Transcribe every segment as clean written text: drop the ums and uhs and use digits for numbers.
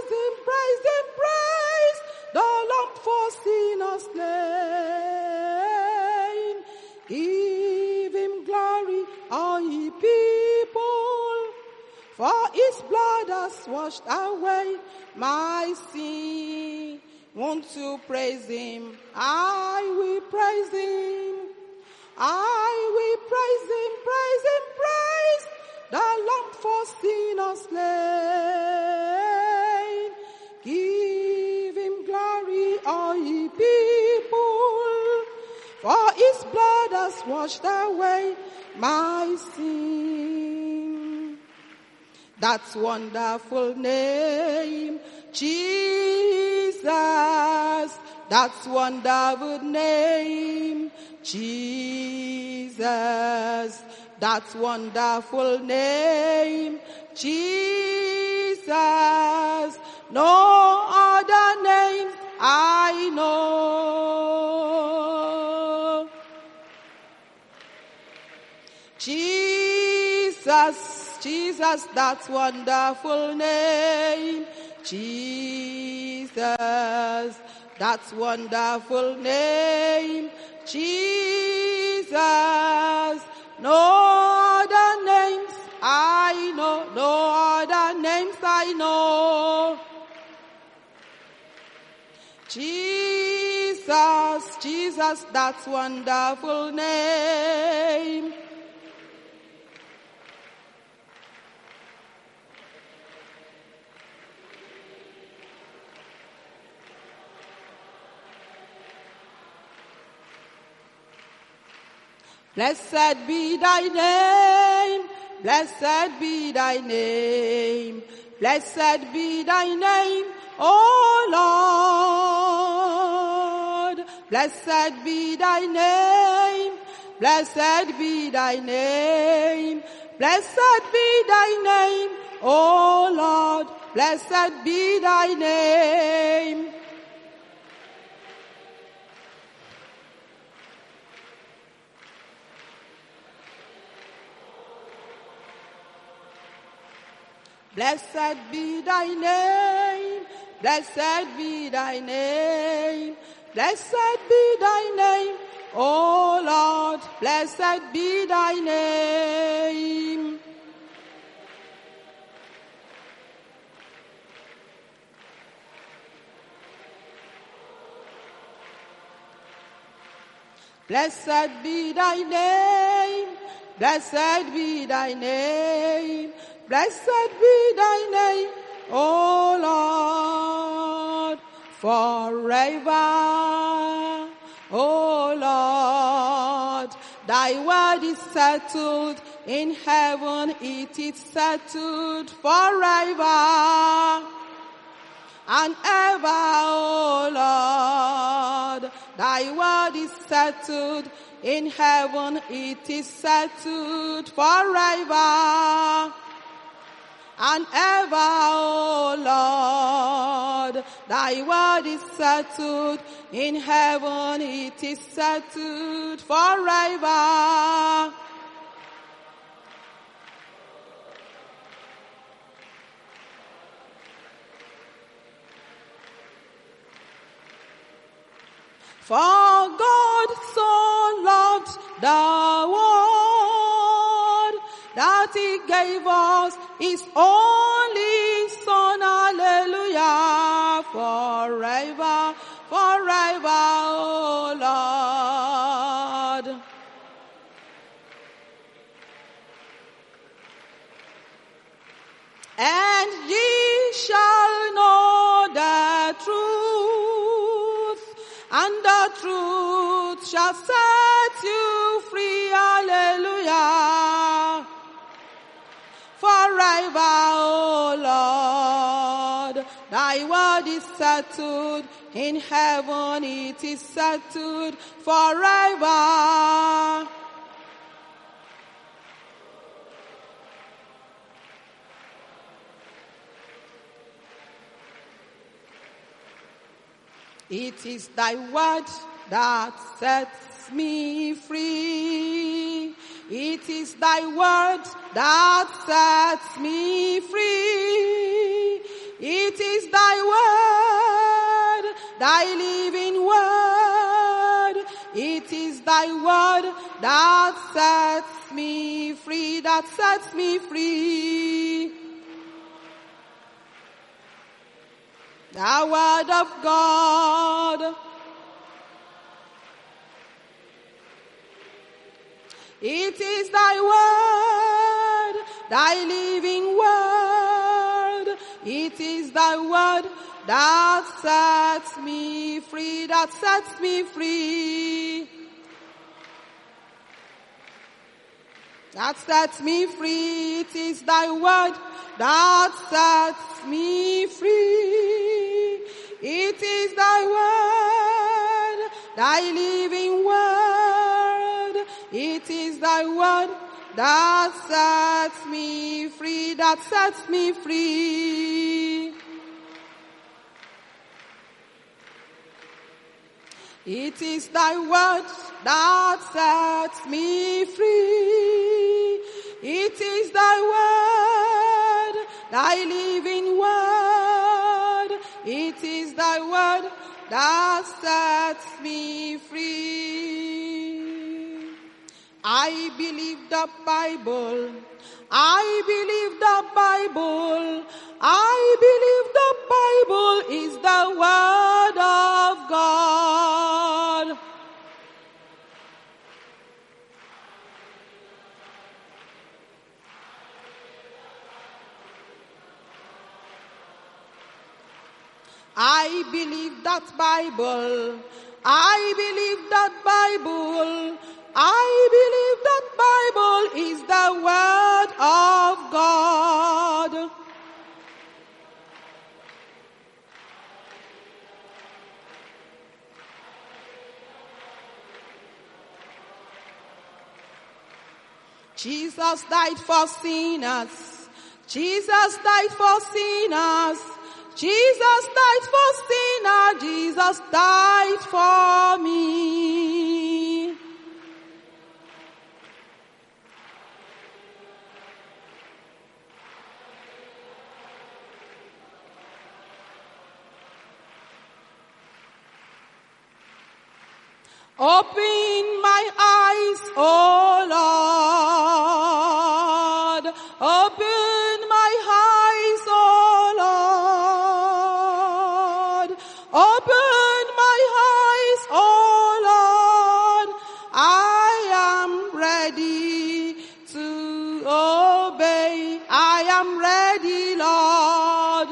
praise him, praise him, praise the Lamb for sinners slain. Give him glory, all ye people, for his blood has washed away my sin. Want to praise him? I will praise him. I will praise him, praise him, praise the Lamb for sinners slain. Give him glory, all ye people, for his blood has washed away my sin. That wonderful name, Jesus, that wonderful name, Jesus, that wonderful name, Jesus. No other name I know. Jesus, Jesus, that wonderful name, Jesus, that wonderful name, Jesus. No other names I know, no other names I know. Jesus, Jesus, that wonderful name. Blessed be thy name, blessed be thy name, blessed be thy name, O Lord. Blessed be thy name, blessed be thy name, blessed be thy name, O Lord. Blessed be thy name. Blessed be thy name, blessed be thy name, blessed be thy name, O Lord, blessed be thy name. Blessed be thy name, blessed be thy name, blessed be thy name, O Lord, forever. O Lord, thy word is settled in heaven, it is settled forever and ever, O Lord. Thy word is settled in heaven, it is settled forever and ever, O Lord. Thy word is settled in heaven, it is settled forever. For God so loved the world that he gave us his only Son, hallelujah, forever, forever, O Lord. And ye shall know the truth, and the truth shall set you free, hallelujah. Forever, O Lord, thy word is settled in heaven, it is settled forever. It is thy word that sets me free. It is thy word that sets me free. It is thy word, thy living word. It is thy word that sets me free, that sets me free. The word of God. It is thy word, thy living word. It is thy word that sets me free, that sets me free. That sets me free. It is thy word that sets me free. It is thy word, thy living word. It is thy word that sets me free, that sets me free. It is thy word that sets me free. It is thy word, thy living word. It is thy word that sets me free. I believe the Bible. I believe the Bible. I believe the Bible is the word of God. I believe that Bible. I believe that Bible. I believe that Bible is the word of God. Jesus died for sinners. Jesus died for sinners. Jesus died for sinners. Jesus died for me. Open my eyes, oh Lord. Open my eyes, oh Lord. Open my eyes, oh Lord. I am ready to obey. I am ready, Lord.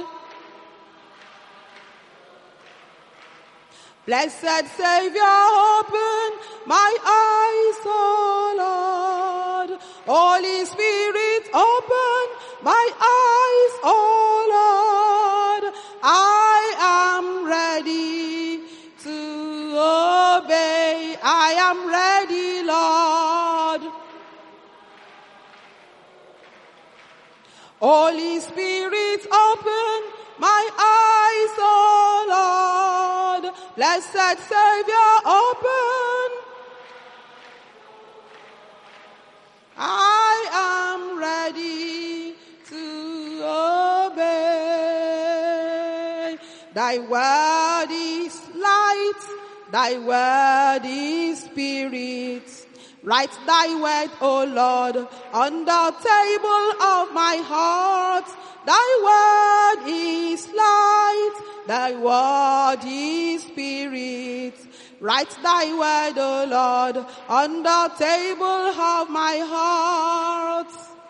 Blessed Savior, open my eyes, oh Lord. Holy Spirit, open my eyes, oh Lord. I am ready to obey. I am ready, Lord. Holy Spirit, open my eyes, oh Lord. Blessed Savior, open. I am ready to obey. Thy word is light, thy word is spirit. Write thy word, O Lord, on the table of my heart. Thy word is light, thy word is spirit. Write thy word, O Lord, on the table of my heart.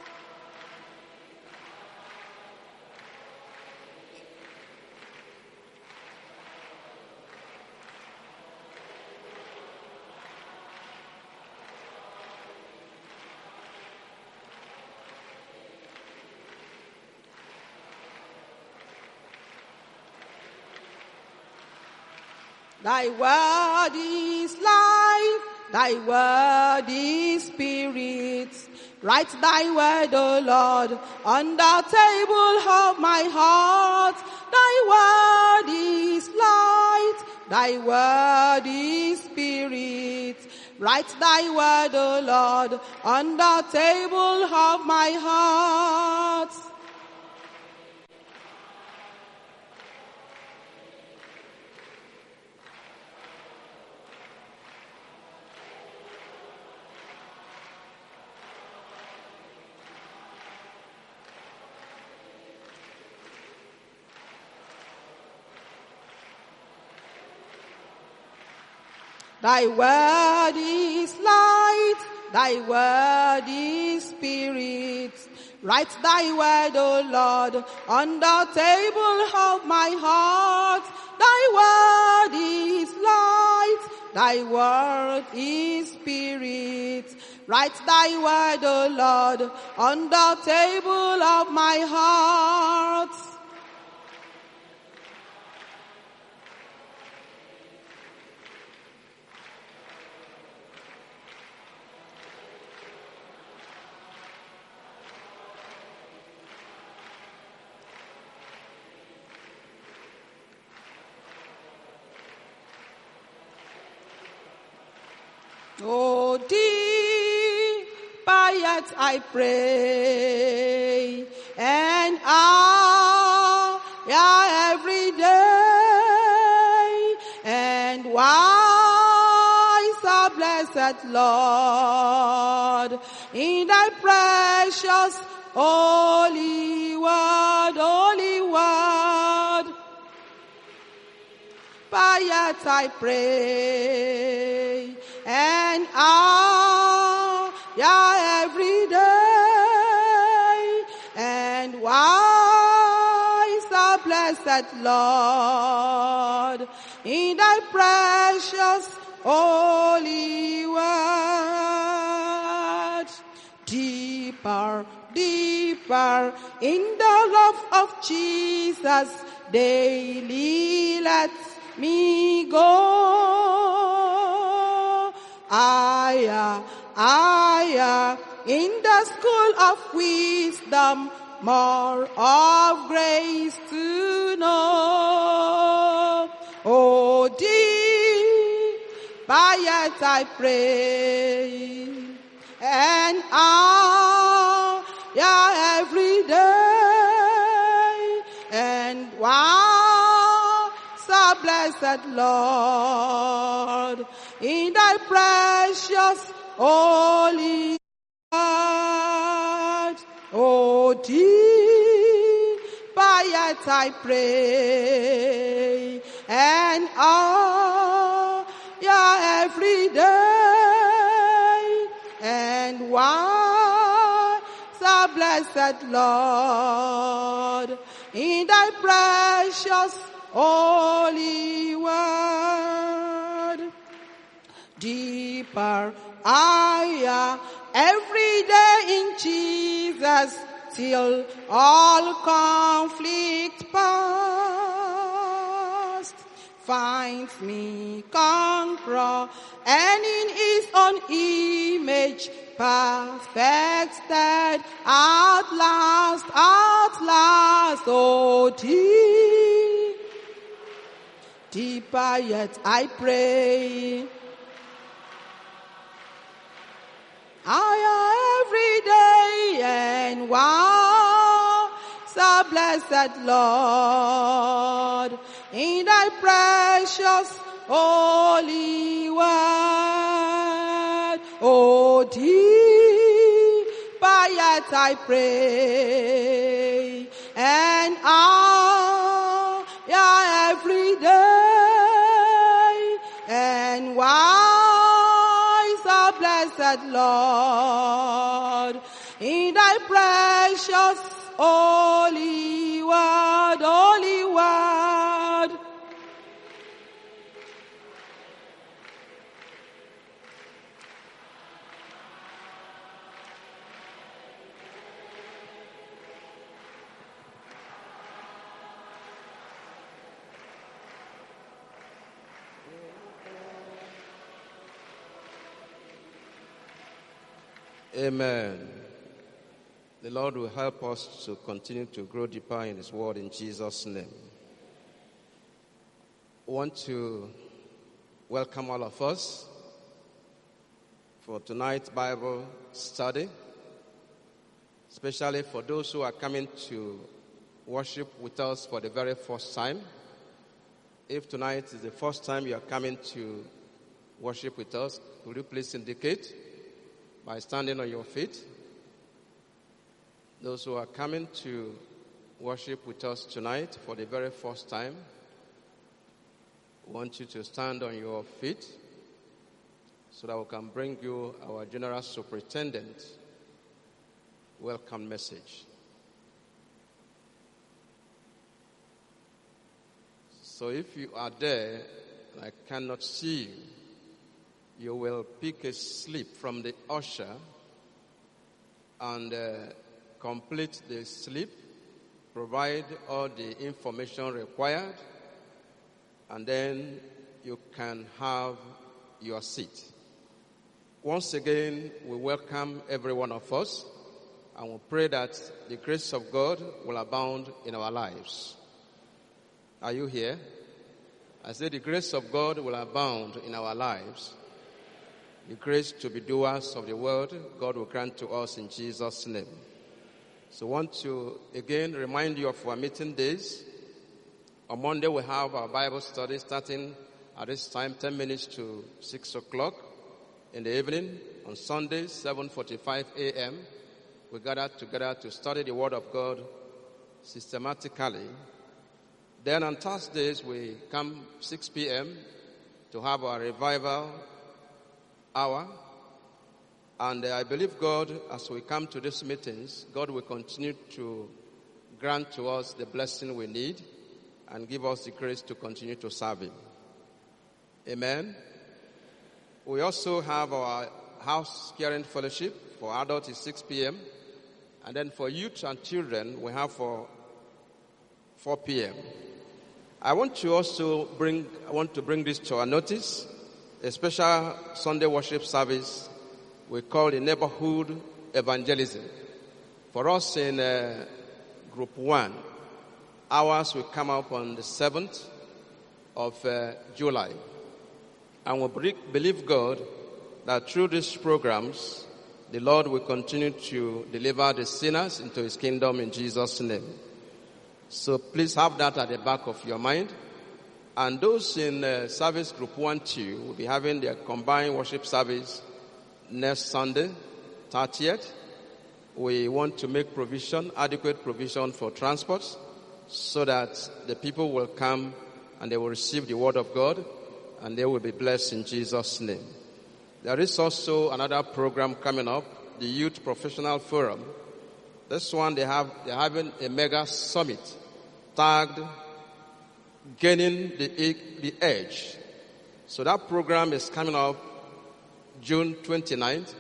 Thy word is life, thy word is spirit. Write thy word, O Lord, on the table of my heart. Thy word is light, thy word is spirit. Write thy word, O Lord, on the table of my heart. Thy word is light, thy word is spirit. Write thy word, O Lord, on the table of my heart. Thy word is light, thy word is spirit. Write thy word, O Lord, on the table of my heart. Oh, deeper yet I pray, and every day, and wise, our blessed Lord, in thy precious holy word, but yet I pray, and every day, and wise, our blessed Lord, in thy precious holy word. Deeper, deeper in the love of Jesus, daily let me go. Higher, higher in the school of wisdom, more of grace to know. Oh, deeper yet I pray, and every day, and so blessed Lord, in thy precious holy word. Oh, deeper yet I pray, and every day, and so blessed Lord, in thy precious holy word. Deeper, higher, every day in Jesus, till all conflict past. Finds me conqueror, and in his own image, perfected at last, oh deeper yet I pray. Every day, and so blessed Lord, in thy precious holy word. Oh, deeper yet I pray, and every day, and wise, our blessed Lord, in thy precious holy word, holy word. Amen. The Lord will help us to continue to grow deeper in His word in Jesus' name. I want to welcome all of us for tonight's Bible study, especially for those who are coming to worship with us for the very first time. If tonight is the first time you are coming to worship with us, will you please indicate by standing on your feet? Those who are coming to worship with us tonight for the very first time, I want you to stand on your feet so that we can bring you our General Superintendent welcome message. So if you are there and I cannot see you, you will pick a slip from the usher and complete the slip, provide all the information required, and then you can have your seat. Once again, we welcome every one of us, and we pray that the grace of God will abound in our lives. Are you here? I say the grace of God will abound in our lives. The grace to be doers of the word, God will grant to us in Jesus' name. So I want to again remind you of our meeting days. On Monday we have our Bible study starting at this time, 10 minutes to 6 o'clock in the evening. On Sunday, 7:45 a.m., we gather together to study the Word of God systematically. Then on Thursdays, we come 6 p.m. to have our revival hour. And I believe God, as we come to these meetings, God will continue to grant to us the blessing we need and give us the grace to continue to serve Him. Amen. We also have our house caring fellowship for adults is 6 p.m. And then for youth and children, we have for 4 p.m. I want to bring this to our notice. A special Sunday worship service we call the neighborhood evangelism. For us in group 1, ours will come up on the 7th of July. And we believe God that through these programs, the Lord will continue to deliver the sinners into His kingdom in Jesus' name. So please have that at the back of your mind. And those in service group 1-2 will be having their combined worship service next Sunday, 30th. We want to make adequate provision for transport so that the people will come and they will receive the word of God and they will be blessed in Jesus' name. There is also another program coming up, the Youth Professional Forum. This one they're having a mega summit tagged Gaining the Edge. So that program is coming up June 29th,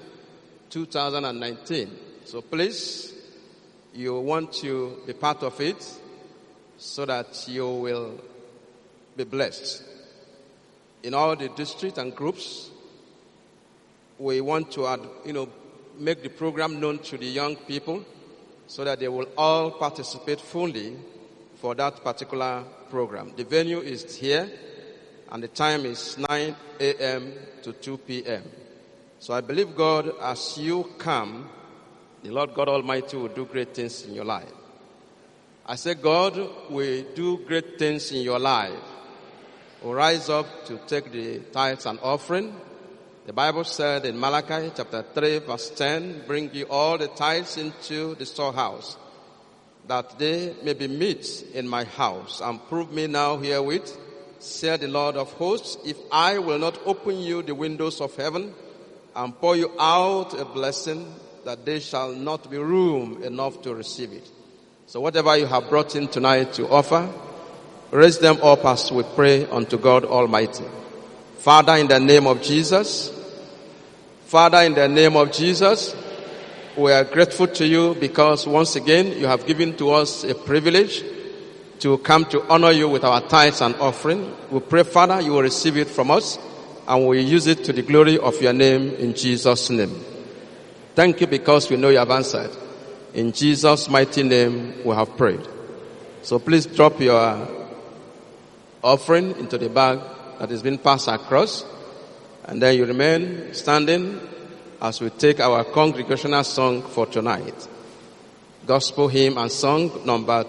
2019. So please, you want to be part of it so that you will be blessed. In all the districts and groups, we want to make the program known to the young people so that they will all participate fully for that particular program. The venue is here and the time is 9 a.m. to 2 p.m. So I believe God, as you come, the Lord God Almighty will do great things in your life. I say God will do great things in your life. Will rise up to take the tithes and offering. The Bible said in Malachi chapter 3 verse 10, bring ye all the tithes into the storehouse, that they may be meat in my house, and prove me now herewith, said the Lord of hosts, if I will not open you the windows of heaven and pour you out a blessing, that there shall not be room enough to receive it. So whatever you have brought in tonight to offer, raise them up as we pray unto God Almighty. Father, in the name of Jesus, we are grateful to you because once again you have given to us a privilege to come to honor you with our tithes and offering. We pray, Father, you will receive it from us and we use it to the glory of your name in Jesus' name. Thank you because we know you have answered. In Jesus' mighty name we have prayed. So please drop your offering into the bag that is being passed across, and then you remain standing as we take our congregational song for tonight. Gospel hymn and song number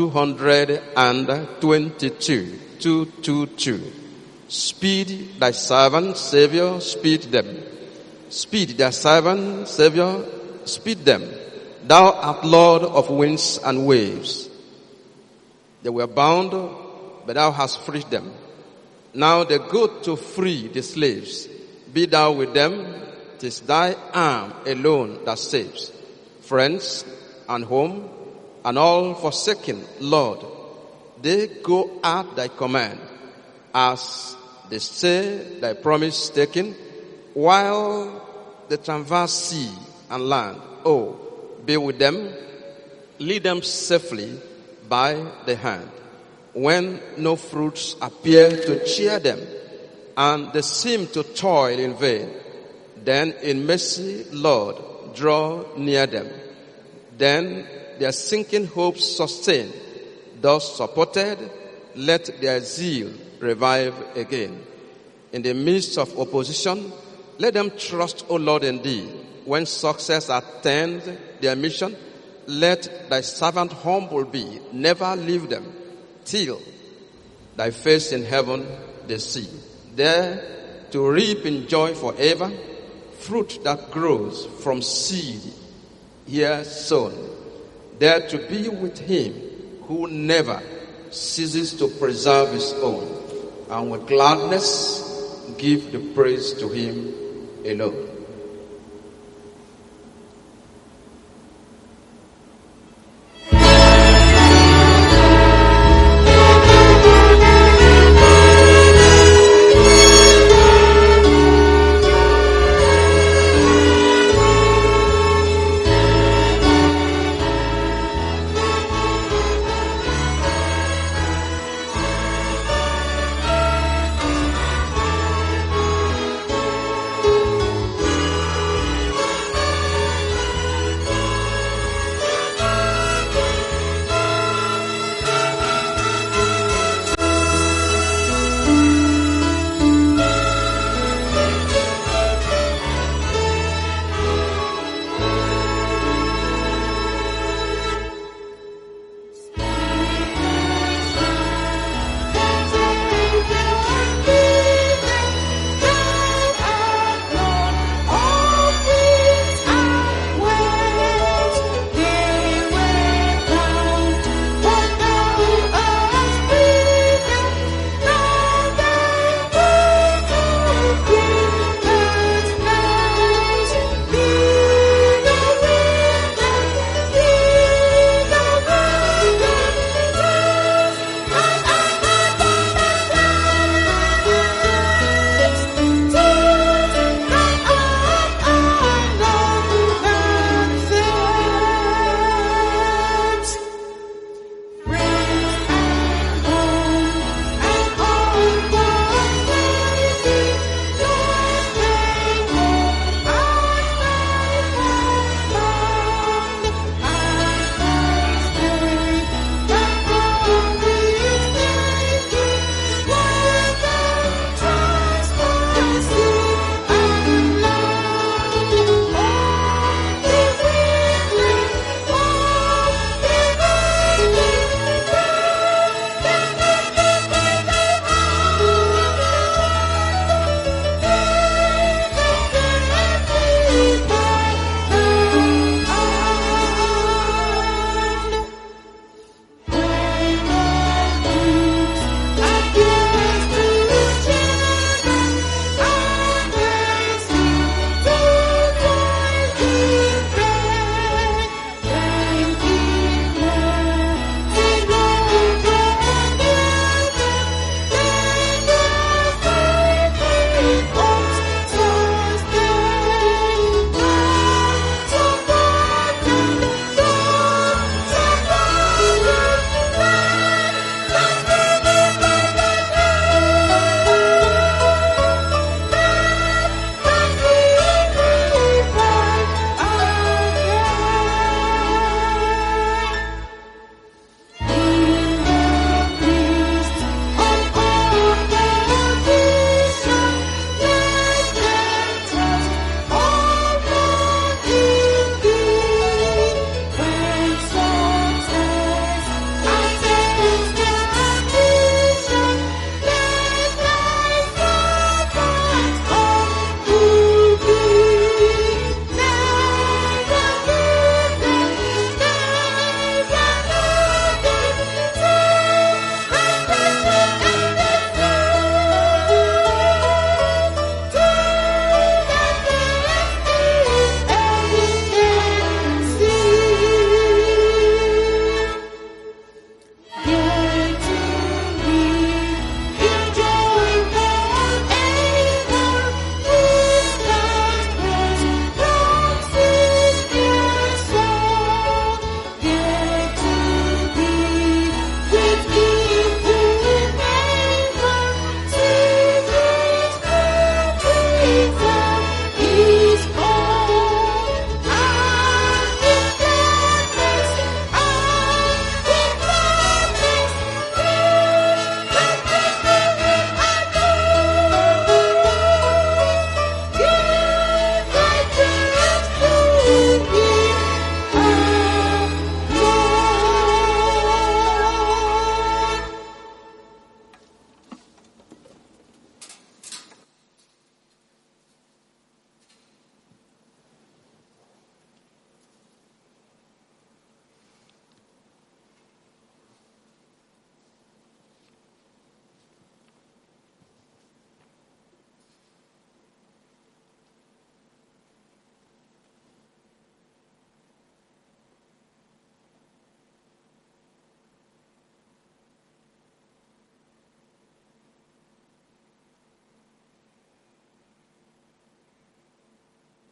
222. 222. Speed thy servant, Savior, speed them. Speed thy servant, Savior, speed them. Thou art Lord of winds and waves. They were bound, but thou hast freed them. Now they go to free the slaves. Be thou with them. 'Tis thy arm alone that saves. Friends and home and all forsaken, Lord, they go at thy command, as they say thy promise taken, while they traverse sea and land. Oh, be with them, lead them safely by the hand. When no fruits appear to cheer them, and they seem to toil in vain, then in mercy, Lord, draw near them. Then their sinking hopes sustain. Thus supported, let their zeal revive again. In the midst of opposition, let them trust, O Lord, in thee. When success attends their mission, let thy servant humble be. Never leave them till thy face in heaven they see. There to reap in joy forever, fruit that grows from seed here sown. There to be with him who never ceases to preserve his own, and with gladness give the praise to him alone.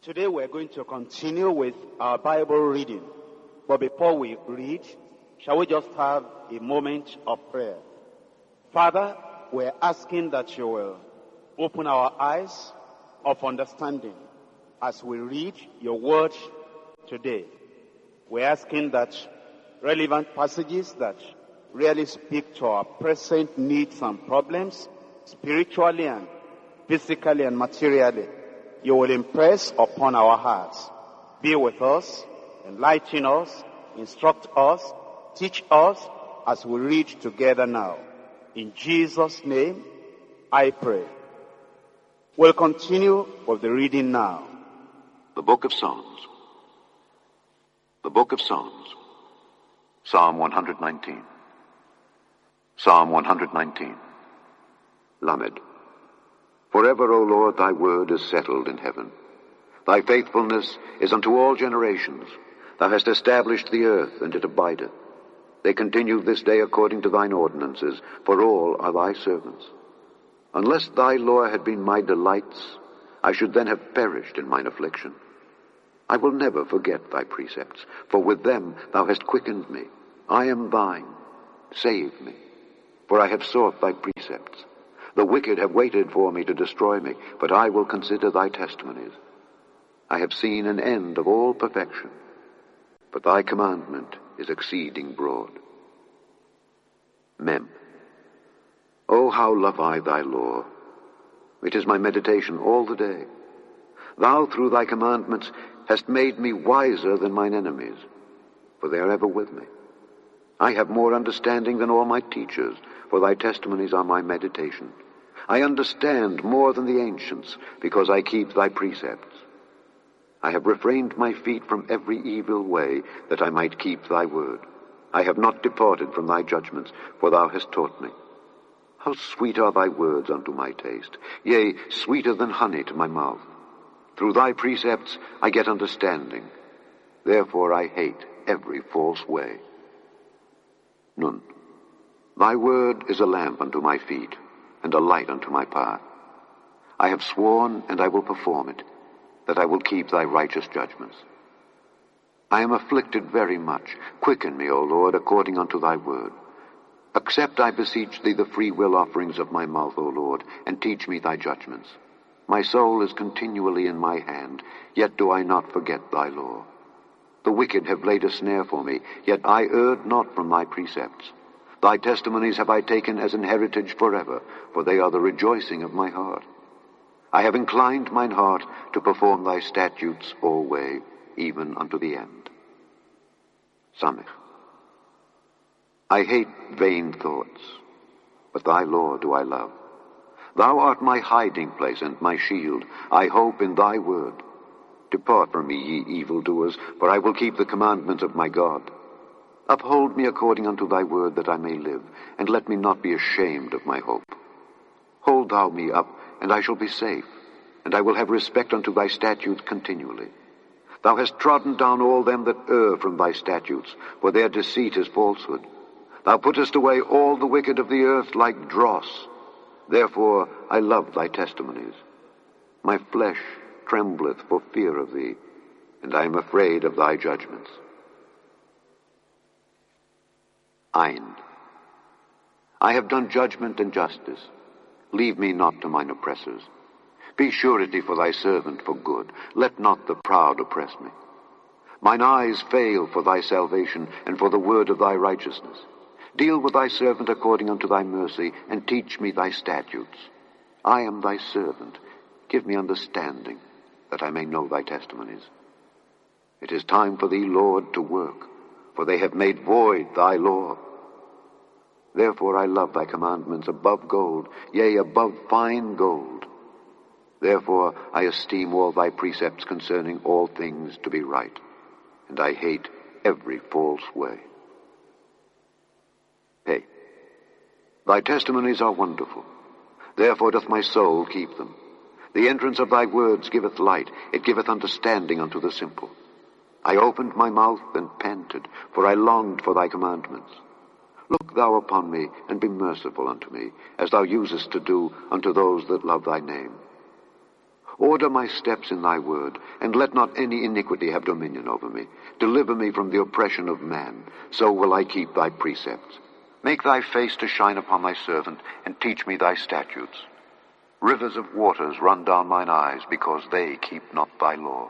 Today we're going to continue with our Bible reading. But before we read, shall we just have a moment of prayer? Father, we're asking that you will open our eyes of understanding as we read your word today. We're asking that relevant passages that really speak to our present needs and problems, spiritually and physically and materially, you will impress upon our hearts. Be with us, enlighten us, instruct us, teach us as we read together now. In Jesus' name, I pray. We'll continue with the reading now. The Book of Psalms. The Book of Psalms. Psalm 119. Psalm 119. Lamed. Forever, O Lord, thy word is settled in heaven. Thy faithfulness is unto all generations. Thou hast established the earth, and it abideth. They continue this day according to thine ordinances, for all are thy servants. Unless thy law had been my delights, I should then have perished in mine affliction. I will never forget thy precepts, for with them thou hast quickened me. I am thine. Save me, for I have sought thy precepts. The wicked have waited for me to destroy me, but I will consider thy testimonies. I have seen an end of all perfection, but thy commandment is exceeding broad. Mem. Oh, how love I thy law! It is my meditation all the day. Thou, through thy commandments, hast made me wiser than mine enemies, for they are ever with me. I have more understanding than all my teachers, for thy testimonies are my meditation. I understand more than the ancients, because I keep thy precepts. I have refrained my feet from every evil way, that I might keep thy word. I have not departed from thy judgments, for thou hast taught me. How sweet are thy words unto my taste, yea, sweeter than honey to my mouth. Through thy precepts I get understanding. Therefore I hate every false way. Nun. Thy word is a lamp unto my feet, and a light unto my path. I have sworn, and I will perform it, that I will keep thy righteous judgments. I am afflicted very much. Quicken me, O Lord, according unto thy word. Accept, I beseech thee, the free will offerings of my mouth, O Lord, and teach me thy judgments. My soul is continually in my hand, yet do I not forget thy law. The wicked have laid a snare for me, yet I erred not from thy precepts. Thy testimonies have I taken as an heritage forever, for they are the rejoicing of my heart. I have inclined mine heart to perform thy statutes alway, even unto the end. Samech. I hate vain thoughts, but thy law do I love. Thou art my hiding place and my shield. I hope in thy word. Depart from me, ye evildoers, for I will keep the commandments of my God. Uphold me according unto thy word, that I may live, and let me not be ashamed of my hope. Hold thou me up, and I shall be safe, and I will have respect unto thy statutes continually. Thou hast trodden down all them that err from thy statutes, for their deceit is falsehood. Thou puttest away all the wicked of the earth like dross. Therefore I love thy testimonies. My flesh trembleth for fear of thee, and I am afraid of thy judgments. Ein. I have done judgment and justice. Leave me not to mine oppressors. Be surety for thy servant for good. Let not the proud oppress me. Mine eyes fail for thy salvation, and for the word of thy righteousness. Deal with thy servant according unto thy mercy, and teach me thy statutes. I am thy servant. Give me understanding, that I may know thy testimonies. It is time for thee, Lord, to work, for they have made void thy law. Therefore I love thy commandments above gold, yea, above fine gold. Therefore I esteem all thy precepts concerning all things to be right, and I hate every false way. Hey, thy testimonies are wonderful. Therefore doth my soul keep them. The entrance of thy words giveth light. It giveth understanding unto the simple. I opened my mouth and panted, for I longed for thy commandments. Look thou upon me, and be merciful unto me, as thou usest to do unto those that love thy name. Order my steps in thy word, and let not any iniquity have dominion over me. Deliver me from the oppression of man, so will I keep thy precepts. Make thy face to shine upon thy servant, and teach me thy statutes. Rivers of waters run down mine eyes, because they keep not thy law.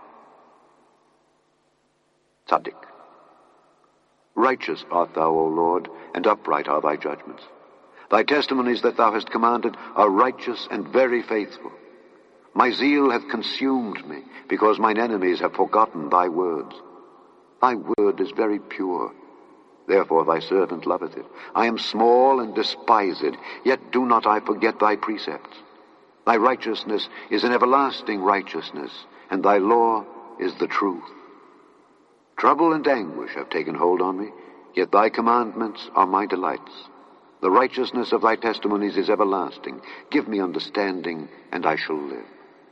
Tzaddik. Righteous art thou, O Lord, and upright are thy judgments. Thy testimonies that thou hast commanded are righteous and very faithful. My zeal hath consumed me, because mine enemies have forgotten thy words. Thy word is very pure, therefore thy servant loveth it. I am small and despise it, yet do not I forget thy precepts. Thy righteousness is an everlasting righteousness, and thy law is the truth. Trouble and anguish have taken hold on me, yet thy commandments are my delights. The righteousness of thy testimonies is everlasting. Give me understanding, and I shall live.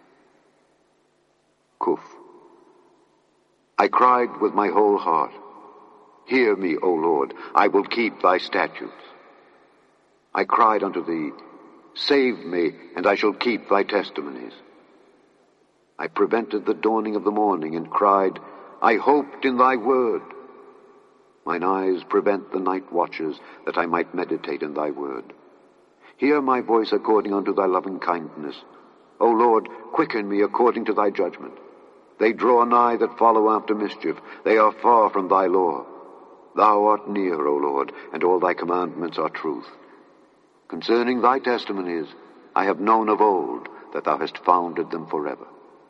Kuf. I cried with my whole heart, hear me, O Lord, I will keep thy statutes. I cried unto thee, save me, and I shall keep thy testimonies. I prevented the dawning of the morning, and cried, I hoped in thy word. Mine eyes prevent the night watches, that I might meditate in thy word. Hear my voice according unto thy loving kindness. O Lord, quicken me according to thy judgment. They draw nigh that follow after mischief. They are far from thy law. Thou art near, O Lord, and all thy commandments are truth. Concerning thy testimonies, I have known of old that thou hast founded them forever.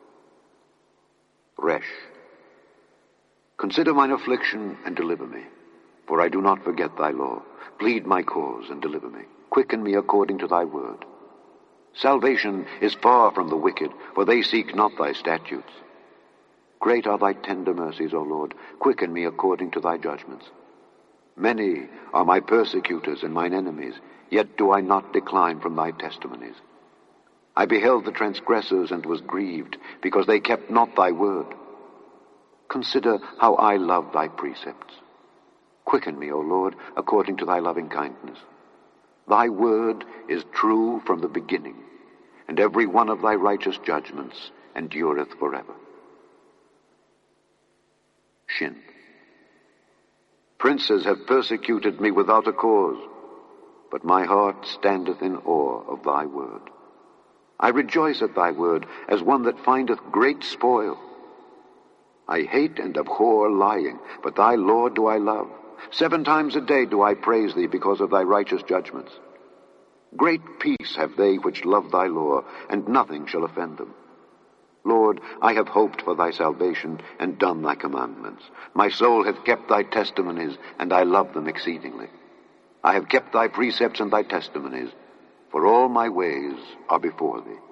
Resh. Consider mine affliction and deliver me, for I do not forget thy law. Plead my cause and deliver me. Quicken me according to thy word. Salvation is far from the wicked, for they seek not thy statutes. Great are thy tender mercies, O Lord. Quicken me according to thy judgments. Many are my persecutors and mine enemies, yet do I not decline from thy testimonies. I beheld the transgressors and was grieved, because they kept not thy word. Consider how I love thy precepts. Quicken me, O Lord, according to thy loving kindness. Thy word is true from the beginning, and every one of thy righteous judgments endureth forever. Shin. Princes have persecuted me without a cause, but my heart standeth in awe of thy word. I rejoice at thy word as one that findeth great spoil. I hate and abhor lying, but thy law do I love. 7 times a day do I praise thee because of thy righteous judgments. Great peace have they which love thy law, and nothing shall offend them. Lord, I have hoped for thy salvation, and done thy commandments. My soul hath kept thy testimonies, and I love them exceedingly. I have kept thy precepts and thy testimonies, for all my ways are before thee.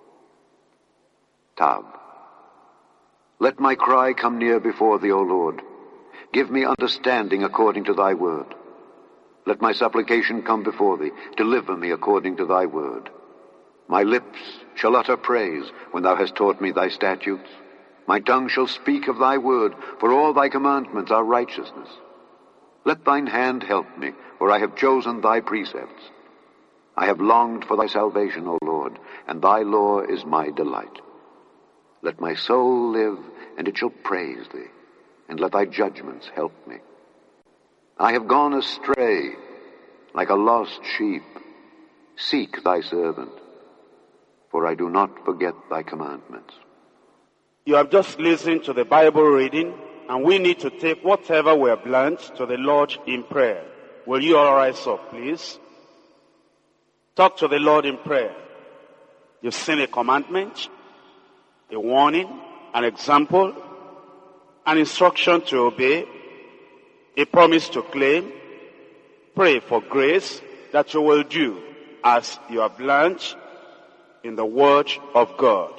Tab. Let my cry come near before thee, O Lord. Give me understanding according to thy word. Let my supplication come before thee. Deliver me according to thy word. My lips shall utter praise when thou hast taught me thy statutes. My tongue shall speak of thy word, for all thy commandments are righteousness. Let thine hand help me, for I have chosen thy precepts. I have longed for thy salvation, O Lord, and thy law is my delight. Let my soul live, and it shall praise thee, and let thy judgments help me. I have gone astray like a lost sheep. Seek thy servant, for I do not forget thy commandments. You have just listened to the Bible reading, and we need to take whatever we have learned to the Lord in prayer. Will you all rise up, please? Talk to the Lord in prayer. You've seen a commandment, a warning, an example, an instruction to obey, a promise to claim. Pray for grace that you will do as you have learned in the Word of God.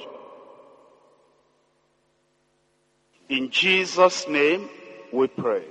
In Jesus' name we pray.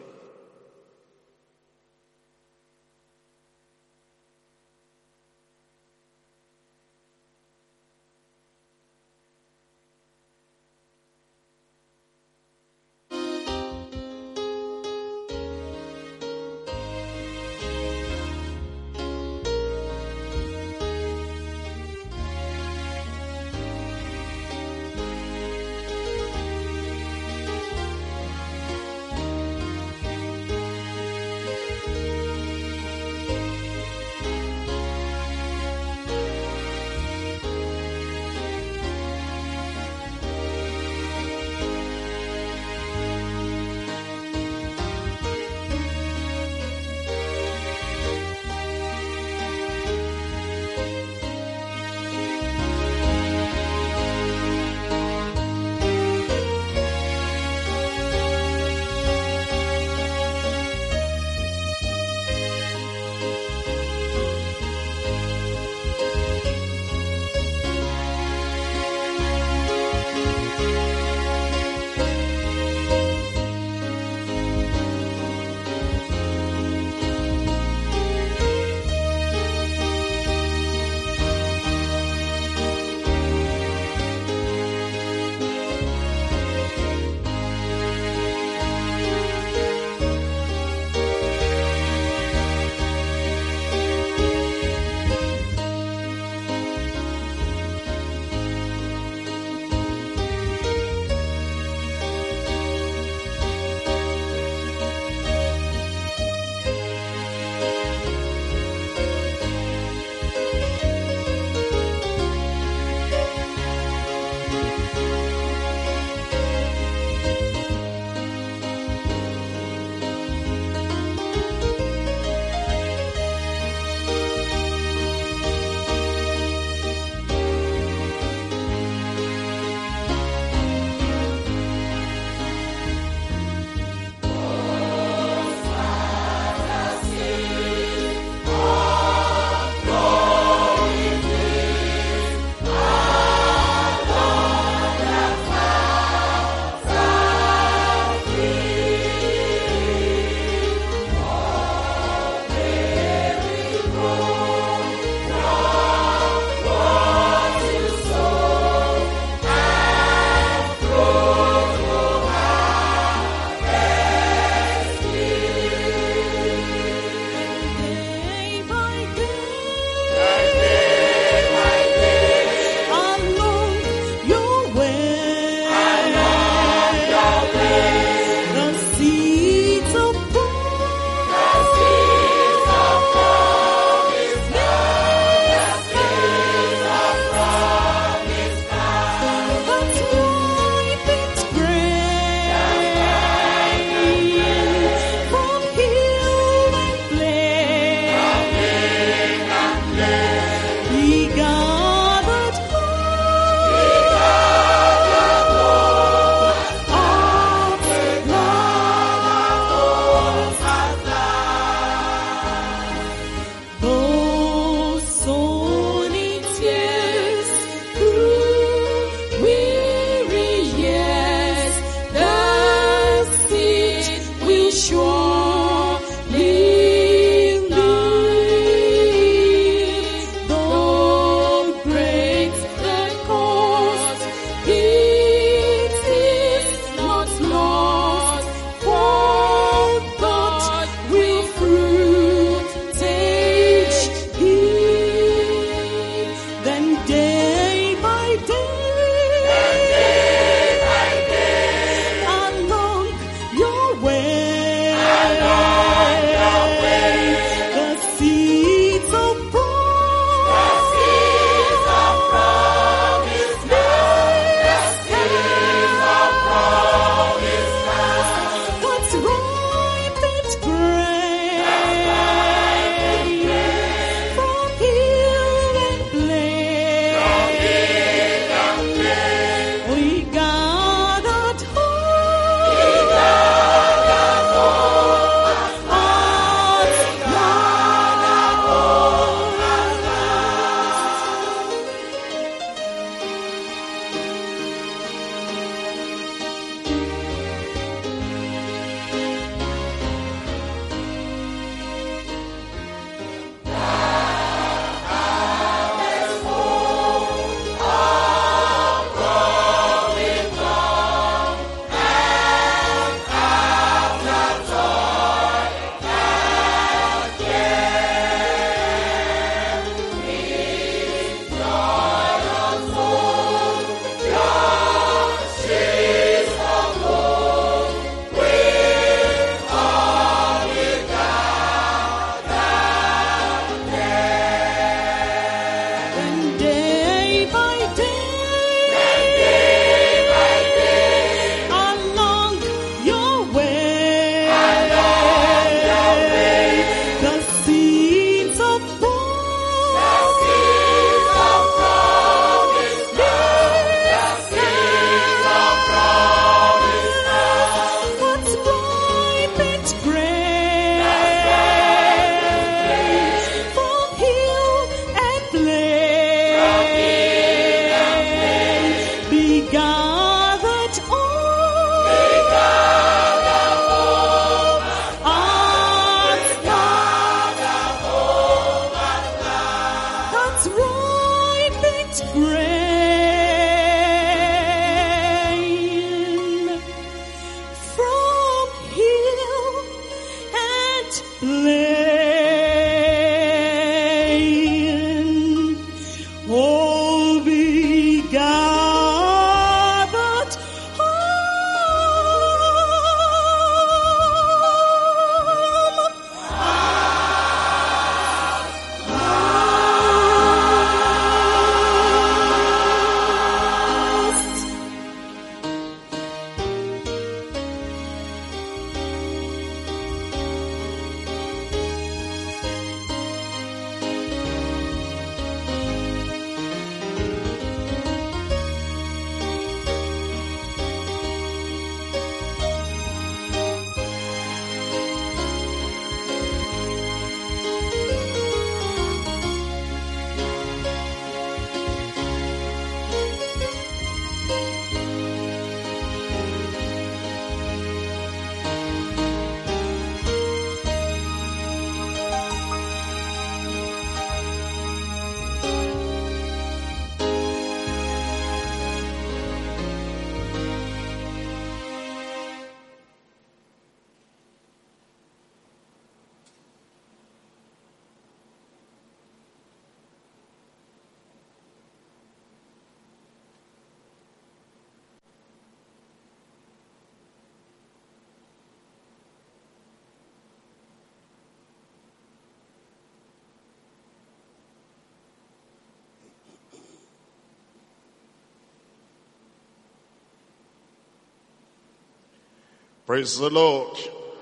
Praise the Lord.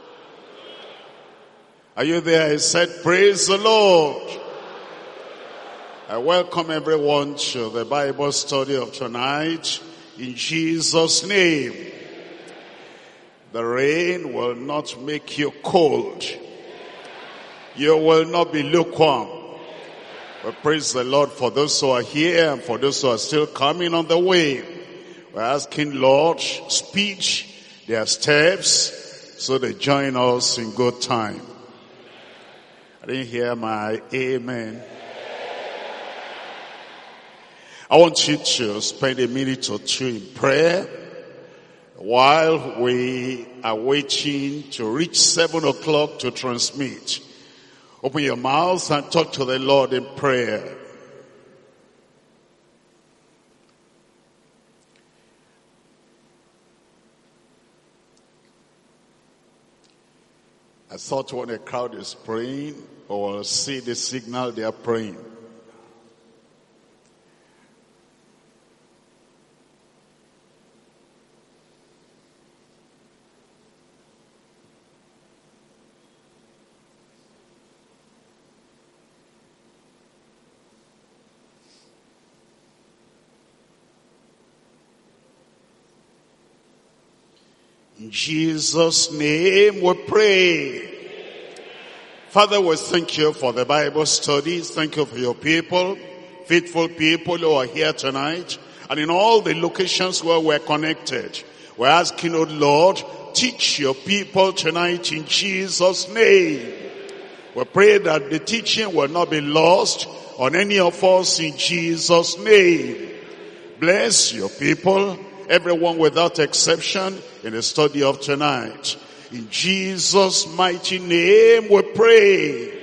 Are you there? I said, praise the Lord. I welcome everyone to the Bible study of tonight in Jesus' name. The rain will not make you cold. You will not be lukewarm. We praise the Lord for those who are here and for those who are still coming on the way. We're asking Lord, speed their steps so they join us in good time. I didn't hear my amen. I want you to spend a minute or two in prayer while we are waiting to reach 7 o'clock to transmit. Open your mouth and talk to the Lord in prayer. I thought when a crowd is praying, or see the signal they are praying. In Jesus' name we pray. Father, we thank you for the Bible studies. Thank you for your people, faithful people who are here tonight, and in all the locations where we're connected. We're asking, oh Lord, teach your people tonight in Jesus' name. We pray that the teaching will not be lost on any of us in Jesus' name. Bless your people, everyone without exception, in the study of tonight. In Jesus' mighty name we pray.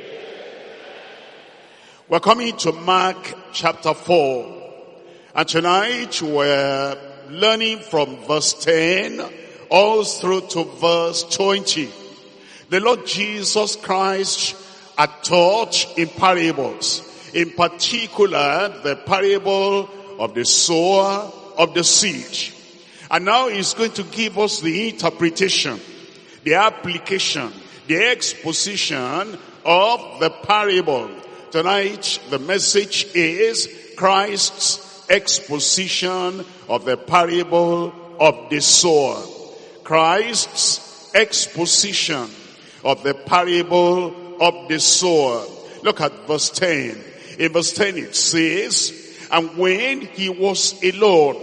We're coming to Mark chapter 4. And tonight we're learning from verse 10 all through to verse 20. The Lord Jesus Christ had taught in parables. In particular, the parable of the sower of the seed. And now he's going to give us the interpretation, the application, the exposition of the parable. Tonight, the message is Christ's exposition of the parable of the sower. Christ's exposition of the parable of the sower. Look at verse 10. In verse 10 it says, and when he was alone,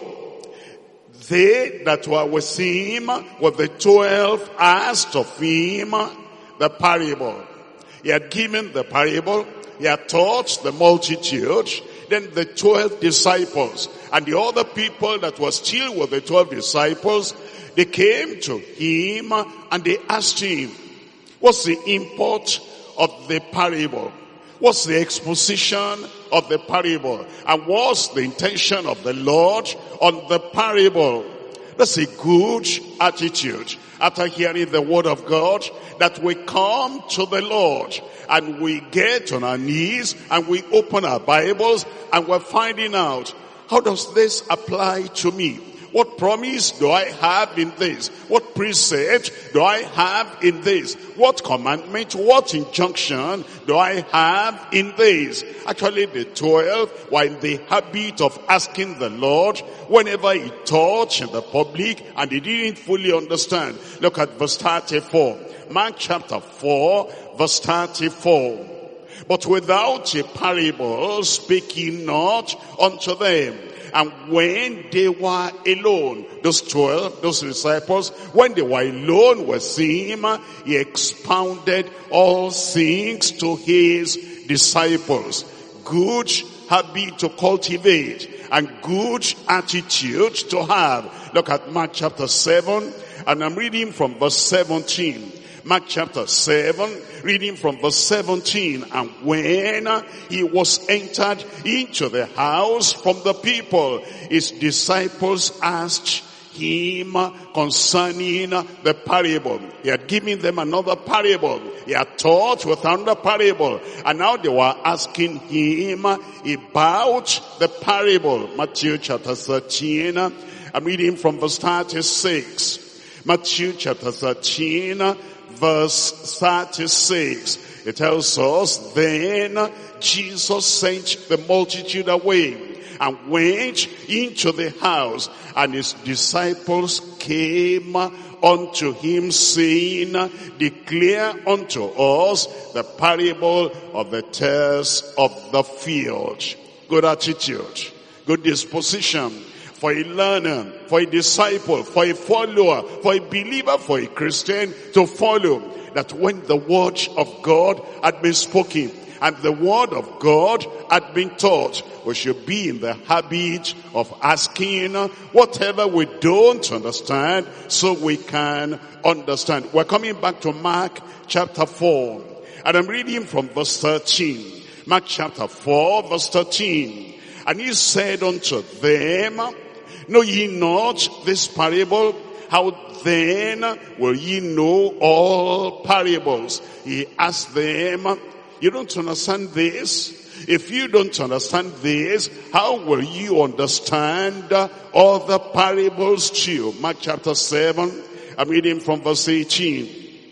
they that were with him, with the 12, asked of him the parable. He had given the parable, he had taught the multitude, then the 12 disciples and the other people that were still with the 12 disciples, they came to him and they asked him, what's the import of the parable? What's the exposition of the parable? And what's the intention of the Lord on the parable? That's a good attitude. After hearing the word of God, that we come to the Lord and we get on our knees and we open our Bibles and we're finding out, how does this apply to me? What promise do I have in this? What precept do I have in this? What commandment, what injunction do I have in this? Actually, the 12 were in the habit of asking the Lord whenever he taught in the public and they didn't fully understand. Look at verse 34. Mark chapter 4, verse 34. But without a parable spake he not unto them. And when they were alone, those 12, those disciples, when they were alone with him, he expounded all things to his disciples. Good habit to cultivate and good attitude to have. Look at Mark chapter 7, and I'm reading from verse 17. Mark chapter 7, reading from verse 17. And when he was entered into the house from the people, his disciples asked him concerning the parable. He had given them another parable. He had taught with another parable. And now they were asking him about the parable. Matthew chapter 13, I'm reading from verse 36. Matthew chapter 13, verse 36. It tells us, then Jesus sent the multitude away and went into the house, and his disciples came unto him, saying, declare unto us the parable of the tares of the field. Good attitude, good disposition for a learner, for a disciple, for a follower, for a believer, for a Christian to follow. That when the word of God had been spoken and the word of God had been taught, we should be in the habit of asking whatever we don't understand so we can understand. We're coming back to Mark chapter 4, and I'm reading from verse 13. Mark chapter 4, verse 13. And he said unto them, know ye not this parable? How then will ye know all parables? He asked them, you don't understand this? If you don't understand this, how will you understand all the parables too? Mark chapter 7, I'm reading from verse 18.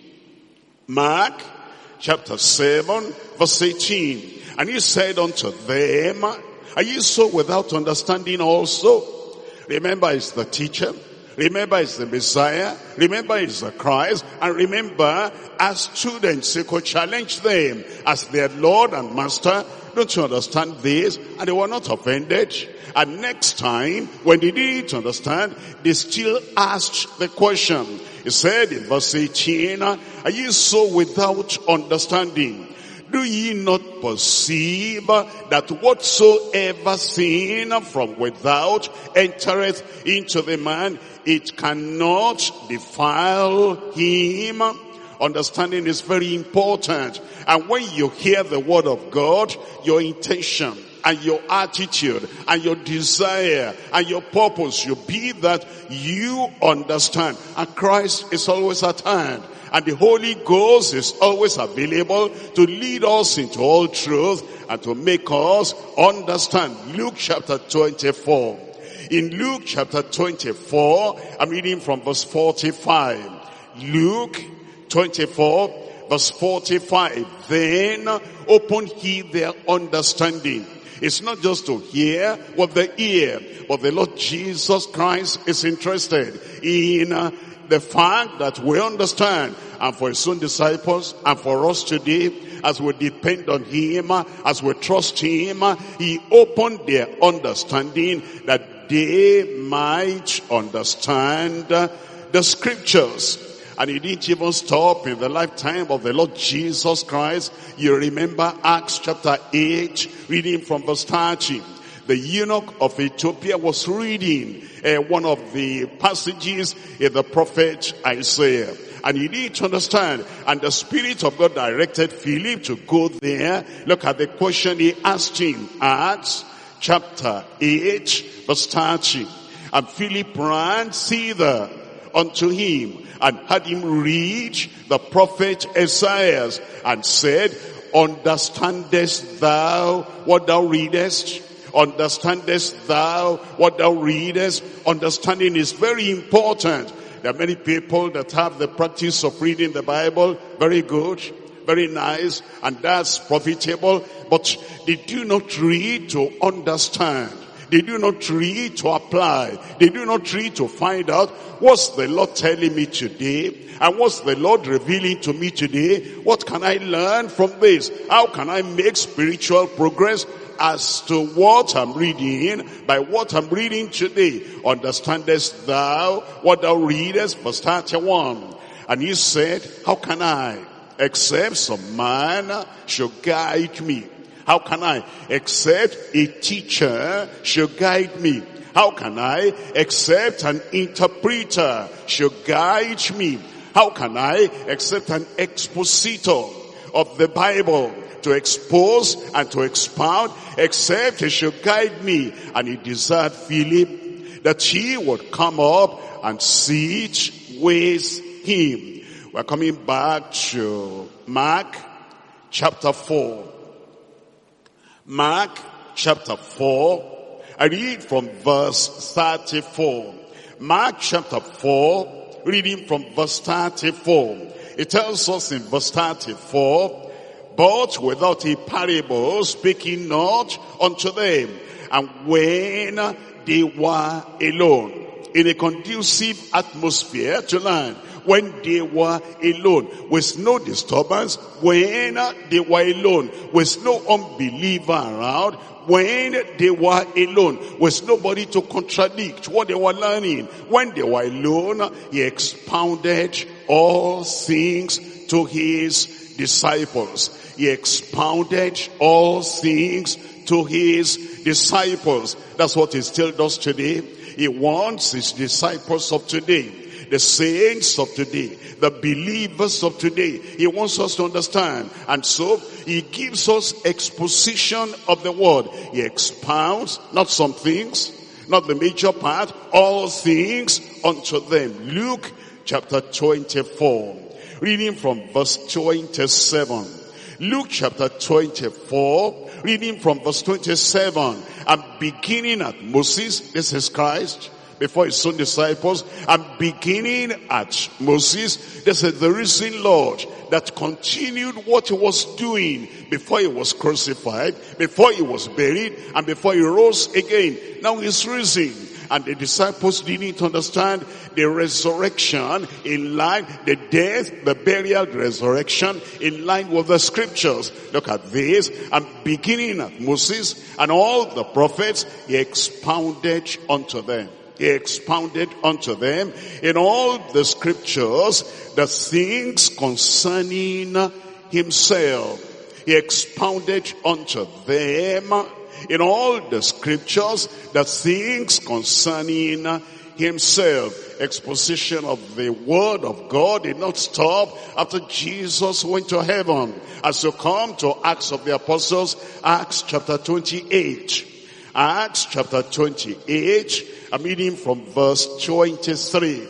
Mark chapter 7, verse 18. And he said unto them, are you so without understanding also? Remember, it's the teacher. Remember, it's the Messiah. Remember, it's the Christ. And remember, as students, he could challenge them as their Lord and Master. Don't you understand this? And they were not offended. And next time, when they didn't understand, they still asked the question. He said in verse 18, are you so without understanding? Do ye not perceive that whatsoever sin from without entereth into the man, it cannot defile him? Understanding is very important. And when you hear the word of God, your intention and your attitude and your desire and your purpose should be that you understand. And Christ is always at hand. And the Holy Ghost is always available to lead us into all truth and to make us understand. Luke chapter 24. In Luke chapter 24, I'm reading from verse 45. Luke 24, verse 45. Then open he their understanding. It's not just to hear with the ear, but the Lord Jesus Christ is interested in the fact that we understand. And for his own disciples and for us today, as we depend on him, as we trust him, he opened their understanding that they might understand the scriptures. And he didn't even stop in the lifetime of the Lord Jesus Christ. You remember Acts chapter 8, reading from verse 30. The eunuch of Ethiopia was reading one of the passages in the prophet Isaiah. And he didn't understand. And the Spirit of God directed Philip to go there. Look at the question he asked him. Acts chapter 8, verse 30. And Philip ran thither unto him and had him read the prophet Isaiah and said, understandest thou what thou readest? Understandest thou what thou readest? Understanding is very important. There are many people that have the practice of reading the Bible. Very good, very nice, and that's profitable. But they do not read to understand. They do not read to apply. They do not read to find out, what's the Lord telling me today? And what's the Lord revealing to me today? What can I learn from this? How can I make spiritual progress as to what I'm reading, by what I'm reading today? Understandest thou what thou readest? Verse 31. And he said, how can I, except some man should guide me? How can I, except a teacher should guide me? How can I, except an interpreter should guide me? How can I, except an expositor of the Bible to expose and to expound, except he should guide me? And he desired Philip that he would come up and sit with him. We're coming back to Mark chapter 4. Mark chapter 4, I read from verse 34. Mark chapter 4, reading from verse 34. It tells us in verse 34, but without a parable speaking not unto them, and when they were alone, in a conducive atmosphere to learn, when they were alone, with no disturbance, when they were alone, with no unbeliever around, when they were alone, with nobody to contradict what they were learning, when they were alone, he expounded all things to his disciples. He expounded all things to his disciples. That's what he still does today. He wants his disciples of today, the saints of today, the believers of today. He wants us to understand. And so he gives us exposition of the word. He expounds, not some things, not the major part, all things unto them. Luke chapter 24, reading from verse 27. Luke chapter 24, reading from verse 27, and beginning at Moses, this is Christ, before his own disciples, and beginning at Moses, this is the risen Lord that continued what he was doing before he was crucified, before he was buried, and before he rose again. Now he's risen. And the disciples didn't understand the resurrection in line, the death, the burial, the resurrection in line with the scriptures. Look at this. And beginning at Moses and all the prophets, he expounded unto them. He expounded unto them in all the scriptures the things concerning himself. He expounded unto them in all the scriptures the things concerning himself. Exposition of the word of God did not stop after Jesus went to heaven. As you come to Acts of the Apostles, Acts chapter 28. Acts chapter 28, I'm reading from verse 23.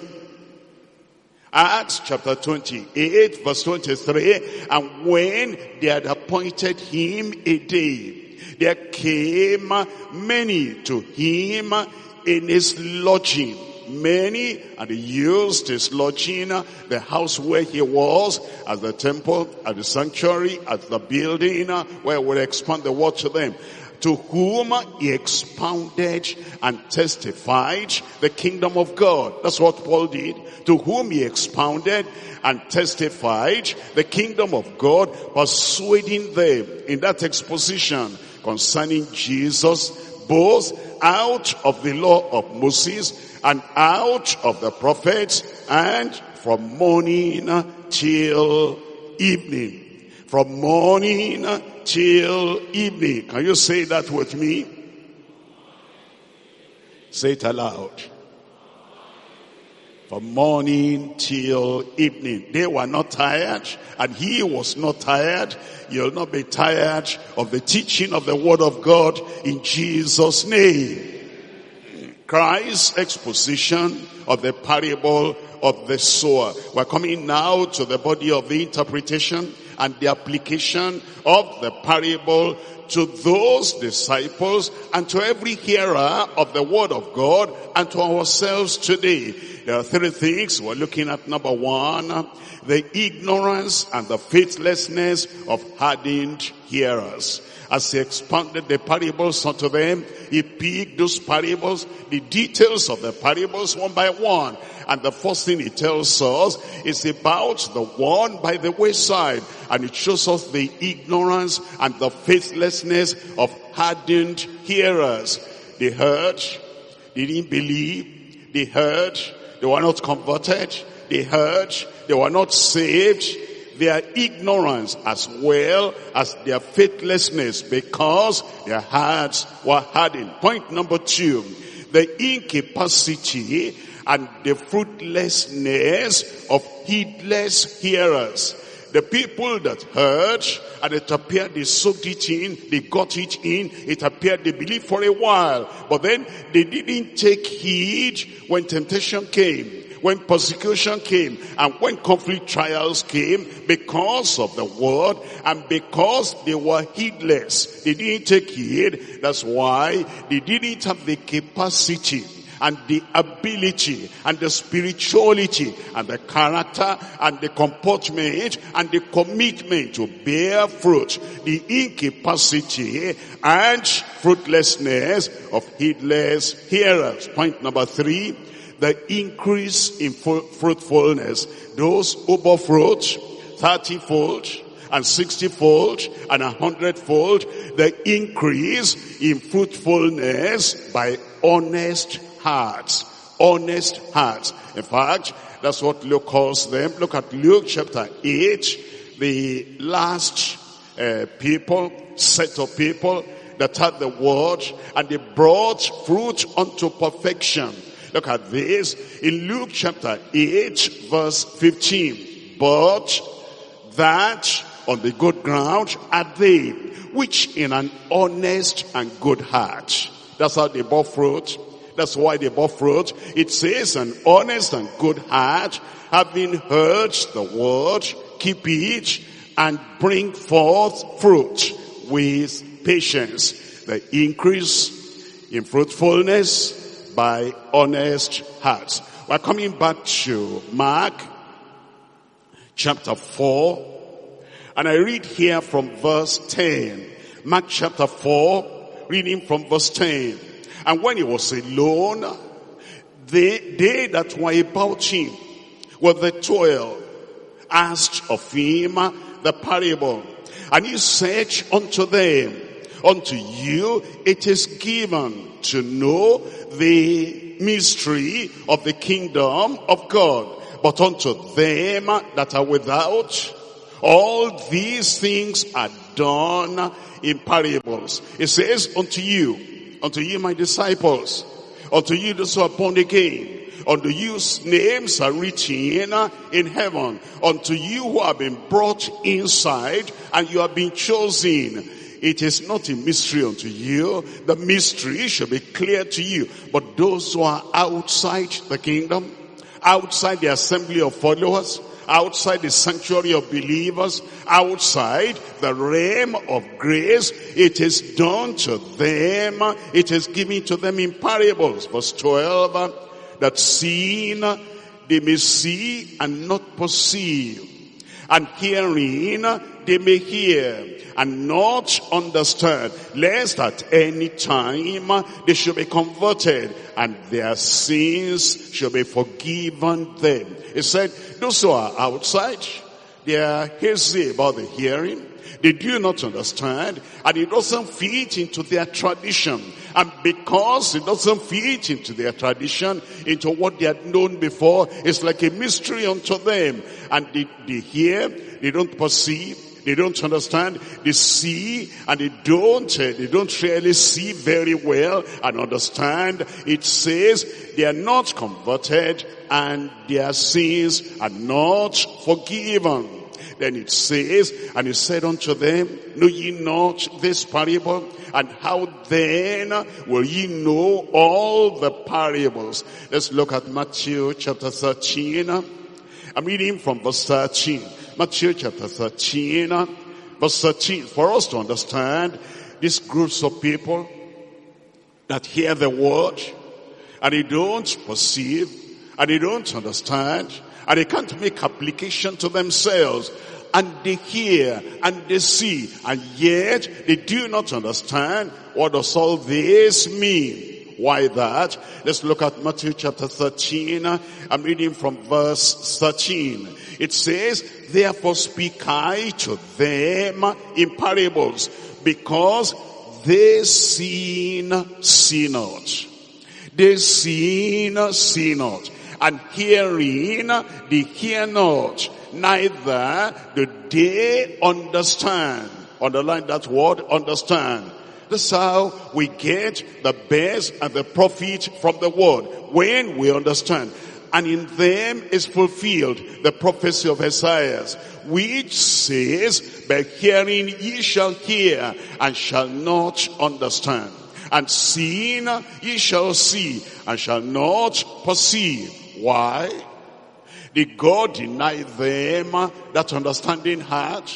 Acts chapter 28, verse 23. And when they had appointed him a day, there came many to him in his lodging. Many, and he used his lodging, the house where he was, as the temple, as the sanctuary, as the building, where he would expand the word to them. To whom he expounded and testified the kingdom of God. That's what Paul did. To whom he expounded and testified the kingdom of God, persuading them in that exposition concerning Jesus, both out of the law of Moses and out of the prophets, and from morning till evening. From morning till evening. Can you say that with me? Say it aloud. From morning till evening. They were not tired, and he was not tired. You'll not be tired of the teaching of the word of God in Jesus' name. Christ's exposition of the parable of the sower. We're coming now to the body of the interpretation and the application of the parable to those disciples and to every hearer of the word of God and to ourselves today. There are three things we're looking at. Number one, the ignorance and the faithlessness of hardened hearers. As he expounded the parables unto them, he picked those parables, the details of the parables one by one. And the first thing he tells us is about the one by the wayside. And it shows us the ignorance and the faithlessness of hardened hearers. They heard, they didn't believe. They heard, they were not converted. They heard, they were not saved. Their ignorance as well as their faithlessness, because their hearts were hardened. Point number two, the incapacity and the fruitlessness of heedless hearers. The people that heard, and it appeared they soaked it in, they got it in, it appeared they believed for a while, but then they didn't take heed when temptation came, when persecution came, and when conflict trials came, because of the word, and because they were heedless. They didn't take heed. That's why they didn't have the capacity and the ability and the spirituality and the character and the comportment and the commitment to bear fruit, the incapacity and fruitlessness of heedless hearers. Point number 3, the increase in fruitfulness. Those who bore fruit 30-fold and 60-fold and 100-fold, the increase in fruitfulness by honest hearts. Honest hearts. In fact, that's what Luke calls them. Look at Luke chapter 8, the last set of people that had the word, and they brought fruit unto perfection. Look at this in Luke chapter 8 verse 15. But that on the good ground are they which in an honest and good heart. That's how they bore fruit. That's why they bore fruit. It says an honest and good heart, having heard the word, keep it and bring forth fruit with patience. The increase in fruitfulness by honest hearts. We're coming back to Mark chapter 4. And I read here from verse 10. Mark chapter 4, reading from verse 10. And when he was alone, they that were about him with the 12 asked of him the parable. And he said unto them, unto you it is given to know the mystery of the kingdom of God. But unto them that are without, all these things are done in parables. It says, unto you my disciples, unto you those who are born again, unto you names are written in heaven, unto you who have been brought inside and you have been chosen. It is not a mystery unto you. The mystery shall be clear to you. But those who are outside the kingdom, outside the assembly of followers, outside the sanctuary of believers, outside the realm of grace, it is done to them, it is given to them in parables. Verse 12, that seeing they may see and not perceive, and hearing they may hear and not understand, lest at any time they should be converted and their sins shall be forgiven them. He said, those who are outside, they are hazy about the hearing. They do not understand, and it doesn't fit into their tradition. And because it doesn't fit into their tradition, into what they had known before, it's like a mystery unto them. And they hear, they don't perceive, they don't understand, they see, and they don't really see very well and understand. It says they are not converted and their sins are not forgiven. Then it says, and he said unto them, know ye not this parable? And how then will ye know all the parables? Let's look at Matthew chapter 13. I'm reading from verse 13. Matthew chapter 13, verse 13. For us to understand these groups of people that hear the word, and they don't perceive, and they don't understand, and they can't make application to themselves. And they hear and they see, and yet they do not understand what does all this mean. Why that? Let's look at Matthew chapter 13. I'm reading from verse 13. It says, therefore speak I to them in parables, because they see not. They see not. And hearing, they hear not. Neither do they understand. Underline that word, understand. That's how we get the best and the profit from the word, when we understand. And in them is fulfilled the prophecy of Isaiah, which says, by hearing ye shall hear and shall not understand. And seeing ye shall see and shall not perceive. Why? Did God deny them that understanding heart?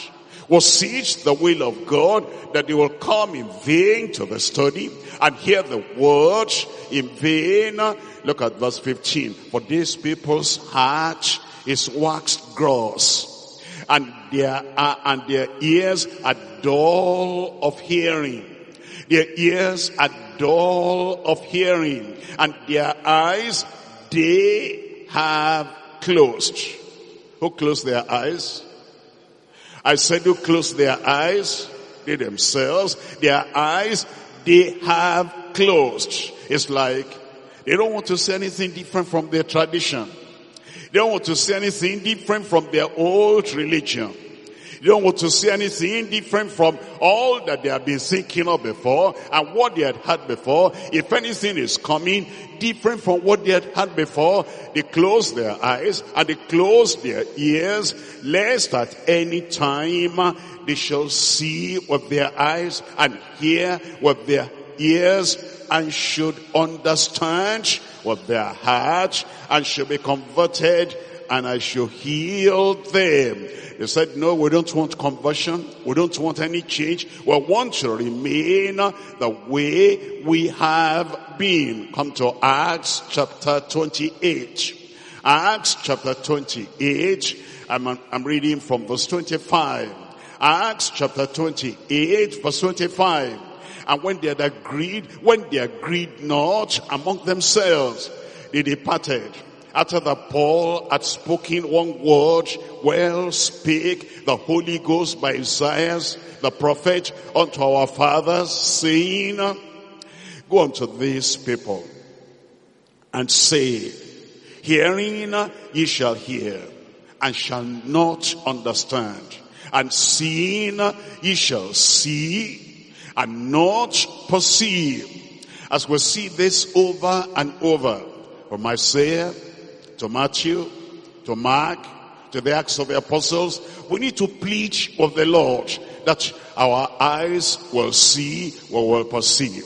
Was it the will of God that they will come in vain to the study and hear the word in vain? Look at verse 15. For these people's heart is waxed gross, and their ears are dull of hearing. Their ears are dull of hearing, and their eyes they have closed. Who closed their eyes? I said, who closed their eyes? They themselves. Their eyes they have closed. It's like they don't want to see anything different from their tradition. They don't want to see anything different from their old religion. They don't want to see anything different from all that they have been thinking of before and what they had before. If anything is coming different from what they had before, they close their eyes and they close their ears, lest at any time they shall see with their eyes and hear with their ears, and should understand with their heart, and should be converted, and I shall heal them. They said, no, we don't want conversion. We don't want any change. We want to remain the way we have been. Come to Acts chapter 28. Acts chapter 28. I'm reading from verse 25. Acts chapter 28, verse 25. And when they agreed not among themselves, they departed. After that Paul had spoken one word, well spake the Holy Ghost by Isaiah the prophet unto our fathers, saying, go unto these people and say, hearing ye shall hear, and shall not understand, and seeing ye shall see, and not perceive. As we see this over and over, from Isaiah to Matthew, to Mark, to the Acts of the Apostles, we need to plead with the Lord that our eyes will see, we will perceive.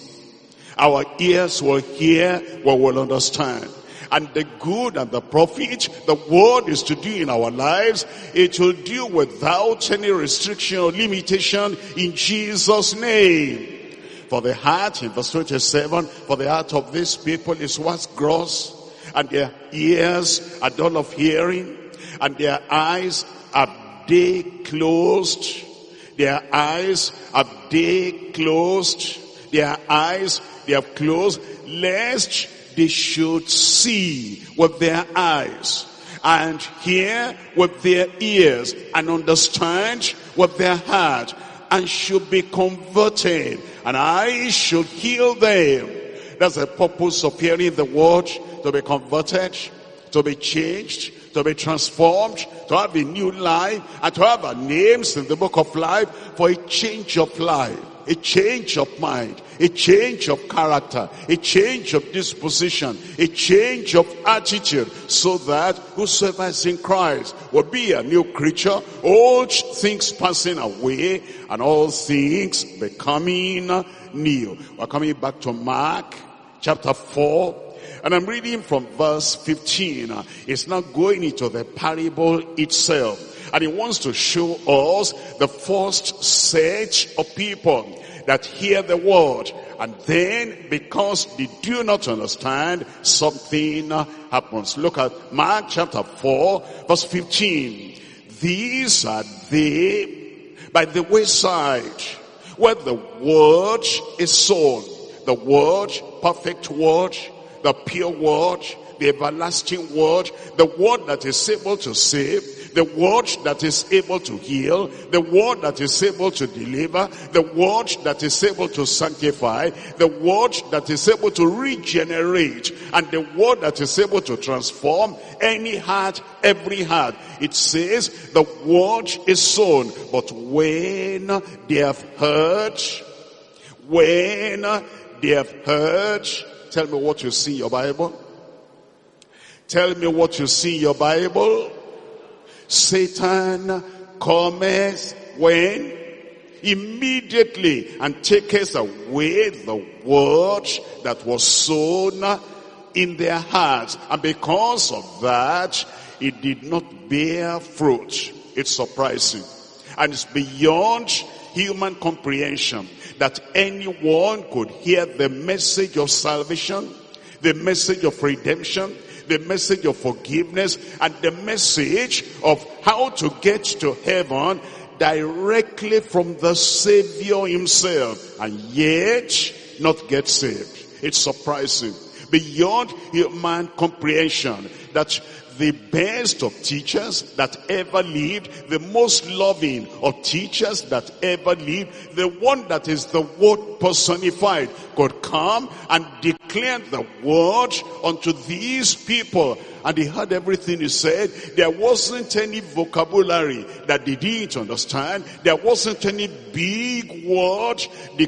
Our ears will hear, we will understand. And the good and the profit the word is to do in our lives, it will do without any restriction or limitation in Jesus' name. For the heart, in verse 27, for the heart of these people is waxed gross, and their ears are dull of hearing, and their eyes are they closed. Their eyes are they closed. Their eyes they have closed, lest they should see with their eyes, and hear with their ears, and understand with their heart, and should be converted, and I should heal them. That's the purpose of hearing the word, to be converted, to be changed, to be transformed, to have a new life, and to have our names in the book of life for a change of life, a change of mind, a change of character, a change of disposition, a change of attitude, so that whosoever is in Christ will be a new creature, old things passing away, and all things becoming new. We're coming back to Mark chapter 4. And I'm reading from verse 15. It's not going into the parable itself. And he wants to show us the first set of people that hear the word. And then, because they do not understand, something happens. Look at Mark chapter 4, verse 15. These are they by the wayside, where the word is sown. The word, perfect word, the pure word, the everlasting word, the word that is able to save, the word that is able to heal, the word that is able to deliver, the word that is able to sanctify, the word that is able to regenerate, and the word that is able to transform any heart, every heart. It says the word is sown, but when they have heard, tell me what you see in your Bible. Tell me what you see in your Bible. Satan cometh when? Immediately, and taketh away the word that was sown in their hearts. And because of that, it did not bear fruit. It's surprising. And it's beyond human comprehension that anyone could hear the message of salvation, the message of redemption, the message of forgiveness, and the message of how to get to heaven directly from the Savior himself, and yet not get saved. It's surprising, beyond human comprehension, that the best of teachers that ever lived, the most loving of teachers that ever lived, the one that is the word personified, could come and declare the word unto these people. And they heard everything he said. There wasn't any vocabulary that they didn't understand. There wasn't any big word they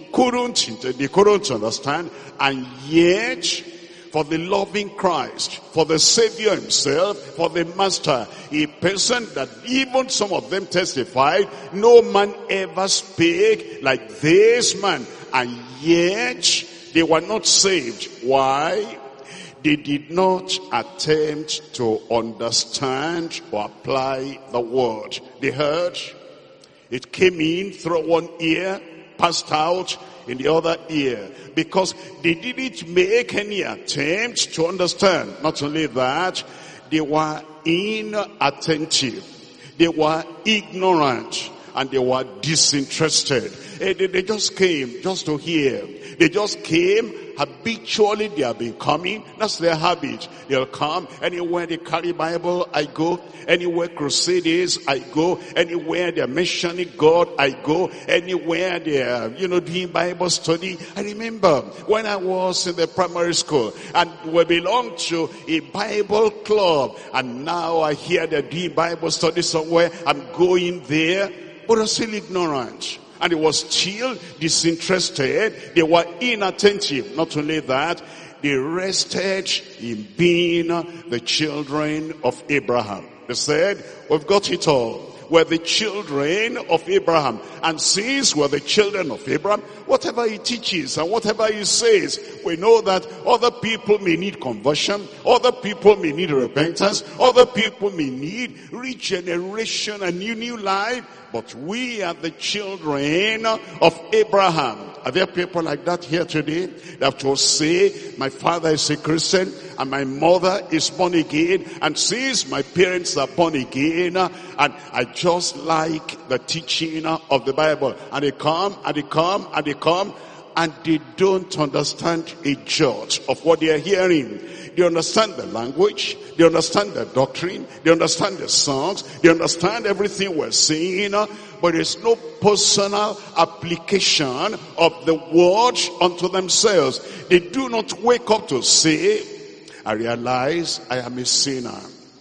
couldn't understand. And yet, for the loving Christ, for the Savior himself, for the Master, a person that even some of them testified, no man ever spake like this man. And yet, they were not saved. Why? They did not attempt to understand or apply the word. They heard, it came in through one ear, passed out in the other ear, because they didn't make any attempt to understand. Not only that, they were inattentive, they were ignorant, and they were disinterested. They just came just to hear. They just came. Habitually they have been coming. That's their habit. They'll come. Anywhere they carry Bible, I go. Anywhere crusade is, I go. Anywhere they're mentioning God, I go. Anywhere they're, doing Bible study. I remember when I was in the primary school and we belonged to a Bible club, and now I hear they're doing Bible study somewhere. I'm going there, but I'm still ignorant. And they were still disinterested. They were inattentive. Not only that, they rested in being the children of Abraham. They said, we've got it all. We're the children of Abraham. And since we're the children of Abraham, whatever he teaches and whatever he says, we know that other people may need conversion, other people may need repentance, other people may need regeneration and new life. But we are the children of Abraham. Are there people like that here today that will say, my father is a Christian and my mother is born again, and since my parents are born again, and I just like the teaching of the Bible, and they come and they come and they come, and they don't understand a jot of what they are hearing. They understand the language, they understand the doctrine, they understand the songs, they understand everything we're saying, but there's no personal application of the word unto themselves. They do not wake up to say, I realize I am a sinner.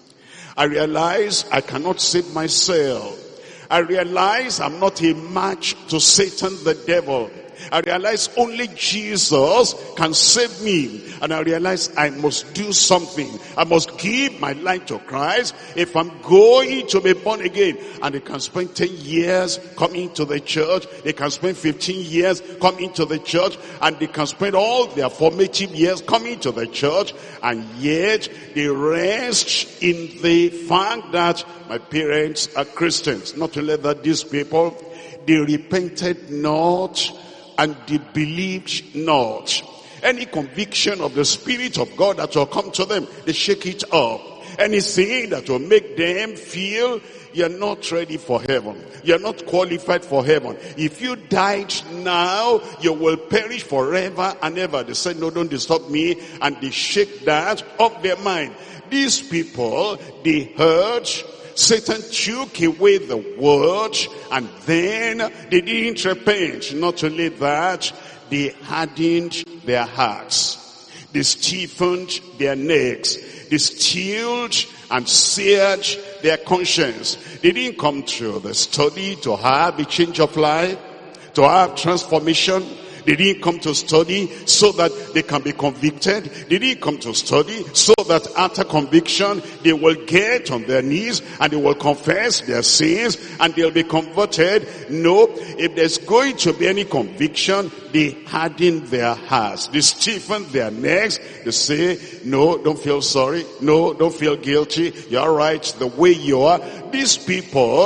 I realize I cannot save myself. I realize I'm not a match to Satan the devil. I realize only Jesus can save me. And I realize I must do something. I must give my life to Christ if I'm going to be born again. And they can spend 10 years coming to the church. They can spend 15 years coming to the church. And they can spend all their formative years coming to the church. And yet they rest in the fact that my parents are Christians. Not only that, these people, they repented not, and they believed not. Any conviction of the Spirit of God that will come to them, they shake it up. Anything that will make them feel you're not ready for heaven, you're not qualified for heaven. If you died now, you will perish forever and ever. They said, no, don't disturb me. And they shake that off their mind. These people, they heard, Satan took away the word, and then they didn't repent. Not only that, they hardened their hearts. They stiffened their necks. They steeled and seared their conscience. They didn't come to the study to have a change of life, to have transformation. They didn't come to study so that they can be convicted. They didn't come to study so that after conviction, they will get on their knees and they will confess their sins and they'll be converted. No, if there's going to be any conviction, they harden their hearts. They stiffen their necks. They say, no, don't feel sorry. No, don't feel guilty. You're right the way you are. These people,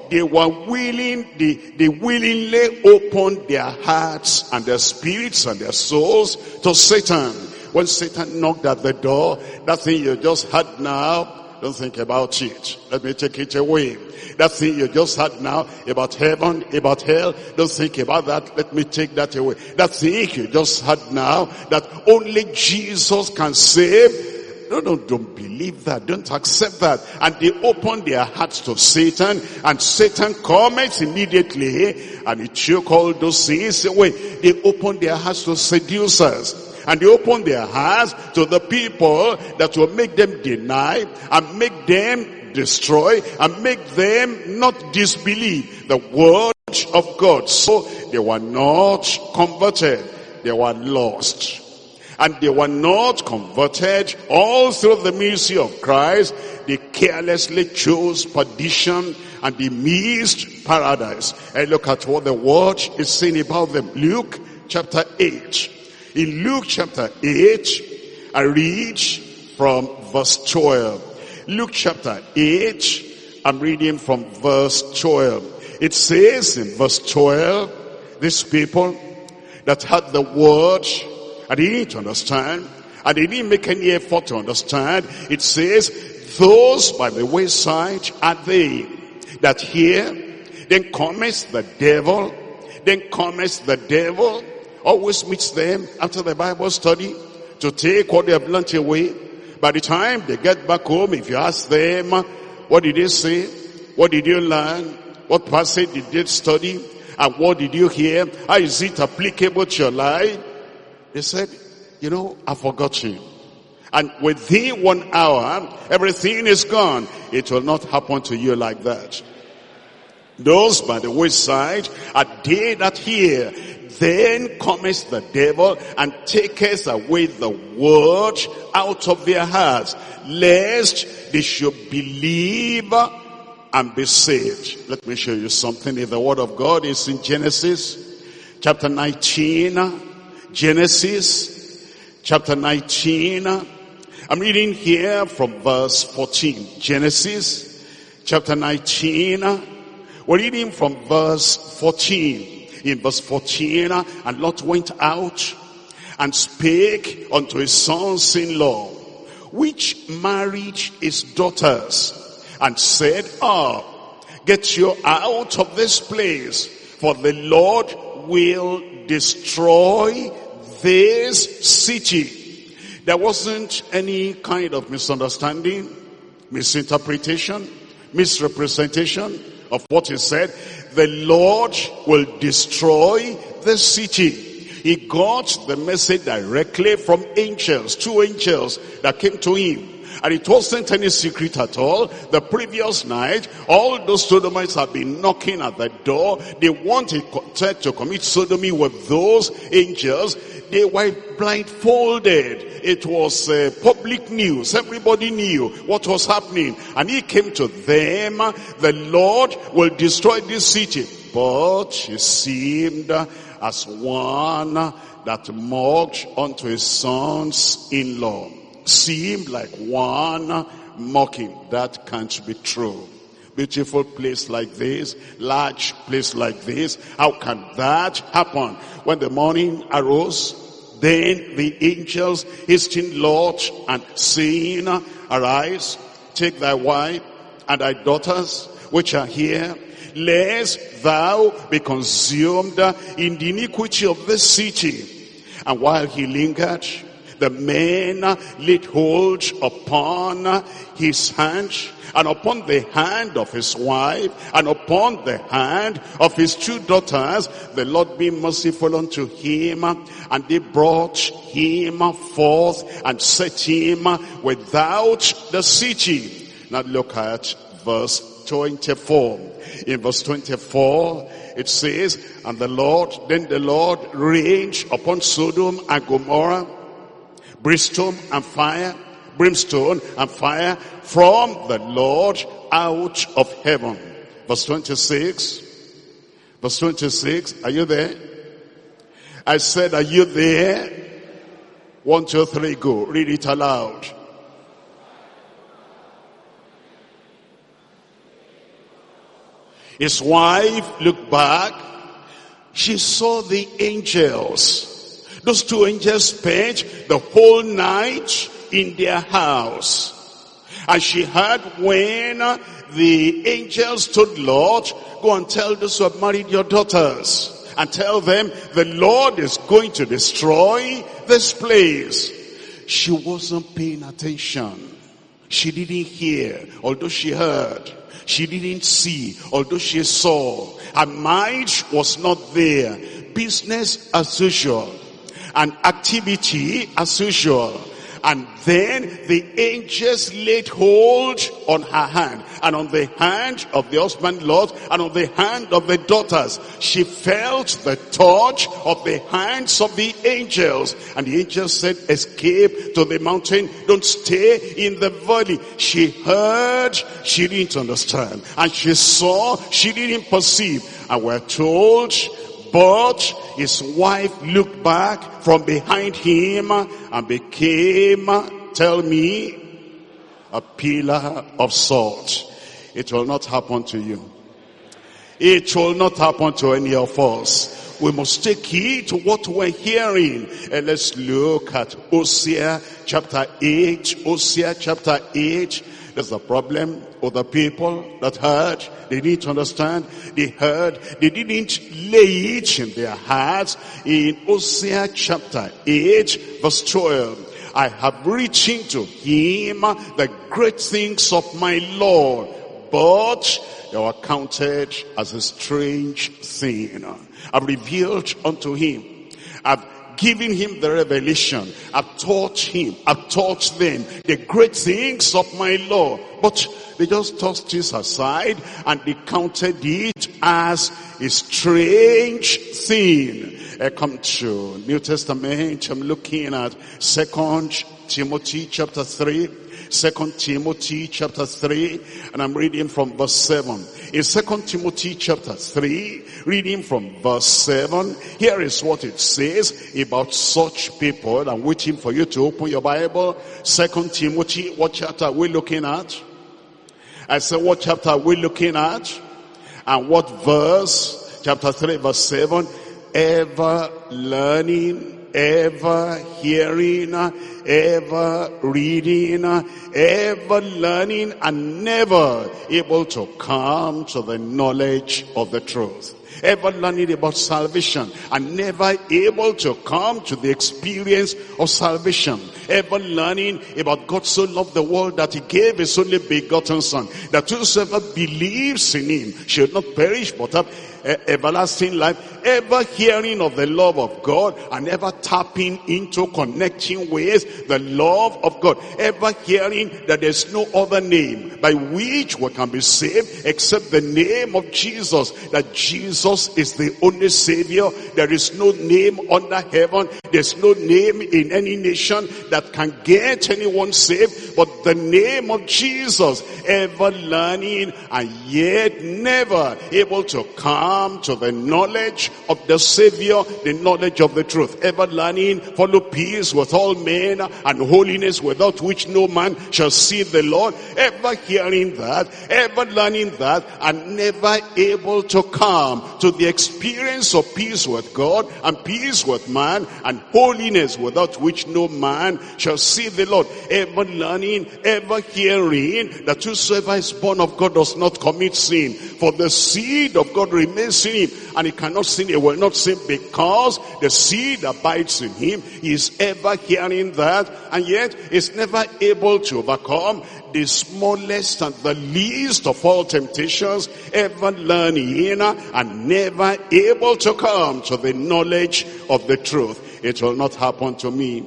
they were willing, they willingly opened their hearts and their spirits and their souls to Satan. When Satan knocked at the door, that thing you just had now, don't think about it. Let me take it away. That thing you just had now about heaven, about hell, don't think about that. Let me take that away. That thing you just had now that only Jesus can save. Don't believe that. Don't accept that. And they open their hearts to Satan, and Satan comments immediately, and he took all those things away. They open their hearts to seducers. And they open their hearts to the people that will make them deny and make them destroy and make them not disbelieve the word of God. So they were not converted. They were lost. And they were not converted all through the ministry of Christ. They carelessly chose perdition and they missed paradise. And look at what the word is saying about them. Luke chapter 8. In Luke chapter 8, I read from verse 12. Luke chapter 8, I'm reading from verse 12. It says in verse 12, these people that had the word, and they didn't understand, and they didn't make any effort to understand. It says, those by the wayside are they that hear, then cometh the devil, always meets them after the Bible study to take what they have learnt away. By the time they get back home, if you ask them, what did they say? What did you learn? What passage did you study? And what did you hear? How is it applicable to your life? They said, I've forgotten. And within 1 hour, everything is gone. It will not happen to you like that. Those by the wayside are they that hear. Then cometh the devil and taketh away the word out of their hearts, lest they should believe and be saved. Let me show you something. If the word of God is in Genesis chapter 19, Genesis chapter 19, I'm reading here from verse 14. Genesis chapter 19, we're reading from verse 14. In verse 14, and Lot went out and spake unto his sons-in-law, which married his daughters, and said, get you out of this place, for the Lord will destroy this city. There wasn't any kind of misunderstanding, misinterpretation, misrepresentation of what he said. The Lord will destroy the city. He got the message directly from angels, 2 angels that came to him. And it wasn't any secret at all. The previous night, all those sodomites had been knocking at the door. They wanted to commit sodomy with those angels. They were blindfolded. It was public news. Everybody knew what was happening. And he came to them, the Lord will destroy this city. But he seemed as one that mocked unto his sons-in-law. Seemed like one mocking. That can't be true. Beautiful place like this, large place like this, how can that happen? When the morning arose, then the angels hastened Lot and saying, arise, take thy wife and thy daughters which are here, lest thou be consumed in the iniquity of this city. And while he lingered, the men laid hold upon his hand, and upon the hand of his wife, and upon the hand of his 2 daughters, the Lord being merciful unto him, and they brought him forth and set him without the city. Now look at verse 24. In verse 24, it says, and then the Lord rained upon Sodom and Gomorrah brimstone and fire from the Lord out of heaven. Verse 26, are you there? I said, are you there? 1, 2, 3, go. Read it aloud. His wife looked back. She saw the angels. Those two angels spent the whole night in their house. And she heard when the angels told Lot, go and tell those who have married your daughters, and tell them the Lord is going to destroy this place. She wasn't paying attention. She didn't hear, although she heard. She didn't see, although she saw. Her mind was not there. Business as usual, and activity as usual. And then the angels laid hold on her hand, and on the hand of the husband Lot, and on the hand of the daughters. She felt the touch of the hands of the angels. And the angels said, escape to the mountain, don't stay in the valley. She heard, she didn't understand. And she saw, she didn't perceive. And we're told, but his wife looked back from behind him and became, tell me, a pillar of salt. It will not happen to you. It will not happen to any of us. We must take heed to what we're hearing. And let's look at Hosea chapter 8. Hosea chapter 8. There's a problem with the people that heard. They didn't understand. They heard. They didn't lay it in their hearts. In Hosea chapter 8 verse 12. I have written to him the great things of my Lord, but they were counted as a strange thing. I've revealed unto him. I've given him the revelation. I've taught him. I've taught them the great things of my Lord. But they just tossed this aside and they counted it as a strange thing. I come to New Testament. I'm looking at 2 Timothy chapter 3. 2 Timothy chapter 3, and I'm reading from verse 7. In 2 Timothy chapter 3, reading from verse 7, here is what it says about such people. I'm waiting for you to open your Bible. 2 Timothy, what chapter are we looking at? I said, what chapter are we looking at? And what verse? Chapter 3, verse 7. Ever learning, ever hearing, ever reading, ever learning, and never able to come to the knowledge of the truth. Ever learning about salvation and never able to come to the experience of salvation. Ever learning about God so loved the world that he gave his only begotten son, that whosoever believes in him should not perish but have everlasting life. Ever hearing of the love of God and ever tapping into, connecting with the love of God. Ever hearing that there's no other name by which we can be saved except the name of Jesus. That Jesus is the only Savior. There is no name under heaven. There's no name in any nation that can get anyone saved but the name of Jesus. Ever learning and yet never able to come to the knowledge of the Savior, the knowledge of the truth. Ever learning, follow peace with all men and holiness, without which no man shall see the Lord. Ever hearing that, ever learning that, and never able to come to the experience of peace with God and peace with man and holiness, without which no man shall see the Lord. Ever learning, ever hearing that whosoever is born of God does not commit sin, for the seed of God remains in him, and he cannot sin, he will not sin, because the seed abides in him. He is ever hearing that, and yet is never able to overcome the smallest and the least of all temptations. Ever learning and never able to come to the knowledge of the truth. It will not happen to me.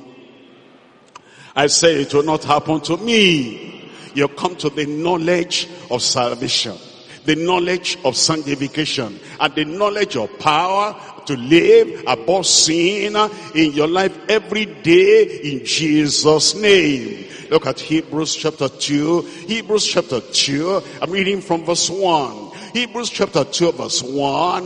I say it will not happen to me. You come to the knowledge of salvation, the knowledge of sanctification, and the knowledge of power to live above sin in your life every day in Jesus' name. Look at Hebrews chapter 2. Hebrews chapter 2, I'm reading from verse 1. Hebrews chapter 2 verse 1.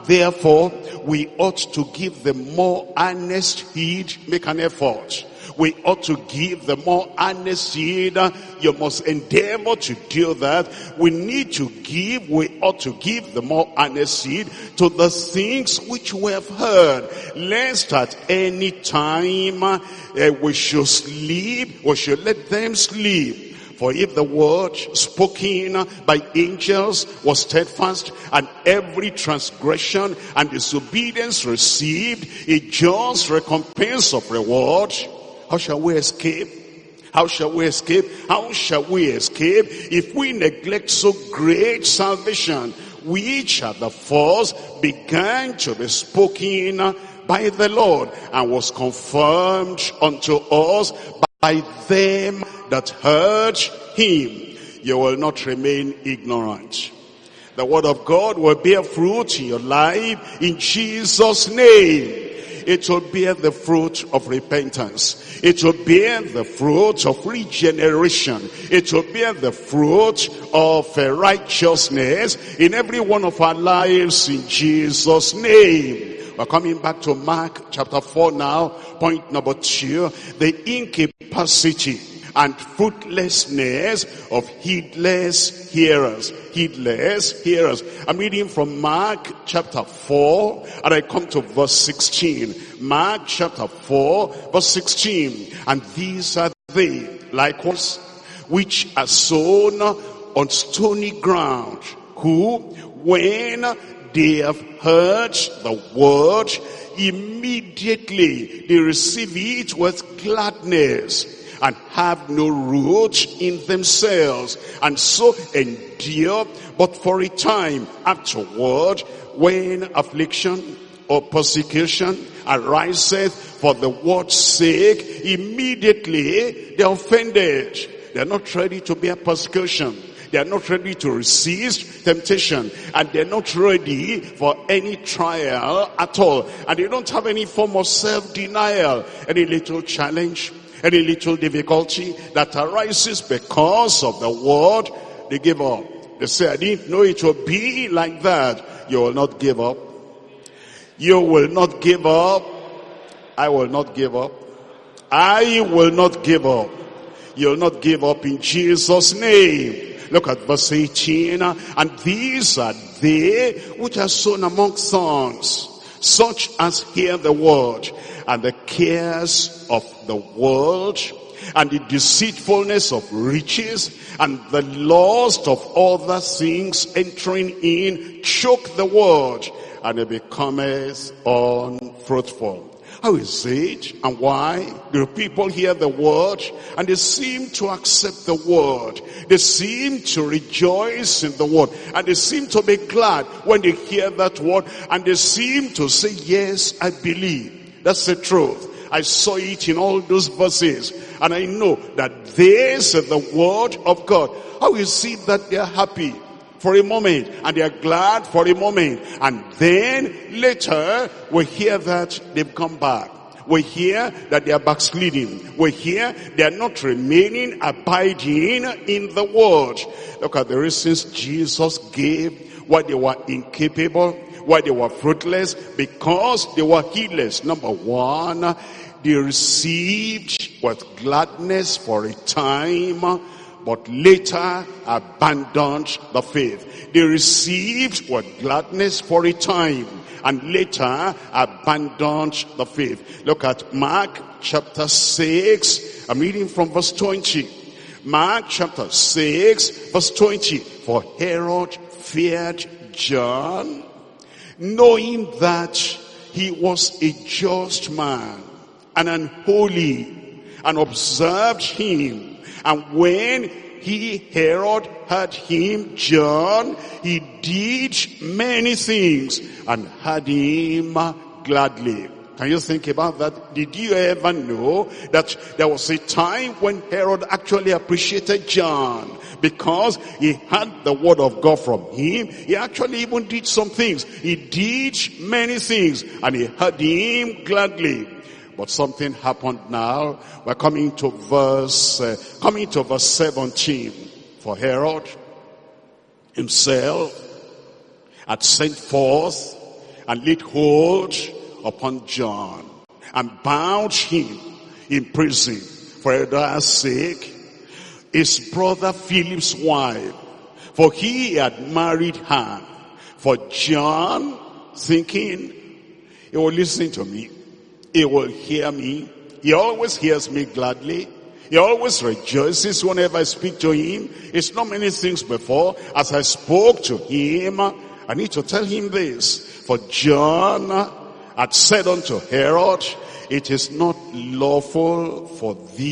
therefore we ought to give the more earnest heed. Make an effort. We ought to give the more earnest heed. You must endeavor to do that. We ought to give the more earnest heed to the things which we have heard, lest at any time we should sleep, we should let them sleep. For if the word spoken by angels was steadfast, and every transgression and disobedience received a just recompense of reward, how shall we escape? How shall we escape? How shall we escape if we neglect so great salvation, which at the first began to be spoken by the Lord, and was confirmed unto us by them that heard him? You will not remain ignorant. The word of God will bear fruit in your life in Jesus' name. It will bear the fruit of repentance. It will bear the fruit of regeneration. It will bear the fruit of righteousness in every one of our lives in Jesus' name. We're coming back to Mark chapter 4 now. Point number 2, the incapacity and fruitlessness of heedless hearers. Heedless hearers. I'm reading from Mark chapter 4, and I come to verse 16. Mark chapter 4, verse 16. And these are they, likewise, which are sown on stony ground, who, when they have heard the word, immediately they receive it with gladness, and have no root in themselves, and so endure but for a time. Afterward, when affliction or persecution ariseth for the word's sake, immediately they are offended. They are not ready to bear persecution. They are not ready to resist temptation, and they're not ready for any trial at all. And they don't have any form of self-denial. Any little challenge, any little difficulty that arises because of the word, they give up. They say, I didn't know it would be like that. You will not give up. You will not give up. I will not give up. I will not give up. You will not give up in Jesus' name. Look at verse 18. And these are they which are sown among thorns, such as hear the word, and the cares of the world, and the deceitfulness of riches, and the lust of other things entering in, choke the word, and it becometh unfruitful. How is it, and why do people hear the word and they seem to accept the word? They seem to rejoice in the word, and they seem to be glad when they hear that word, and they seem to say, yes, I believe. That's the truth. I saw it in all those verses, and I know that this is the word of God. How is it that they are happy for a moment, and they are glad for a moment, and then later we hear that they've come back? We hear that they are backsliding. We hear they are not remaining, abiding in the word. Look at the reasons Jesus gave why they were incapable, why they were fruitless, because they were heedless. Number one, they received with gladness for a time, but later abandoned the faith. They received with gladness for a time, and later abandoned the faith. Look at Mark chapter 6. I'm reading from verse 20. Mark chapter 6, verse 20. For Herod feared John, knowing that he was a just man and unholy, and observed him. And when Herod heard him, John, he did many things and had him gladly. Can you think about that? Did you ever know that there was a time when Herod actually appreciated John because he had the word of God from him? He actually even did some things. He did many things and he had him gladly. But something happened now. We're coming to verse 17. For Herod himself had sent forth and laid hold upon John and bound him in prison for Herodias' sake, his brother Philip's wife, for he had married her. For John, thinking, he will listen to me, he will hear me, he always hears me gladly, he always rejoices whenever I speak to him. It's not many things before. As I spoke to him, I need to tell him this. For John had said unto Herod, it is not lawful for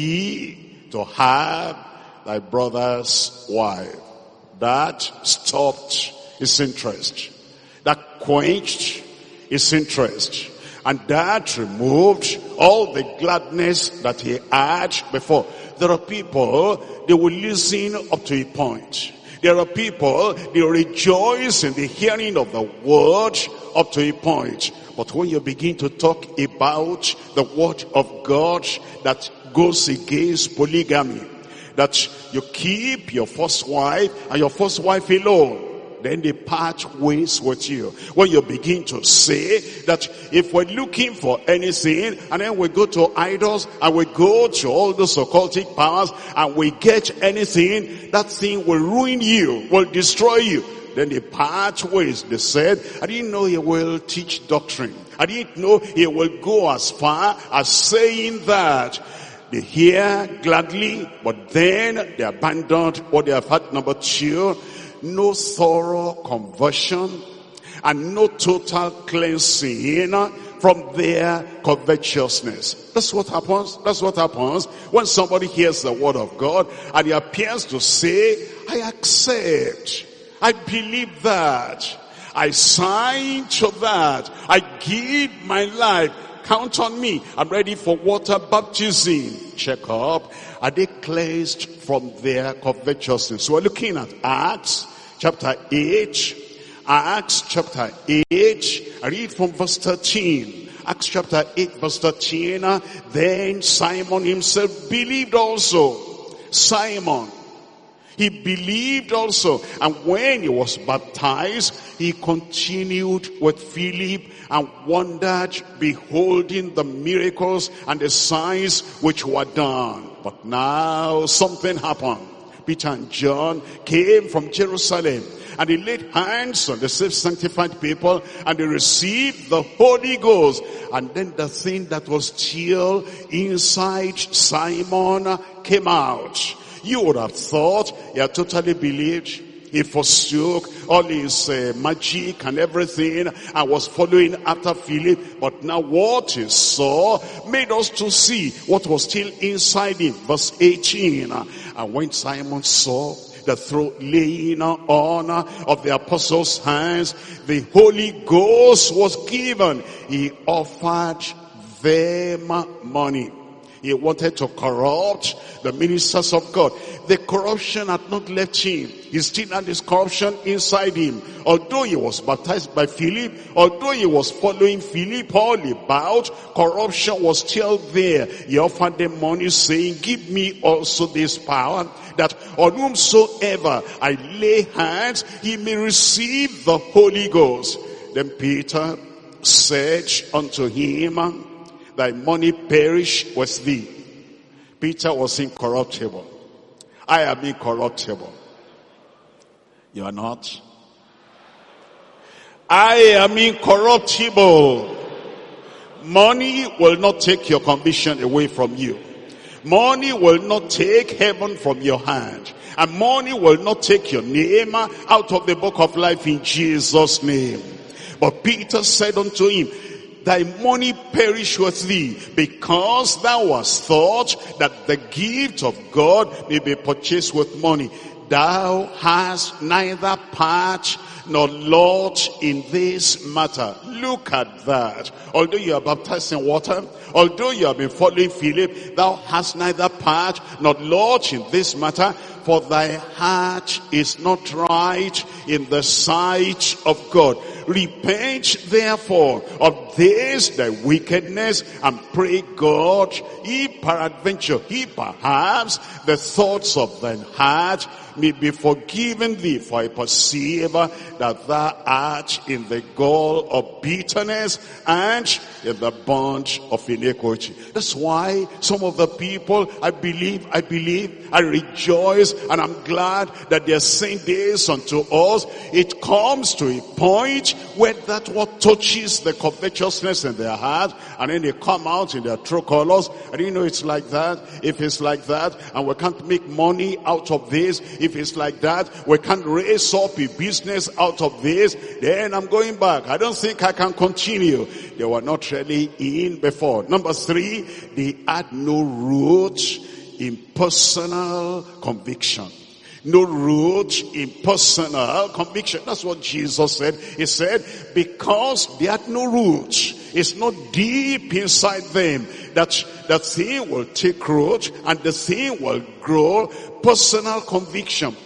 thee to have thy brother's wife. That stopped his interest. That quenched his interest. And that removed all the gladness that he had before. There are people, they will listen up to a point. There are people, they rejoice in the hearing of the word up to a point. But when you begin to talk about the word of God that goes against polygamy, that you keep your first wife and your first wife alone, then they part ways with you. When you begin to say that if we're looking for anything, and then we go to idols, and we go to all those occultic powers, and we get anything, that thing will ruin you, will destroy you. Then they part ways. They said, I didn't know he will teach doctrine. I didn't know he will go as far as saying that. They hear gladly, but then they abandoned what they have had. Number two, no thorough conversion and no total cleansing from their covetousness. That's what happens. That's what happens when somebody hears the word of God and he appears to say, I accept, I believe that, I sign to that, I give my life, count on me, I'm ready for water baptism. Check up, are they cleansed from their covetousness? So we're looking at Acts chapter 8. Acts chapter 8, I read from verse 13. Acts chapter 8 verse 13. Then Simon himself believed also. Simon, he believed also. And when he was baptized, he continued with Philip and wondered, beholding the miracles and the signs which were done. But now something happened. Peter and John came from Jerusalem, and they laid hands on the sanctified people, and they received the Holy Ghost. And then the thing that was still inside Simon came out. You would have thought he had totally believed. He forsook all his magic and everything and was following after Philip. But now what he saw made us to see what was still inside him. Verse 18. And when Simon saw the throat laying on of the apostles' hands, the Holy Ghost was given. He offered them money. He wanted to corrupt the ministers of God. The corruption had not left him. He still had this corruption inside him. Although he was baptized by Philip, although he was following Philip all about, corruption was still there. He offered them money, saying, give me also this power, that on whomsoever I lay hands, he may receive the Holy Ghost. Then Peter said unto him, thy money perish with thee. Peter was incorruptible. I am incorruptible. You are not. I am incorruptible. Money will not take your conviction away from you. Money will not take heaven from your hand. And money will not take your name out of the book of life in Jesus' name. But Peter said unto him, thy money perish with thee, because thou hast thought that the gift of God may be purchased with money. Thou hast neither part nor lot in this matter. Look at that. Although you are baptized in water, although you have been following Philip, thou hast neither part nor lot in this matter, for thy heart is not right in the sight of God. Repent therefore of this thy wickedness, and pray God, perhaps the thoughts of thine heart may be forgiven thee, for I perceive that thou art in the gall of bitterness and in the bond of iniquity. That's why some of the people, I believe, I rejoice, and I'm glad that they are saying this unto us. It comes to a point where that what touches the covetousness in their heart, and then they come out in their true colors. And you know, it's like that. If it's like that, and we can't make money out of this, if it's like that, we can't raise up a business out of this, then I'm going back. I don't think I can continue. They were not really in before. Number 3, they had no root in personal conviction. No root in personal conviction. That's what Jesus said. He said, because they had no root, it's not deep inside them, that the thing will take root and the thing will grow. Personal conviction.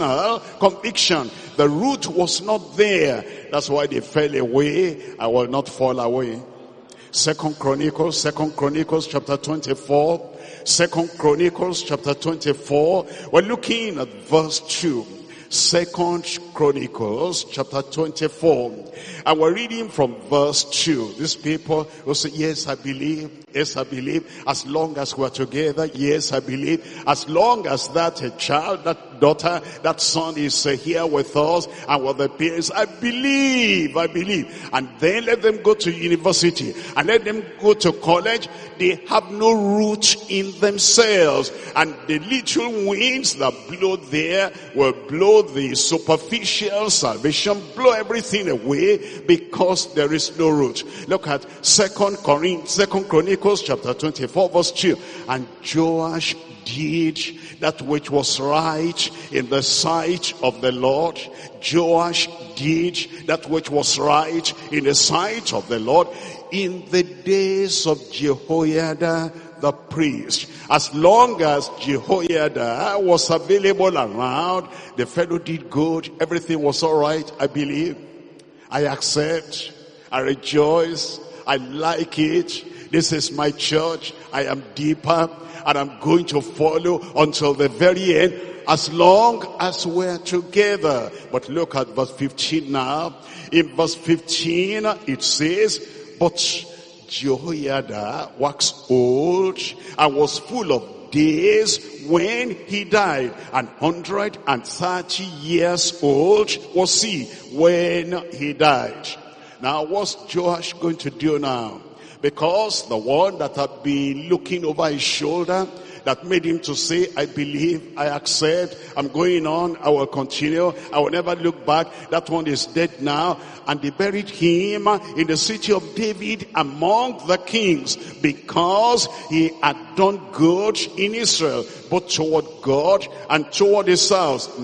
The root was not there. That's why they fell away. I will not fall away. Second Chronicles chapter 24. 2 Chronicles chapter 24. We're looking at verse 2. 2 Chronicles chapter 24. And we're reading from verse 2. These people will say, yes, I believe. Yes, I believe. As long as we're together, yes, I believe. As long as that child, that daughter, that son is here with us and with the parents, I believe. And then let them go to university and let them go to college. They have no root in themselves. And the little winds that blow there will blow the superficial salvation, blow everything away, because there is no root. Look at 2 Chronicles chapter 24 verse 2. And Joash did that which was right in the sight of the Lord. Joash did that which was right in the sight of the Lord in the days of Jehoiada the priest. As long as Jehoiada was available around, the fellow did good. Everything was all right. I believe. I accept. I rejoice. I like it. This is my church. I am deeper, and I'm going to follow until the very end, as long as we're together. But look at verse 15 now. In verse 15 it says, but Jehoiada waxed old and was full of days when he died, and 130 years old was he when he died. Now what's Joash going to do now? Because the one that had been looking over his shoulder, that made him to say, I believe, I accept, I'm going on, I will continue, I will never look back. That one is dead now. And they buried him in the city of David among the kings, because he had done good in Israel, both toward God and toward his house.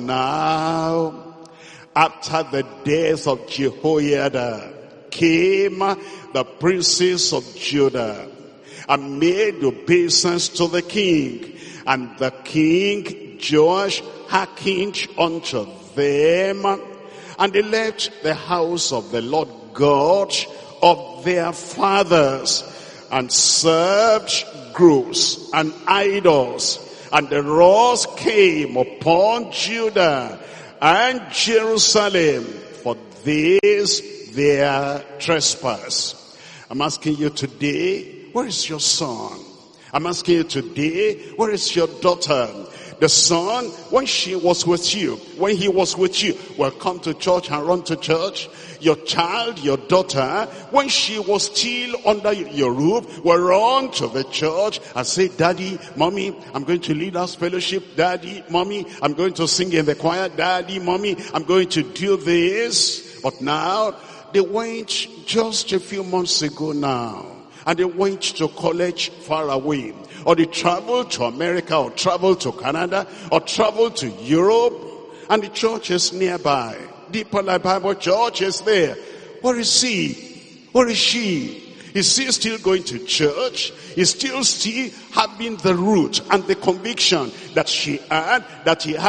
Now, after the death of Jehoiada, came the princes of Judah and made obeisance to the king. And the king Joash hearkened unto them, and they left the house of the Lord God of their fathers, and served groves and idols. And the wrath came upon Judah and Jerusalem for this their trespass. I'm asking you today, where is your son? I'm asking you today, where is your daughter? The son, when she was with you, when he was with you, will come to church and run to church. Your child, your daughter, when she was still under your roof, will run to the church and say, Daddy, Mommy, I'm going to lead us fellowship. Daddy, Mommy, I'm going to sing in the choir. Daddy, Mommy, I'm going to do this. But now, they went just a few months ago now, and they went to college far away, or they traveled to America, or traveled to Canada, or traveled to Europe, and the church is nearby. Deeper Life Bible Church is there. Where is he? Where is she? Is he still going to church? Is still having the root and the conviction that she had, that he had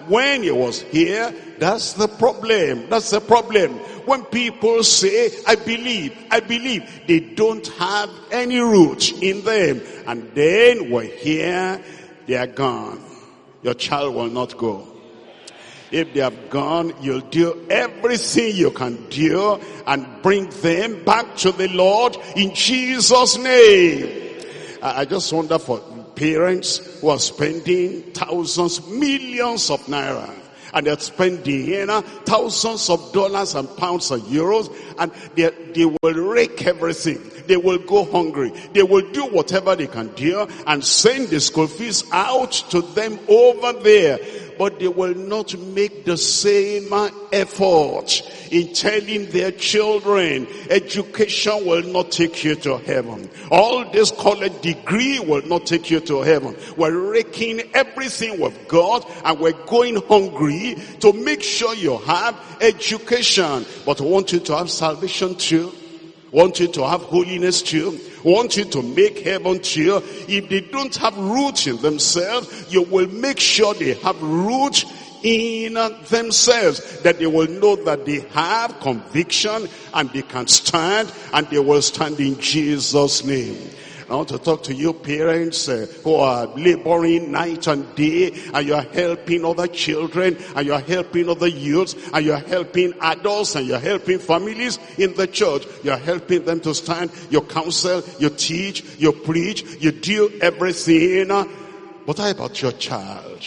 when he was here, that's the problem. That's the problem. When people say, I believe, they don't have any root in them. And then we're here, they are gone. Your child will not go. If they have gone, you'll do everything you can do and bring them back to the Lord in Jesus' name. I just wonder for parents who are spending thousands, millions of naira, and they're spending thousands of dollars and pounds and euros, and they will rake everything. They will go hungry. They will do whatever they can do and send the school fees out to them over there. But they will not make the same effort in telling their children, education will not take you to heaven. All this college degree will not take you to heaven. We're raking everything we've got and we're going hungry to make sure you have education. But we want you to have salvation too. Want you to have holiness too. Want you to make heaven too. If they don't have root in themselves, you will make sure they have root in themselves, that they will know that they have conviction and they can stand, and they will stand in Jesus' name. I want to talk to you parents who are laboring night and day, and you are helping other children, and you are helping other youths, and you are helping adults, and you are helping families in the church. You are helping them to stand. You counsel, you teach, you preach, you do everything. But how about your child?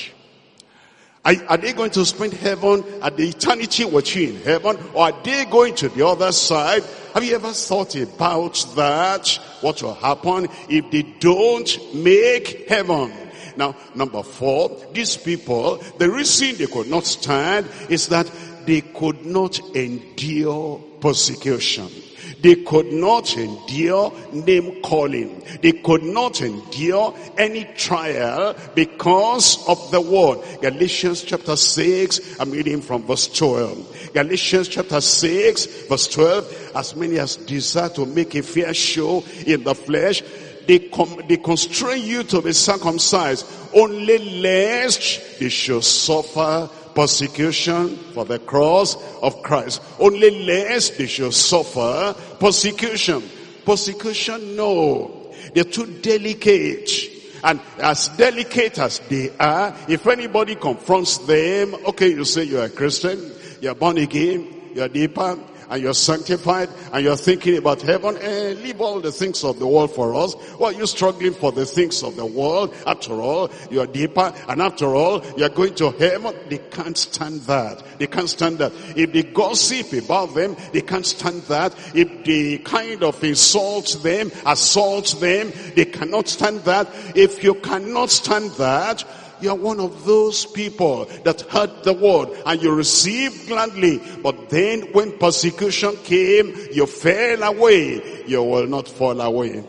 Are they going to spend heaven at the eternity with you in heaven, or are they going to the other side? Have you ever thought about that? What will happen if they don't make heaven? Now, number 4, these people, the reason they could not stand is that they could not endure persecution. They could not endure name calling. They could not endure any trial because of the word. Galatians chapter 6, I'm reading from verse 12. Galatians chapter 6, verse 12. As many as desire to make a fair show in the flesh, they constrain you to be circumcised, only lest they should suffer persecution for the cross of Christ. Only lest they should suffer persecution. Persecution, no. They're too delicate. And as delicate as they are, if anybody confronts them, okay, you say you're a Christian, you're born again, you're deeper, and you're sanctified, and you're thinking about heaven, leave all the things of the world for us. Why are you struggling for the things of the world? After all, you're deeper, and after all, you're going to heaven. They can't stand that. They can't stand that. If they gossip about them, they can't stand that. If they kind of insult them, assault them, they cannot stand that. If you cannot stand that, you're one of those people that heard the word and you received gladly. But then when persecution came, you fell away. You will not fall away.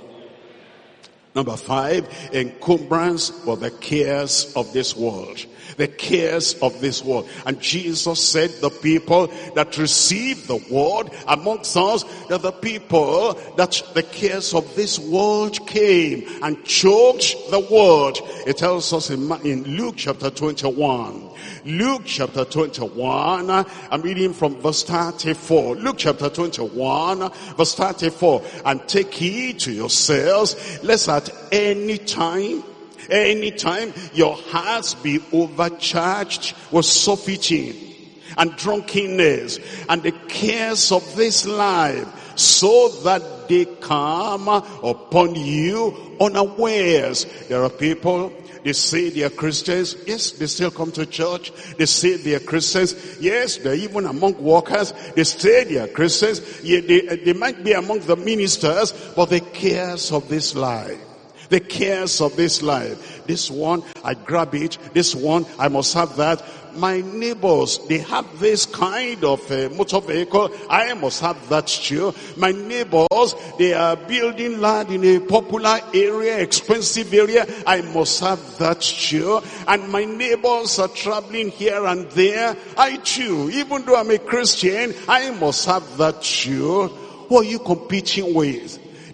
Number 5, encumbrance for the cares of this world. The cares of this world. And Jesus said the people that received the word amongst us, that the people that the cares of this world came and choked the word. It tells us in Luke chapter 21. Luke chapter 21, I'm reading from verse 34. Luke chapter 21, verse 34. And take heed to yourselves, lest at any time your hearts be overcharged with surfeiting and drunkenness and the cares of this life, so that they come upon you unawares. There are people, they say they are Christians. Yes, they still come to church. They say they are Christians. Yes, they're even among workers. They say they are Christians. Yeah, they might be among the ministers, but the cares of this life. The cares of this life. This one, I grab it. This one, I must have that. My neighbors, they have this kind of motor vehicle. I must have that too. My neighbors, they are building land in a popular area, expensive area. I must have that too. And my neighbors are traveling here and there. I too, even though I'm a Christian, I must have that too. Who are you competing with?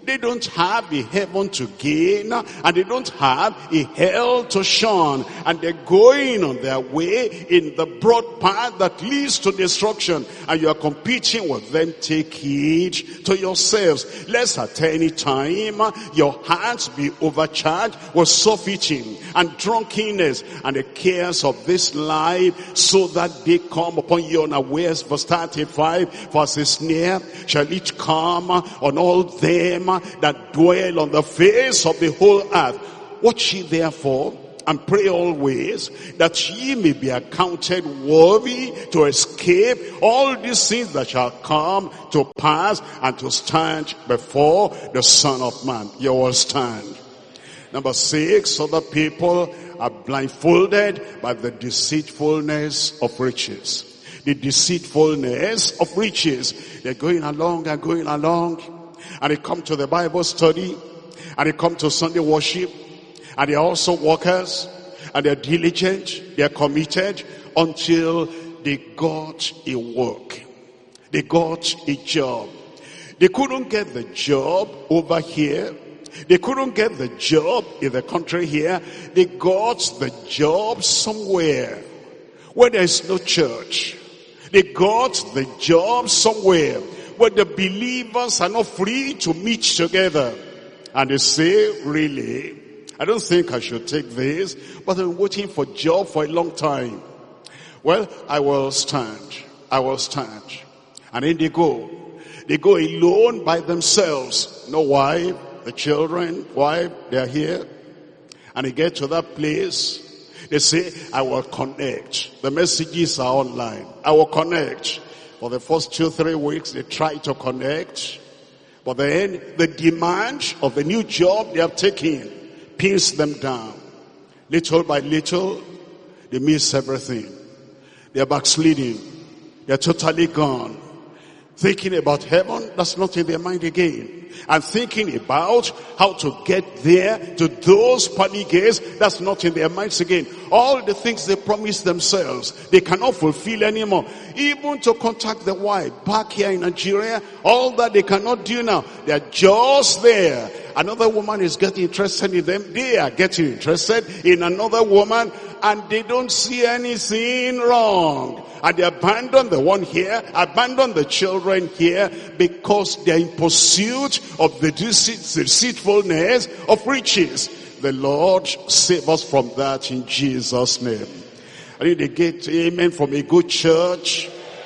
They don't have a heaven to gain, and they don't have a hell to shun. And they're going on their way in the broad path that leads to destruction. And you are competing with them. Take heed to yourselves, lest at any time your hearts be overcharged with surfeiting and drunkenness and the cares of this life, so that they come upon you unawares. Verse 35, for as a snare shall it come on all them that dwell on the face of the whole earth. Watch ye therefore, and pray always, that ye may be accounted worthy to escape all these things that shall come to pass, and to stand before the Son of Man. You will stand. Number 6, other people are blindfolded by the deceitfulness of riches. The deceitfulness of riches. They're going along and going along, and they come to the Bible study, and they come to Sunday worship, and they're also workers, and they're diligent, they're committed, until they got a work. They got a job. They couldn't get the job over here. They couldn't get the job in the country here. They got the job somewhere where there is no church. They got the job somewhere where the believers are not free to meet together. And they say, really, I don't think I should take this, but I've been waiting for a job for a long time. Well, I will stand. I will stand. And then they go. They go alone by themselves. No wife, the children, wife, they're here. And they get to that place. They say, I will connect. The messages are online. I will connect. For the first 2-3 weeks, they try to connect. But then the demand of the new job they have taken pins them down. Little by little, they miss everything. They are backsliding. They are totally gone. Thinking about heaven, that's not in their mind again. And thinking about how to get there to those pearly gates, that's not in their minds again. All the things they promised themselves, they cannot fulfill anymore. Even to contact the wife back here in Nigeria, all that they cannot do now. They are just there. Another woman is getting interested in them. They are getting interested in another woman, and they don't see anything wrong. And they abandon the one here, abandon the children here, because they are in pursuit of the deceitfulness of riches. The Lord save us from that in Jesus' name. I need to get amen from a good church.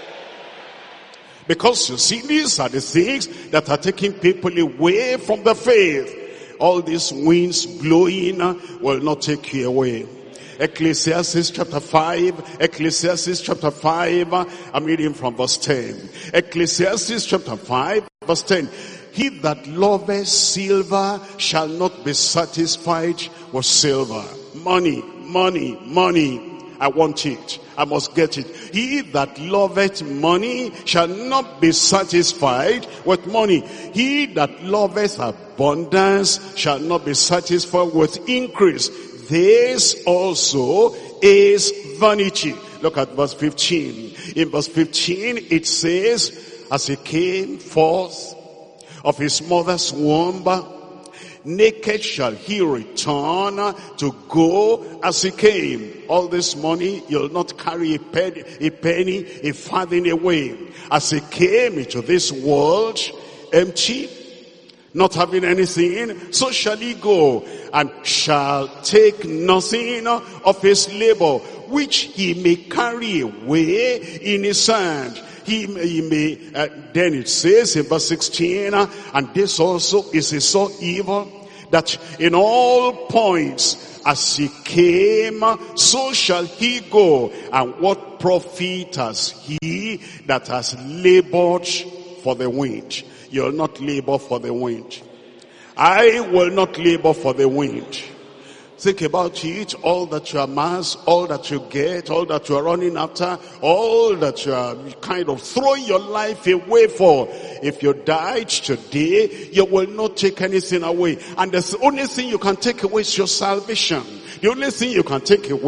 Because you see, these are the things that are taking people away from the faith. All these winds blowing will not take you away. Ecclesiastes chapter 5, Ecclesiastes chapter 5, I'm reading from verse 10. Ecclesiastes chapter 5, verse 10. He that loveth silver shall not be satisfied with silver. Money, money, money. I want it. I must get it. He that loveth money shall not be satisfied with money. He that loveth abundance shall not be satisfied with increase. This also is vanity. Look at verse 15. In verse 15 it says, as he came forth of his mother's womb, naked shall he return to go as he came. All this money, you'll not carry a penny, a farthing away. As he came into this world, empty, not having anything, so shall he go, and shall take nothing of his labor, which he may carry away in his hand. He may, then it says in verse 16, and this also is so evil, that in all points as he came, so shall he go. And what profit has he that has labored for the wind? You will not labor for the wind. I will not labor for the wind. Think about it, all that you amass, all that you get, all that you are running after, all that you are kind of throwing your life away for. If you died today, you will not take anything away. And the only thing you can take away is your salvation. The only thing you can take away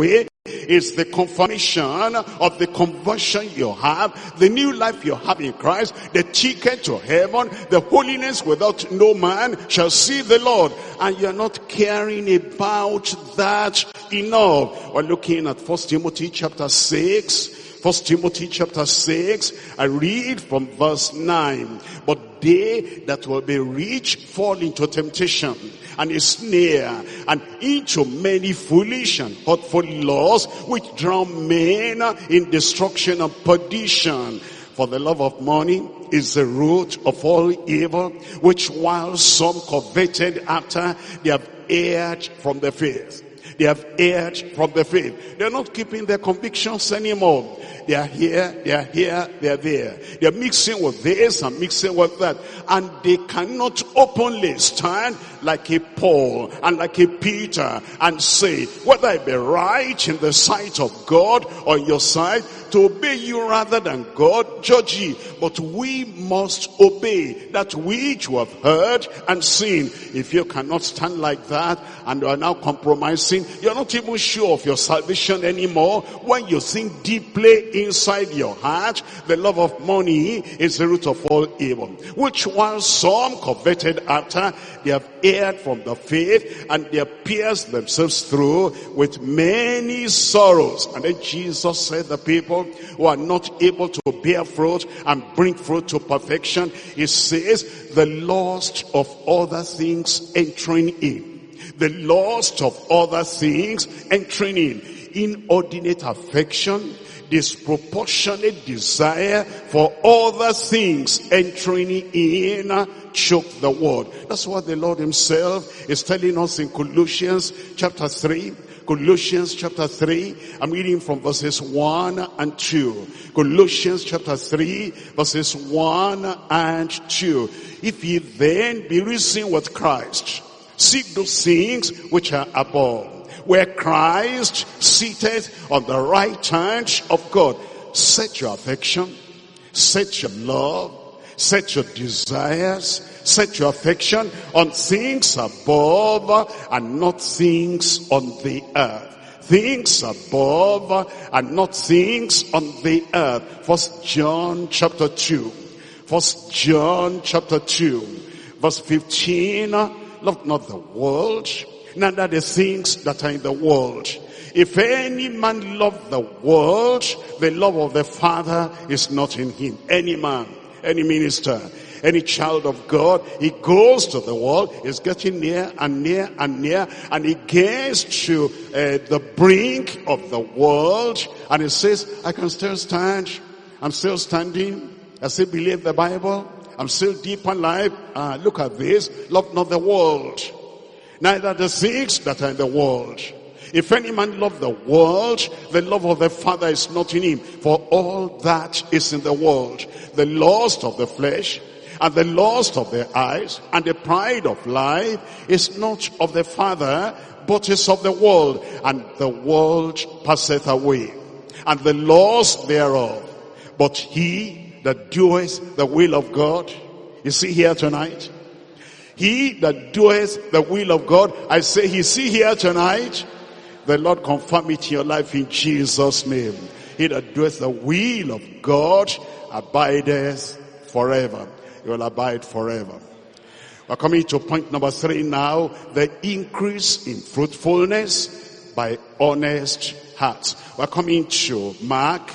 is the confirmation of the conversion you have, the new life you have in Christ, the ticket to heaven, the holiness without no man shall see the Lord. And you're not caring about that enough. We're looking at 1 Timothy chapter 6. 1 Timothy chapter 6, I read from verse 9. But they that will be rich fall into temptation and a snare, and into many foolish and hurtful laws, which drown men in destruction and perdition. For the love of money is the root of all evil, which while some coveted after, they have erred from the faith. They have erred from the faith. They're not keeping their convictions anymore. They are here, they are here, they are there. They are mixing with this and mixing with that. And they cannot openly stand like a Paul and like a Peter and say, whether I be right in the sight of God or your sight, to obey you rather than God, judge ye. But we must obey that which we have heard and seen. If you cannot stand like that and you are now compromising, you're not even sure of your salvation anymore. When you think deeply inside your heart, the love of money is the root of all evil, which while some coveted after, they have erred from the faith, and they have pierced themselves through with many sorrows. And then Jesus said, the people who are not able to bear fruit and bring fruit to perfection, he says, the lust of other things entering in. The lust of other things entering in. Inordinate affection, disproportionate desire for other things entering in, choke the word. That's what the Lord himself is telling us in Colossians chapter 3. Colossians chapter 3, I'm reading from verses 1 and 2. Colossians chapter 3, verses 1 and 2. If ye then be risen with Christ, seek those things which are above, where Christ seated on the right hand of God. Set your affection, set your love, set your desires, set your affection on things above and not things on the earth. Things above and not things on the earth. 1 John chapter 2. 1 John chapter 2, verse 15. Love not the world, neither the things that are in the world. If any man love the world, the love of the Father is not in him. Any man, any minister, any child of God, he goes to the world, is getting near and near and near, and he gets to the brink of the world, and he says, I can still stand. I'm still standing. I still believe the Bible. I'm still deep in life. Look at this. Love not the world, neither the things that are in the world. If any man love the world, the love of the Father is not in him. For all that is in the world, the lust of the flesh, and the lust of the eyes, and the pride of life is not of the Father, but is of the world. And the world passeth away, and the lust thereof. But he that doeth the will of God, you see here tonight? He that doeth the will of God, I say, he see here tonight? The Lord confirm it in your life in Jesus' name. He that doeth the will of God abideth forever. You will abide forever. We're coming to point number 3 now. The increase in fruitfulness by honest hearts. We're coming to Mark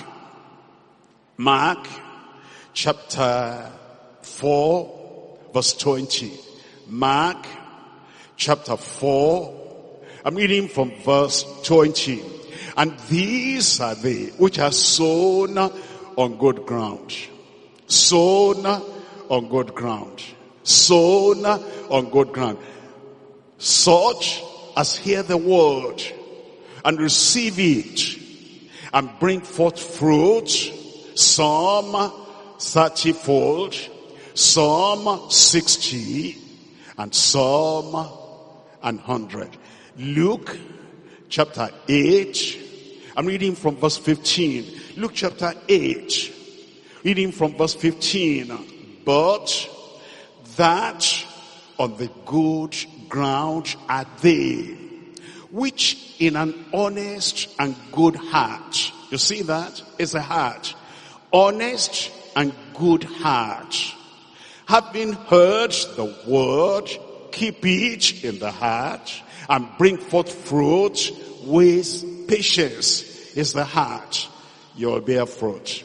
chapter 4 verse 20. Mark chapter 4. I'm reading from verse 20. And these are they which are sown on good ground. Sown on good ground. Sown on good ground. Such as hear the word and receive it and bring forth fruit, some 30-fold, some 60, and some 100. Luke chapter 8. I'm reading from verse 15. Luke chapter 8. Reading from verse 15. But that on the good ground are they which in an honest and good heart. You see that? It's a heart. Honest and good heart. Having heard the word, keep it in the heart and bring forth fruit with patience. Is the heart. You will bear fruit.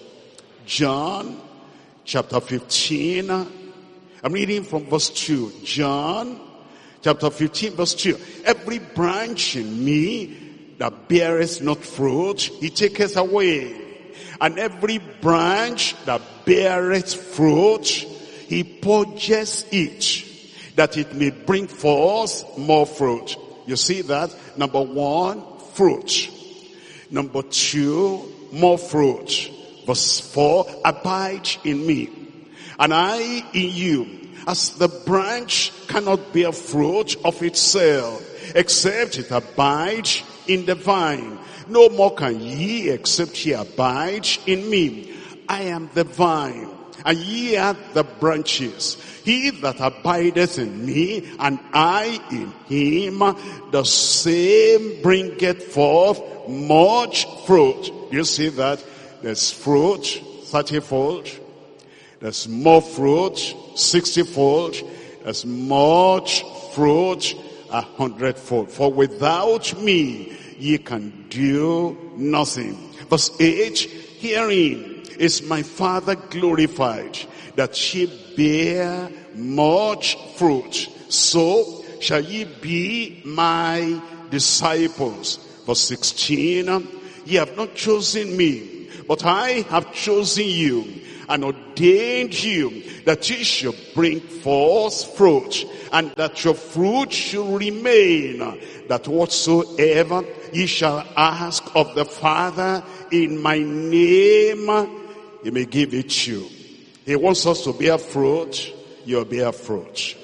John chapter 15. I'm reading from verse 2. John chapter 15 verse 2. Every branch in me that beareth not fruit, he taketh away. And every branch that beareth fruit, he purges it, that it may bring forth more fruit. You see that? Number one, fruit. Number two, more fruit. Verse 4, abide in me, and I in you. As the branch cannot bear fruit of itself, except it abide in the vine, no more can ye, except ye abide in me. I am the vine, and ye are the branches. He that abideth in me, and I in him, the same bringeth forth much fruit. You see that? There's fruit 30-fold. There's more fruit 60-fold. There's much fruit 100-fold. For without me ye can do nothing. Verse 8, herein is my Father glorified, that ye bear much fruit. So shall ye be my disciples. Verse 16, ye have not chosen me, but I have chosen you and ordained you that ye should bring forth fruit, and that your fruit should remain, that whatsoever ye shall ask of the Father in my name, he may give it you. He wants us to bear fruit. You'll bear fruit.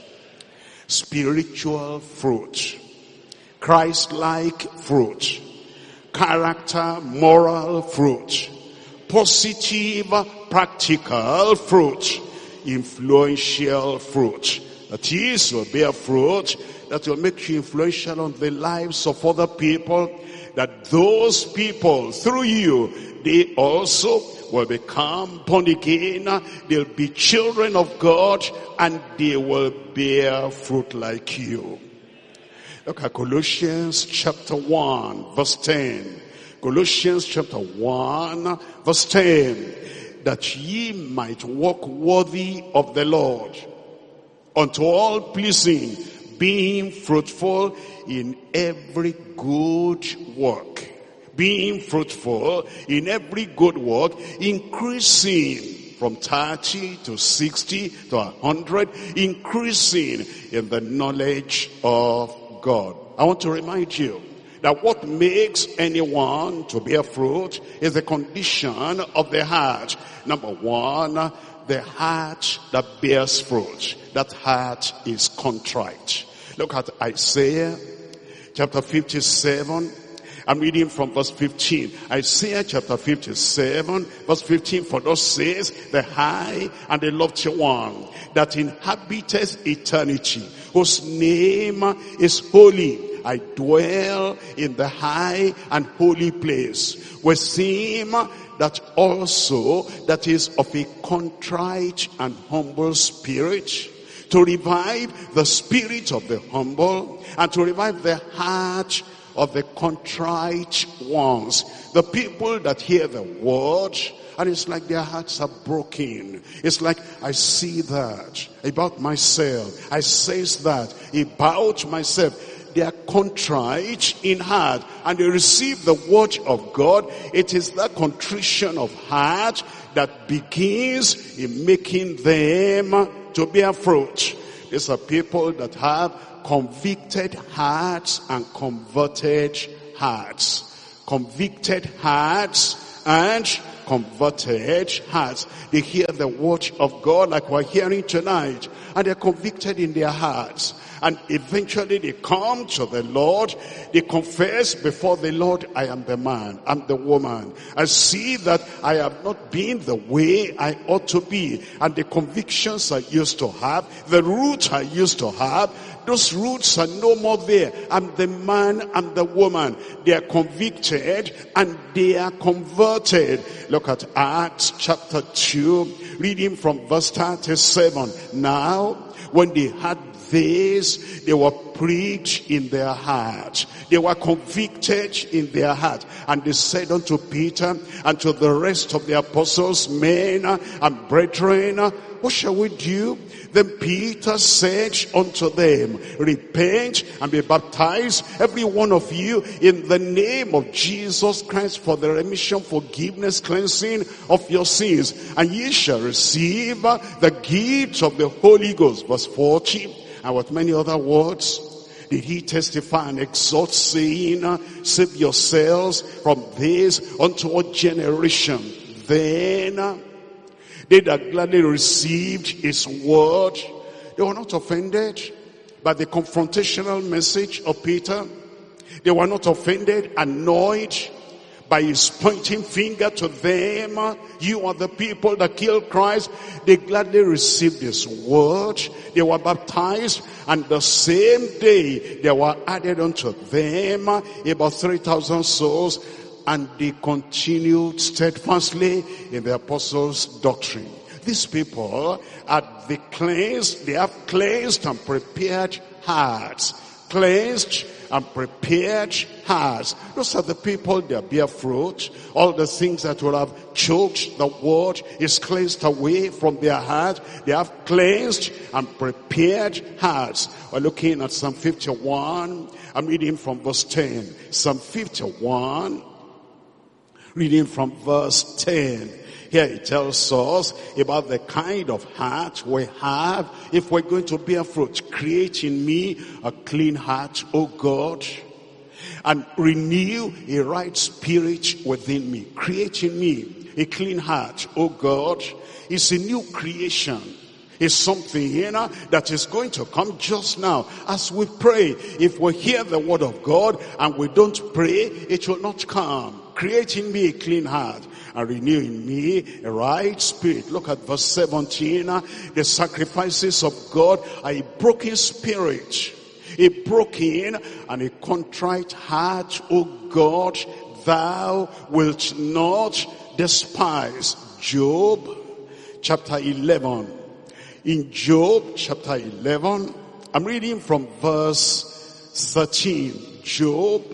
Spiritual fruit. Christ-like fruit. Character, moral fruit. Positive, practical fruit. Influential fruit. That is, will bear fruit that will make you influential on the lives of other people. That those people, through you, they also will become born again. They'll be children of God, and they will bear fruit like you. Look at Colossians chapter 1 verse 10. Colossians chapter 1 verse 10. That ye might walk worthy of the Lord, unto all pleasing, being fruitful in every good work. Being fruitful in every good work, increasing from 30 to 60 to 100, increasing in the knowledge of God. I want to remind you that what makes anyone to bear fruit is the condition of the heart. Number one, the heart that bears fruit. That heart is contrite. Look at Isaiah chapter 57. I'm reading from verse 15. Isaiah chapter 57, verse 15. For thus says the high and the lofty one, that inhabiteth eternity, whose name is holy. I dwell in the high and holy place, with him that also that is of a contrite and humble spirit, to revive the spirit of the humble, and to revive the heart of the contrite ones. The people that hear the word, and it's like their hearts are broken. It's like, I see that about myself. I says that about myself. They are contrite in heart, and they receive the word of God. It is that contrition of heart that begins in making them to bear fruit. These are people that have convicted hearts and converted hearts. Convicted hearts and converted hearts. They hear the word of God like we're hearing tonight, and they're convicted in their hearts. And eventually they come to the Lord. They confess before the Lord, I am the man, I'm the woman. I see that I have not been the way I ought to be. And the convictions I used to have, the root I used to have, Those roots are no more there. And the man and the woman, they are convicted and they are converted. Look at Acts chapter 2, reading from verse 37. Now, when they had this, they were pricked in their heart. They were convicted in their heart. And they said unto Peter and to the rest of the apostles, men and brethren, what shall we do? Then Peter said unto them, repent and be baptized, every one of you, in the name of Jesus Christ, for the remission, forgiveness, cleansing of your sins. And ye shall receive the gift of the Holy Ghost. Verse 40. And with many other words did he testify and exhort, saying, save yourselves from this untoward generation. Then they that gladly received his word, they were not offended by the confrontational message of Peter. They were not offended, annoyed by his pointing finger to them. You are the people that killed Christ. They gladly received his word. They were baptized, and the same day there were added unto them about 3,000 souls, and they continued steadfastly in the apostles' doctrine. These people are they have cleansed and prepared hearts. Cleansed and prepared hearts. Those are the people that bear fruit. All the things that would have choked the word is cleansed away from their heart. They have cleansed and prepared hearts. We're looking at Psalm 51. I'm reading from verse 10. Psalm 51, reading from verse 10. Here it tells us about the kind of heart we have if we're going to bear fruit. Create in me a clean heart, O God, and renew a right spirit within me. Create in me a clean heart, O God. It's a new creation. It's something that is going to come just now as we pray. If we hear the word of God and we don't pray, it will not come. Create in me a clean heart and renew in me a right spirit. Look at verse 17. The sacrifices of God are a broken spirit, a broken and a contrite heart, O God, thou wilt not despise. Job chapter 11. In Job chapter 11, I'm reading from verse 13. Job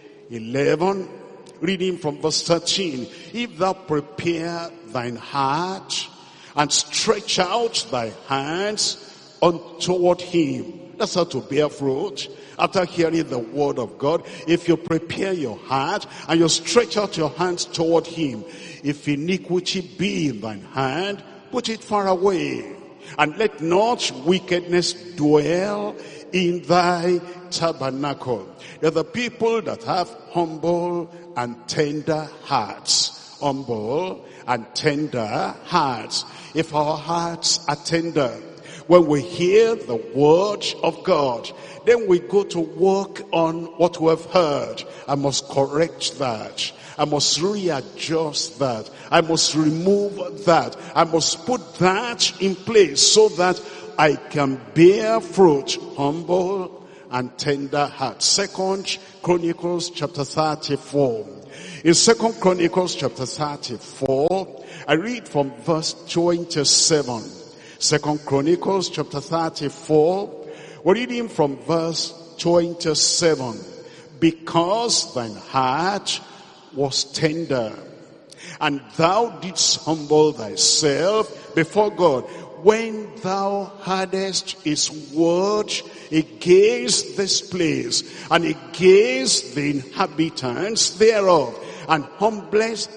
11, reading from verse 13. If thou prepare thine heart and stretch out thy hands toward him. That's how to bear fruit. After hearing the word of God, if you prepare your heart and you stretch out your hands toward him, if iniquity be in thine hand, put it far away. And let not wickedness dwell in thy tabernacle. They're the people that have humble and tender hearts. Humble and tender hearts. If our hearts are tender, when we hear the word of God, then we go to work on what we have heard. I must correct that. I must readjust that. I must remove that. I must put that in place so that I can bear fruit. Humble and tender heart. 2 Chronicles chapter 34. In 2 Chronicles chapter 34, I read from verse 27. 2 Chronicles chapter 34, we're reading from verse 27. Because thine heart was tender, and thou didst humble thyself before God, when thou heardest his word against this place, and against the inhabitants thereof, and humblest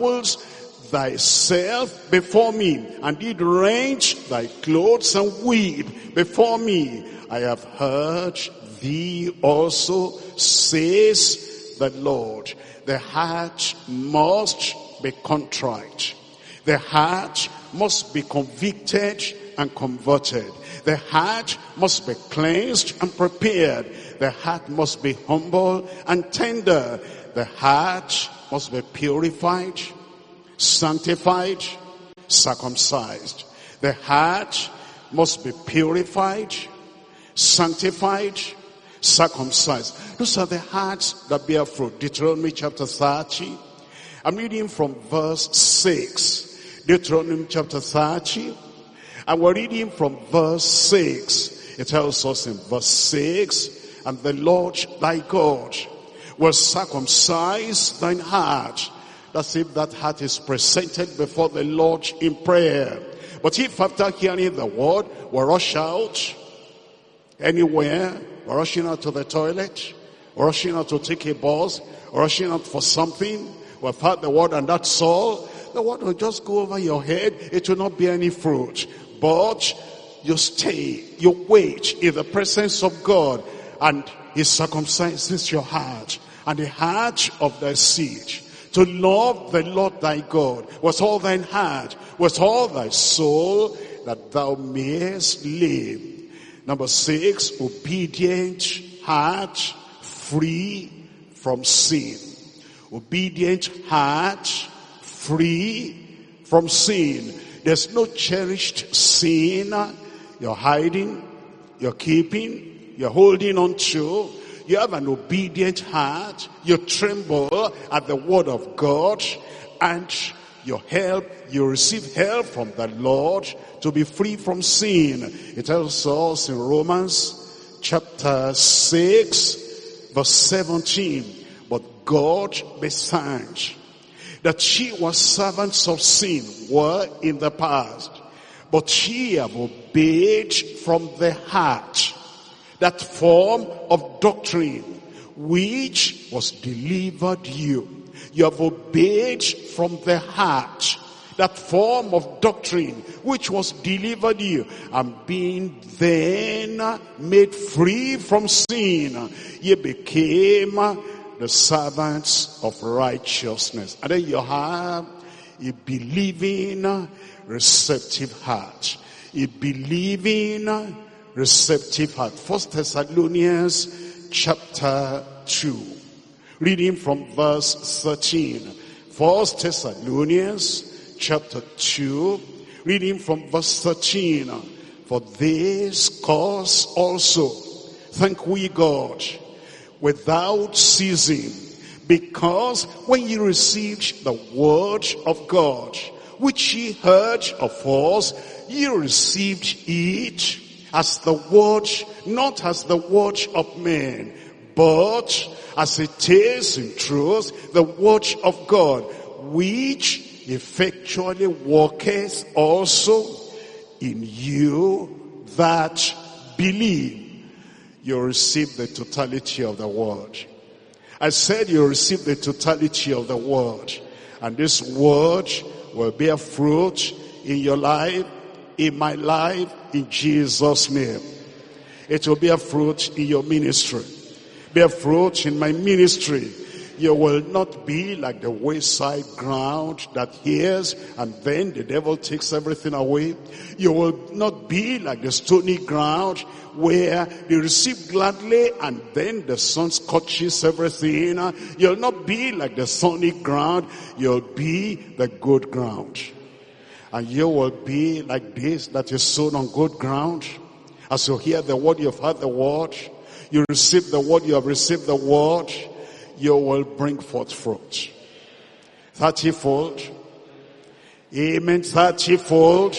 thyself before me, and did rend thy clothes and weep before me. I have heard thee also, says the Lord. The heart must be contrite. The heart must be convicted and converted. The heart must be cleansed and prepared. The heart must be humble and tender. The heart must be purified, sanctified, circumcised. The heart must be purified, sanctified, circumcised. Those are the hearts that bear fruit. Deuteronomy chapter 30. I'm reading from verse 6. Deuteronomy chapter 30. And we're reading from verse 6. It tells us in verse 6, and the Lord thy God will circumcise thine heart. That's if that heart is presented before the Lord in prayer. But if after hearing the word, we rush out anywhere, we're rushing out to the toilet, we're rushing out to take a bus, we're rushing out for something, we've heard the word and that's all, the word will just go over your head. It will not bear any fruit. But you stay, you wait in the presence of God, and he circumcises your heart and the heart of thy seed, to love the Lord thy God with all thine heart, with all thy soul, that thou mayest live. Number 6, obedient heart, free from sin. Obedient heart, free from sin. There's no cherished sin you're hiding, you're keeping, you're holding on to. You have an obedient heart. You tremble at the word of God, and you receive help from the Lord to be free from sin. It tells us in Romans chapter 6 verse 17, but God be thanked that ye were servants of sin, were in the past, but ye have obeyed from the heart that form of doctrine which was delivered you. You have obeyed from the heart that form of doctrine which was delivered you, and being then made free from sin, ye became the servants of righteousness. And then you have a believing, receptive heart. A believing, receptive heart. 1 Thessalonians chapter 2. Reading from verse 13. 1 Thessalonians chapter 2. Reading from verse 13. For this cause also thank we God without ceasing, because when ye received the word of God, which ye heard of us, ye received it as the word, not as the word of men, but as it is in truth, the word of God, which effectually worketh also in you that believe. You receive the totality of the word. I said you receive the totality of the word. And this word will bear fruit in your life, in my life, in Jesus' name. It will bear fruit in your ministry. Bear fruit in my ministry. You will not be like the wayside ground that hears and then the devil takes everything away. You will not be like the stony ground where they receive gladly and then the sun scorches everything. You'll not be like the thorny ground. You'll be the good ground. And you will be like this that is sown on good ground. As you hear the word, you've heard the word. You receive the word, you have received the word. You will bring forth fruit. 30-fold. Amen. 30-fold.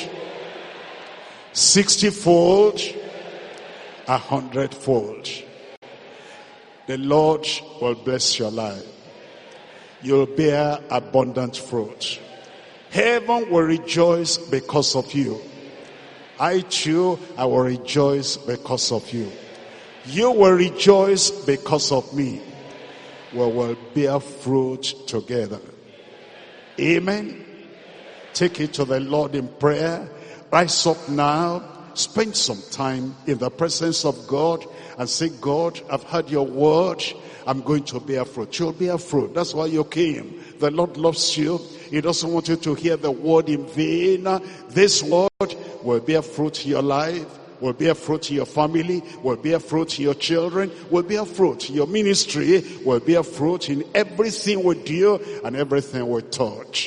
60-fold. 100-fold. The Lord will bless your life. You'll bear abundant fruit. Heaven will rejoice because of you. I too, I will rejoice because of you. You will rejoice because of me. We will bear fruit together. Amen. Take it to the Lord in prayer. Rise up now. Spend some time in the presence of God and say, God, I've heard your word. I'm going to bear fruit. You'll bear fruit. That's why you came. The Lord loves you. He doesn't want you to hear the word in vain. This word will bear fruit in your life, will bear fruit in your family, will bear fruit in your children, will bear fruit in your ministry, will bear fruit in everything we do and everything we touch.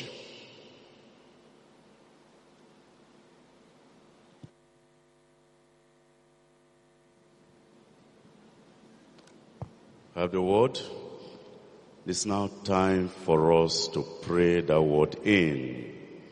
Have the word. It's now time for us to pray that word in.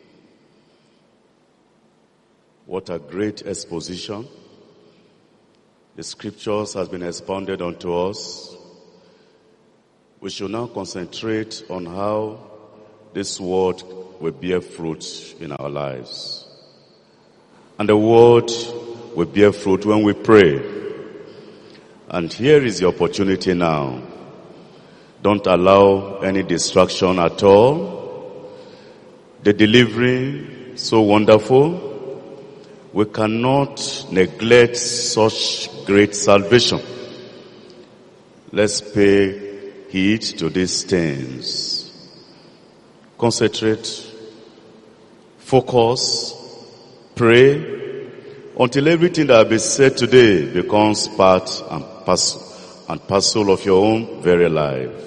What a great exposition. The scriptures has been expounded unto us. We should now concentrate on how this word will bear fruit in our lives. And the word will bear fruit when we pray. And here is the opportunity now. Don't allow any distraction at all. The delivery, so wonderful. We cannot neglect such great salvation. Let's pay heed to these things. Concentrate, focus, pray, until everything that will be said today becomes part and parcel of your own very life.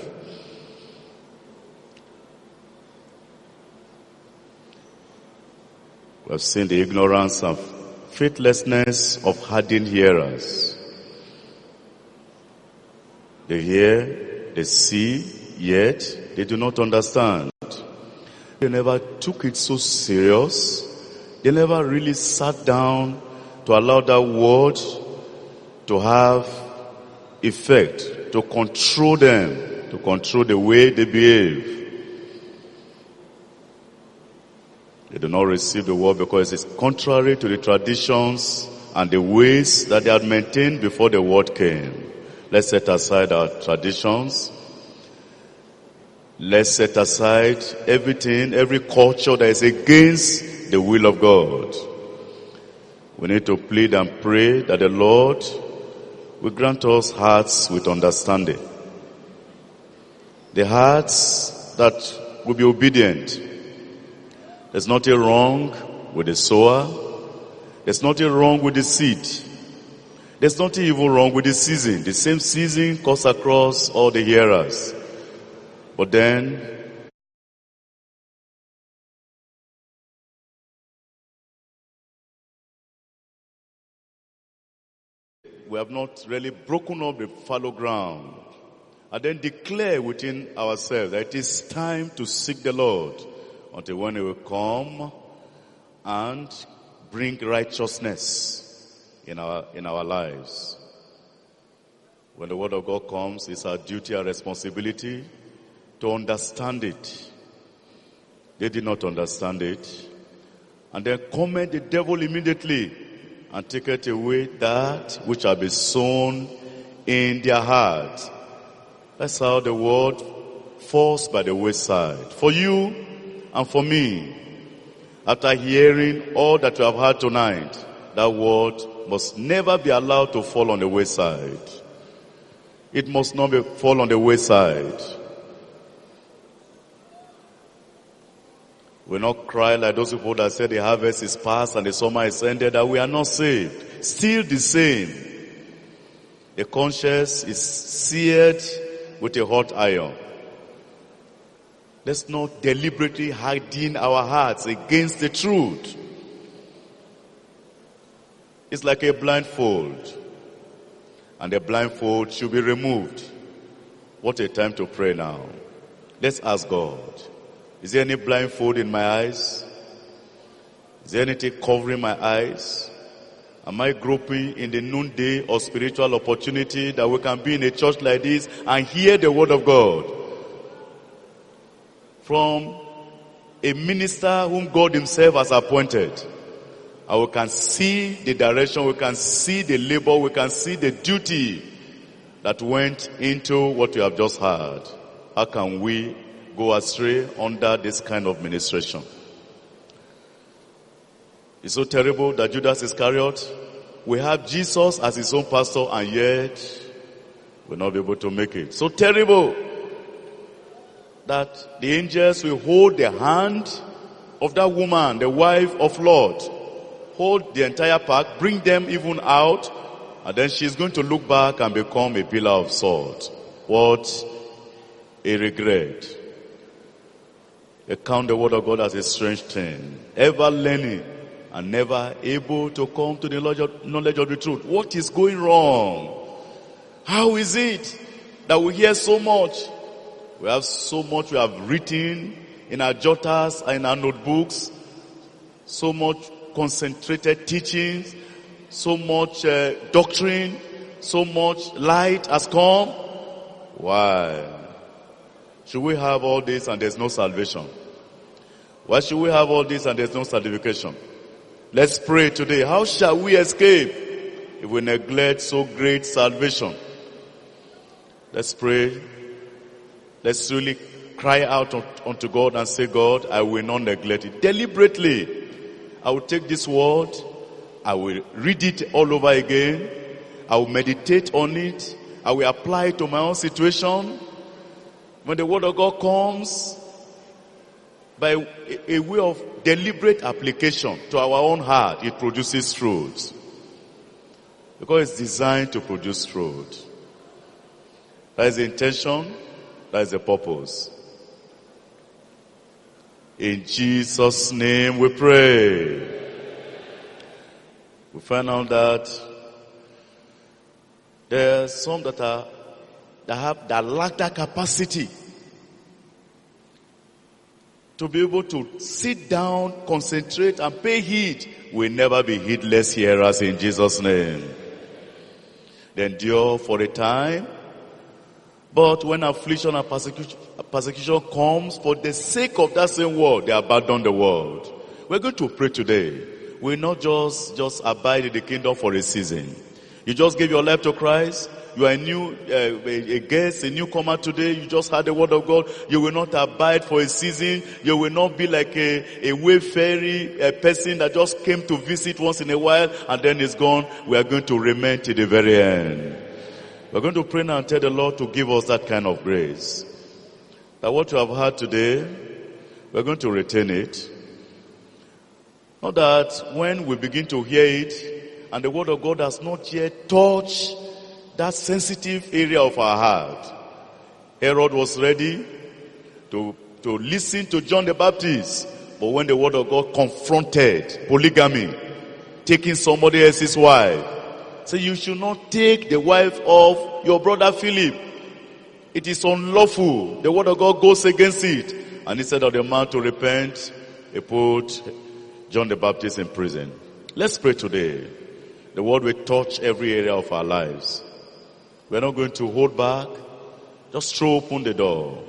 We have seen the ignorance and faithlessness of hardened hearers. They hear, they see, yet they do not understand. They never took it so serious. They never really sat down to allow that word to have effect, to control them, to control the way they behave. They do not receive the word because it's contrary to the traditions and the ways that they had maintained before the word came. Let's set aside our traditions. Let's set aside everything, every culture that is against the will of God. We need to plead and pray that the Lord will grant us hearts with understanding. The hearts that will be obedient. There's nothing wrong with the sower. There's nothing wrong with the seed. There's nothing even wrong with the season. The same season cuts across all the hearers. But then, we have not really broken up the fallow ground. And then declare within ourselves that it is time to seek the Lord until when He will come and bring righteousness in our lives. When the word of God comes, it's our duty, our responsibility to understand it. They did not understand it. And then comment the devil immediately and take it away that which shall be sown in their heart. That's how the word falls by the wayside. For you and for me, after hearing all that you have heard tonight, that word must never be allowed to fall on the wayside. It must not fall on the wayside. We not cry like those people that say the harvest is past and the summer is ended, that we are not saved. Still the same. The conscience is seared with a hot iron. Let's not deliberately harden our hearts against the truth. It's like a blindfold. And the blindfold should be removed. What a time to pray now. Let's ask God. Is there any blindfold in my eyes? Is there anything covering my eyes? Am I groping in the noonday of spiritual opportunity that we can be in a church like this and hear the word of God from a minister whom God Himself has appointed? And we can see the direction, we can see the labor, we can see the duty that went into what we have just heard. How can we go astray under this kind of ministration? It's so terrible that Judas Iscariot will have Jesus as his own pastor and yet will not be able to make it. So terrible that the angels will hold the hand of that woman, the wife of Lot, hold the entire pack, bring them even out, and then she's going to look back and become a pillar of salt. What a regret. They count the word of God as a strange thing, ever learning and never able to come to the knowledge of the truth. What is going wrong? How is it that we hear so much. We have so much we have written in our jotters and in our notebooks. So much concentrated teachings, so much doctrine, so much light has come. Why should we have all this and there's no salvation? Why should we have all this and there's no sanctification? Let's pray today. How shall we escape if we neglect so great salvation? Let's pray. Let's really cry out unto God and say, God, I will not neglect it. Deliberately, I will take this word, I will read it all over again, I will meditate on it, I will apply it to my own situation. When the word of God comes, by a way of deliberate application to our own heart, it produces fruit. Because it's designed to produce fruit. That is the intention, that is the purpose. In Jesus' name we pray. We find out that there are some that lack that capacity to be able to sit down, concentrate, and pay heed. Will never be heedless hearers in Jesus' name. They endure for a time, but when affliction and persecution comes, for the sake of that same word, they abandon the world. We're going to pray today. We'll not just abide in the kingdom for a season. You just gave your life to Christ. You are a guest, a newcomer today. You just heard the word of God. You will not abide for a season. You will not be like a wayfaring person that just came to visit once in a while and then is gone. We are going to remain to the very end. We're going to pray now and tell the Lord to give us that kind of grace. That what you have heard today, we're going to retain it. Not that when we begin to hear it and the word of God has not yet touched that sensitive area of our heart. Herod was ready to listen to John the Baptist, but when the word of God confronted polygamy, taking somebody else's wife, so you should not take the wife of your brother Philip. It is unlawful. The word of God goes against it. And instead of the man to repent, he put John the Baptist in prison. Let's pray today. The word will touch every area of our lives. We're not going to hold back. Just throw open the door.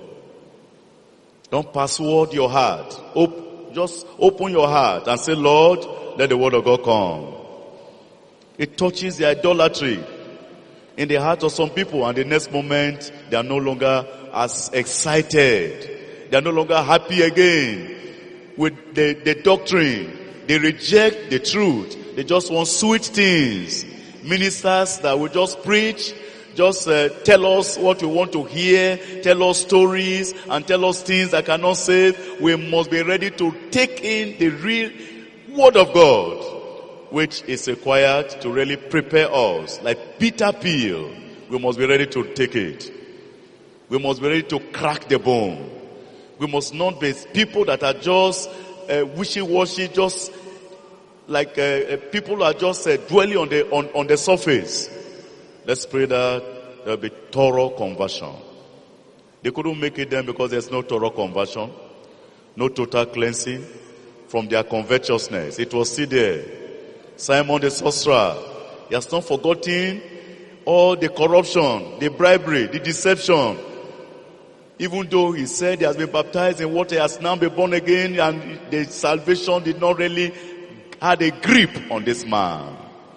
Don't password your heart. Just open your heart and say, Lord, let the word of God come. It touches the idolatry in the heart of some people, and the next moment they are no longer as excited. They are no longer happy again with the doctrine. They reject the truth. They just want sweet things. Ministers that will just preach, just tell us what we want to hear, tell us stories, and tell us things that cannot save. We must be ready to take in the real word of God, which is required to really prepare us. Like bitter peel, we must be ready to take it. We must be ready to crack the bone. We must not be people that are just wishy-washy, just like people who are just dwelling on the surface. Let's pray that there will be thorough conversion. They couldn't make it then because there's no thorough conversion, no total cleansing from their covetousness. It was still there. Simon the sorcerer, he has not forgotten all the corruption, the bribery, the deception. Even though he said he has been baptized in water, he has now been born again, and the salvation did not really have a grip on this man.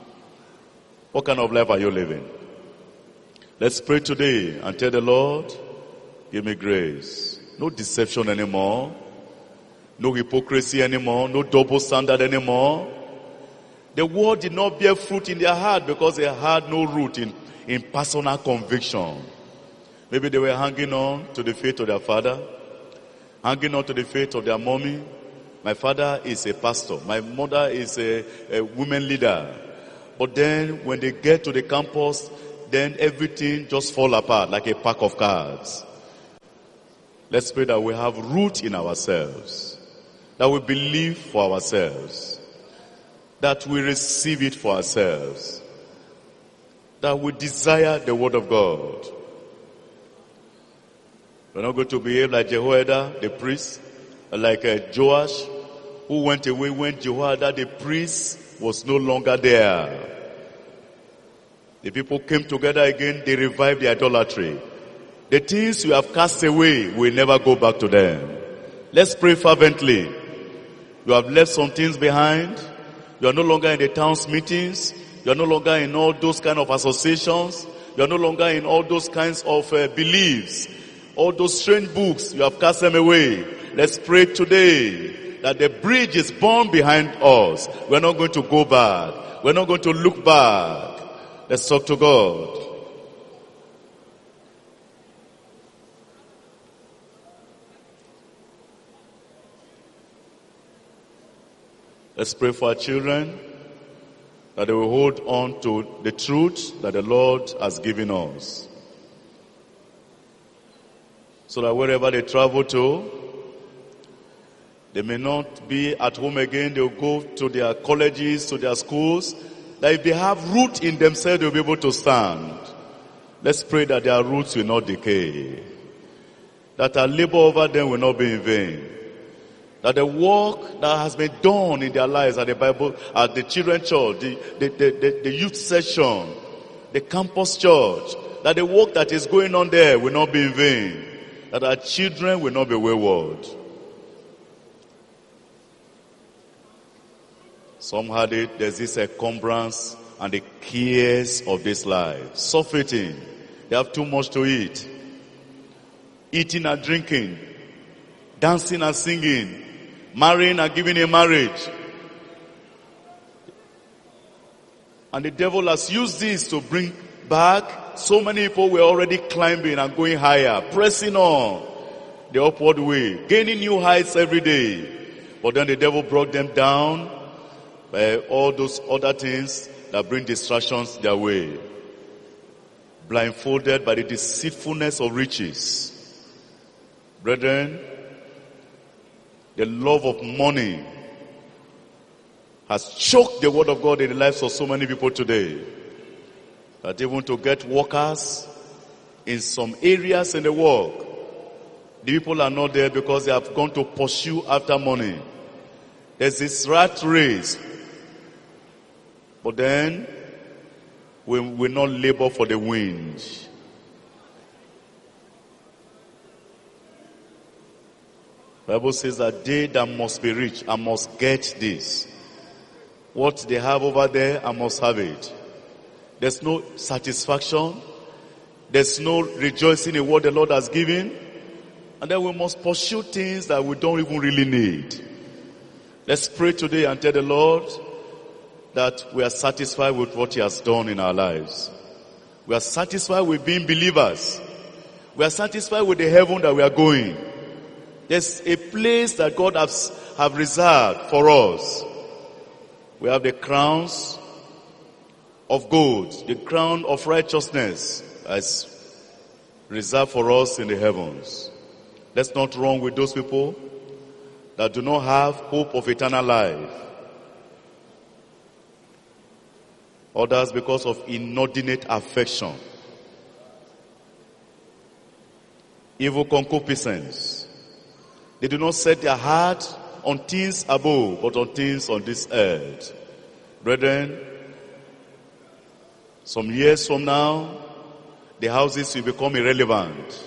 What kind of life are you living? Let's pray today and tell the Lord, give me grace. No deception anymore. No hypocrisy anymore. No double standard anymore. The word did not bear fruit in their heart because they had no root in personal conviction. Maybe they were hanging on to the faith of their father, hanging on to the faith of their mommy. My father is a pastor. My mother is a women leader. But then when they get to the campus, then everything just fall apart like a pack of cards. Let's pray that we have root in ourselves, that we believe for ourselves, that we receive it for ourselves, that we desire the word of God, We're not going to behave like Jehoiada, the priest, like Joash, who went away when Jehoiada, the priest, was no longer there. The people came together again, they revived the idolatry. The things you have cast away will never go back to them. Let's pray fervently. You have left some things behind. You are no longer in the town's meetings. You are no longer in all those kind of associations. You are no longer in all those kinds of beliefs. All those strange books, you have cast them away. Let's pray today that the bridge is born behind us. We're not going to go back. We're not going to look back. Let's talk to God. Let's pray for our children, that they will hold on to the truth that the Lord has given us. So that wherever they travel to, they may not be at home again. They will go to their colleges, to their schools. That if they have root in themselves, they will be able to stand. Let's pray that their roots will not decay. That our labor over them will not be in vain. That the work that has been done in their lives at the Bible, at the children's church, the youth session, the campus church, that the work that is going on there will not be in vain. That our children will not be wayward. Some had it, there's this encumbrance and the cares of this life. Suffering. They have too much to eat. Eating and drinking. Dancing and singing. Marrying and giving in marriage. And the devil has used this to bring back. So many people were already climbing and going higher, pressing on the upward way, gaining new heights every day. But then the devil brought them down by all those other things that bring distractions their way. Blindfolded by the deceitfulness of riches. Brethren, the love of money has choked the word of God in the lives of so many people today. That even to get workers in some areas in the world, the people are not there because they have gone to pursue after money. There's this rat race. But then, we will not labor for the wind. The Bible says that they that must be rich, I must get this. What they have over there, I must have it. There's no satisfaction. There's no rejoicing in what the Lord has given. And then we must pursue things that we don't even really need. Let's pray today and tell the Lord that we are satisfied with what He has done in our lives. We are satisfied with being believers. We are satisfied with the heaven that we are going. There's a place that God has reserved for us. We have the crowns of gold, the crown of righteousness as reserved for us in the heavens. Let's not run with those people that do not have hope of eternal life. Others because of inordinate affection, evil concupiscence. They do not set their heart on things above, but on things on this earth. Brethren, some years from now, the houses will become irrelevant.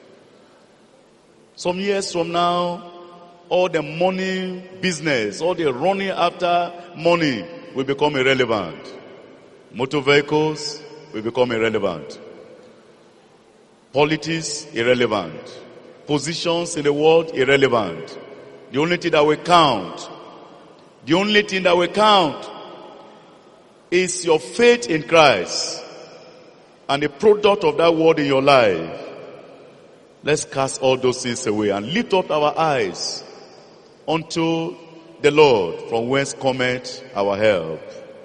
Some years from now, all the money business, all the running after money will become irrelevant. Motor vehicles will become irrelevant. Politics, irrelevant. Positions in the world, irrelevant. The only thing that will count, is your faith in Christ and the product of that word in your life. Let's cast all those things away and lift up our eyes unto the Lord, from whence cometh our help.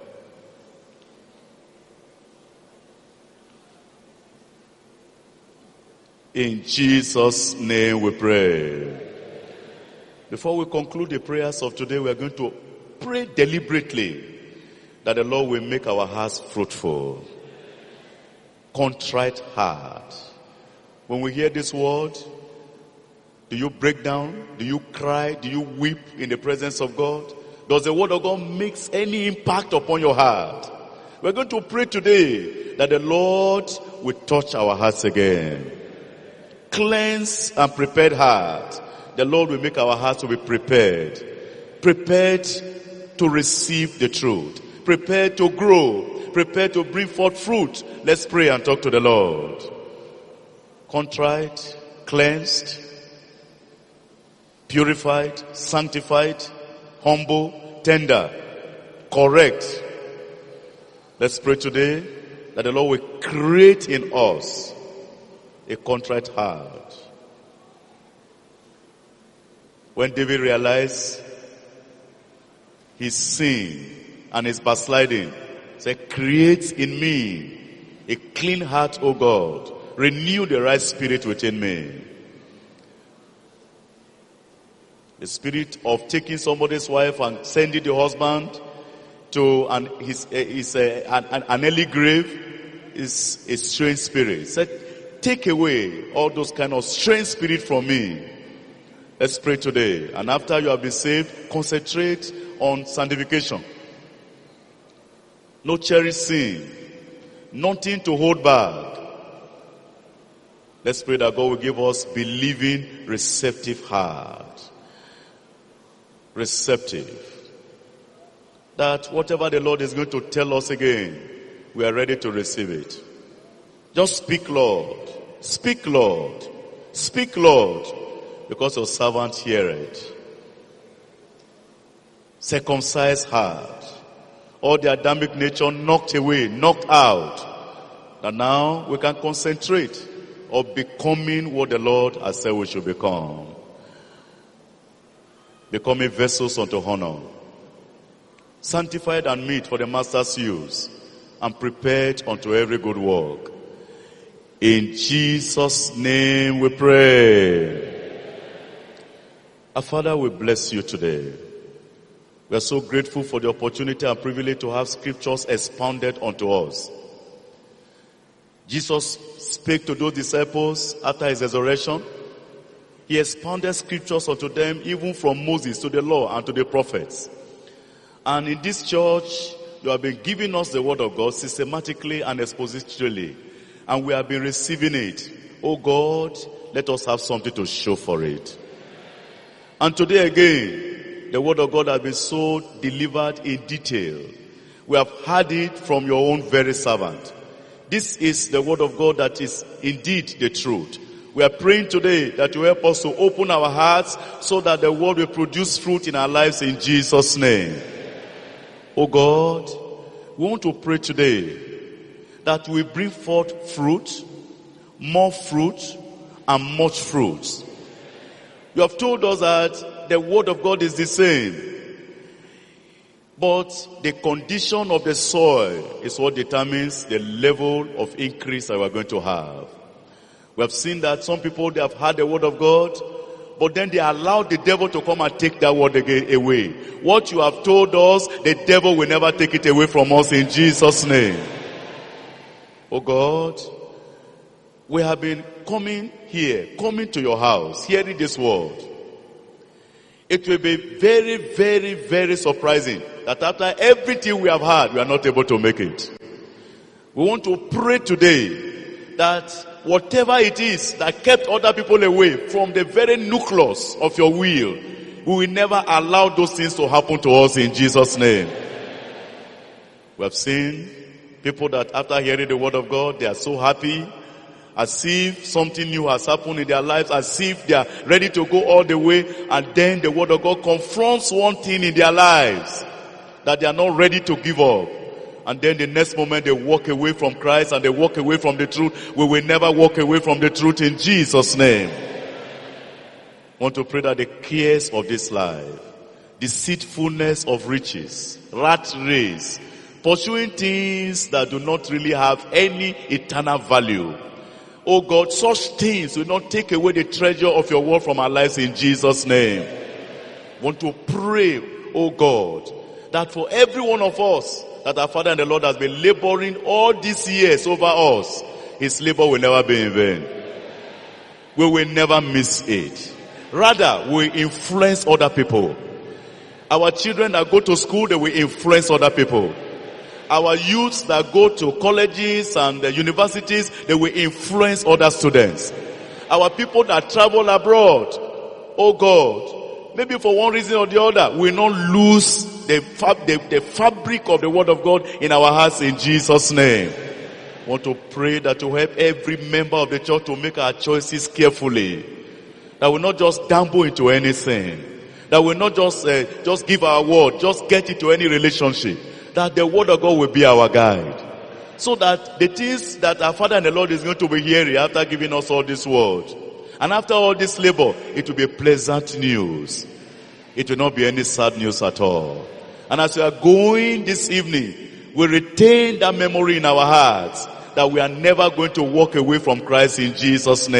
In Jesus' name we pray. Before we conclude the prayers of today, we are going to pray deliberately that the Lord will make our hearts fruitful. Contrite heart. When we hear this word, Do you break down? Do you cry? Do you weep in the presence of God? Does the word of God make any impact upon your heart? We're going to pray today that the Lord will touch our hearts again. Cleanse and prepared heart. The Lord will make our hearts to be prepared. Prepared to receive the truth. Prepared to grow. Prepared to bring forth fruit. Let's pray and talk to the Lord. Contrite, cleansed, purified, sanctified, humble, tender, correct. Let's pray today that the Lord will create in us a contrite heart. When David realized his sin and his backsliding, he said, create in me a clean heart, O God. Renew the right spirit within me. The spirit of taking somebody's wife and sending the husband to an early grave is a strange spirit. He said, take away all those kind of strange spirit from me. Let's pray today. And after you have been saved, concentrate on sanctification. No cherished sin. Nothing to hold back. Let's pray that God will give us believing, receptive heart. Receptive. That whatever the Lord is going to tell us again, we are ready to receive it. Just speak, Lord. Speak, Lord. Speak, Lord. Because your servant heareth. Circumcised heart. All the Adamic nature knocked away, knocked out. And now we can concentrate on becoming what the Lord has said we should become. Becoming vessels unto honor. Sanctified and meet for the master's use. And prepared unto every good work. In Jesus' name we pray. Our Father, we bless you today. We are so grateful for the opportunity and privilege to have scriptures expounded unto us. Jesus spake to those disciples after his resurrection. He expounded scriptures unto them even from Moses to the law and to the prophets. And in this church, you have been giving us the word of God systematically and expositorily. And we have been receiving it. Oh God, let us have something to show for it. And today again, the word of God has been so delivered in detail. We have heard it from your own very servant. This is the word of God that is indeed the truth. We are praying today that you help us to open our hearts so that the word will produce fruit in our lives in Jesus' name. Oh God, we want to pray today that we bring forth fruit, more fruit, and much fruit. You have told us that the word of God is the same. But the condition of the soil is what determines the level of increase that we are going to have. We have seen that some people, they have heard the word of God, but then they allowed the devil to come and take that word again away. What you have told us, the devil will never take it away from us in Jesus' name. Oh God, we have been coming here, coming to your house, hearing this word. It will be very, very, very surprising that after everything we have had, we are not able to make it. We want to pray today that whatever it is that kept other people away from the very nucleus of your will, we will never allow those things to happen to us in Jesus' name. We have seen people that after hearing the word of God, they are so happy, as if something new has happened in their lives, as if they are ready to go all the way, and then the word of God confronts one thing in their lives that they are not ready to give up. And then the next moment they walk away from Christ and they walk away from the truth. We will never walk away from the truth in Jesus' name. I want to pray that the cares of this life, deceitfulness of riches, rat race, pursuing things that do not really have any eternal value. Oh God, such things will not take away the treasure of your word from our lives in Jesus' name. I want to pray, oh God, that for every one of us, that our Father and the Lord has been laboring all these years over us, his labor will never be in vain. We will never miss it. Rather, we influence other people. Our children that go to school, they will influence other people. Our youths that go to colleges and universities, they will influence other students. Our people that travel abroad, oh God, maybe for one reason or the other, we will not lose the fabric of the word of God in our hearts in Jesus' name. I want to pray that to help every member of the church to make our choices carefully. That will not just gamble into anything. That will not just give our word, just get into any relationship. That the word of God will be our guide. So that the things that our Father and the Lord is going to be hearing after giving us all this word, and after all this labor, it will be pleasant news. It will not be any sad news at all. And as we are going this evening, we retain that memory in our hearts that we are never going to walk away from Christ in Jesus' name.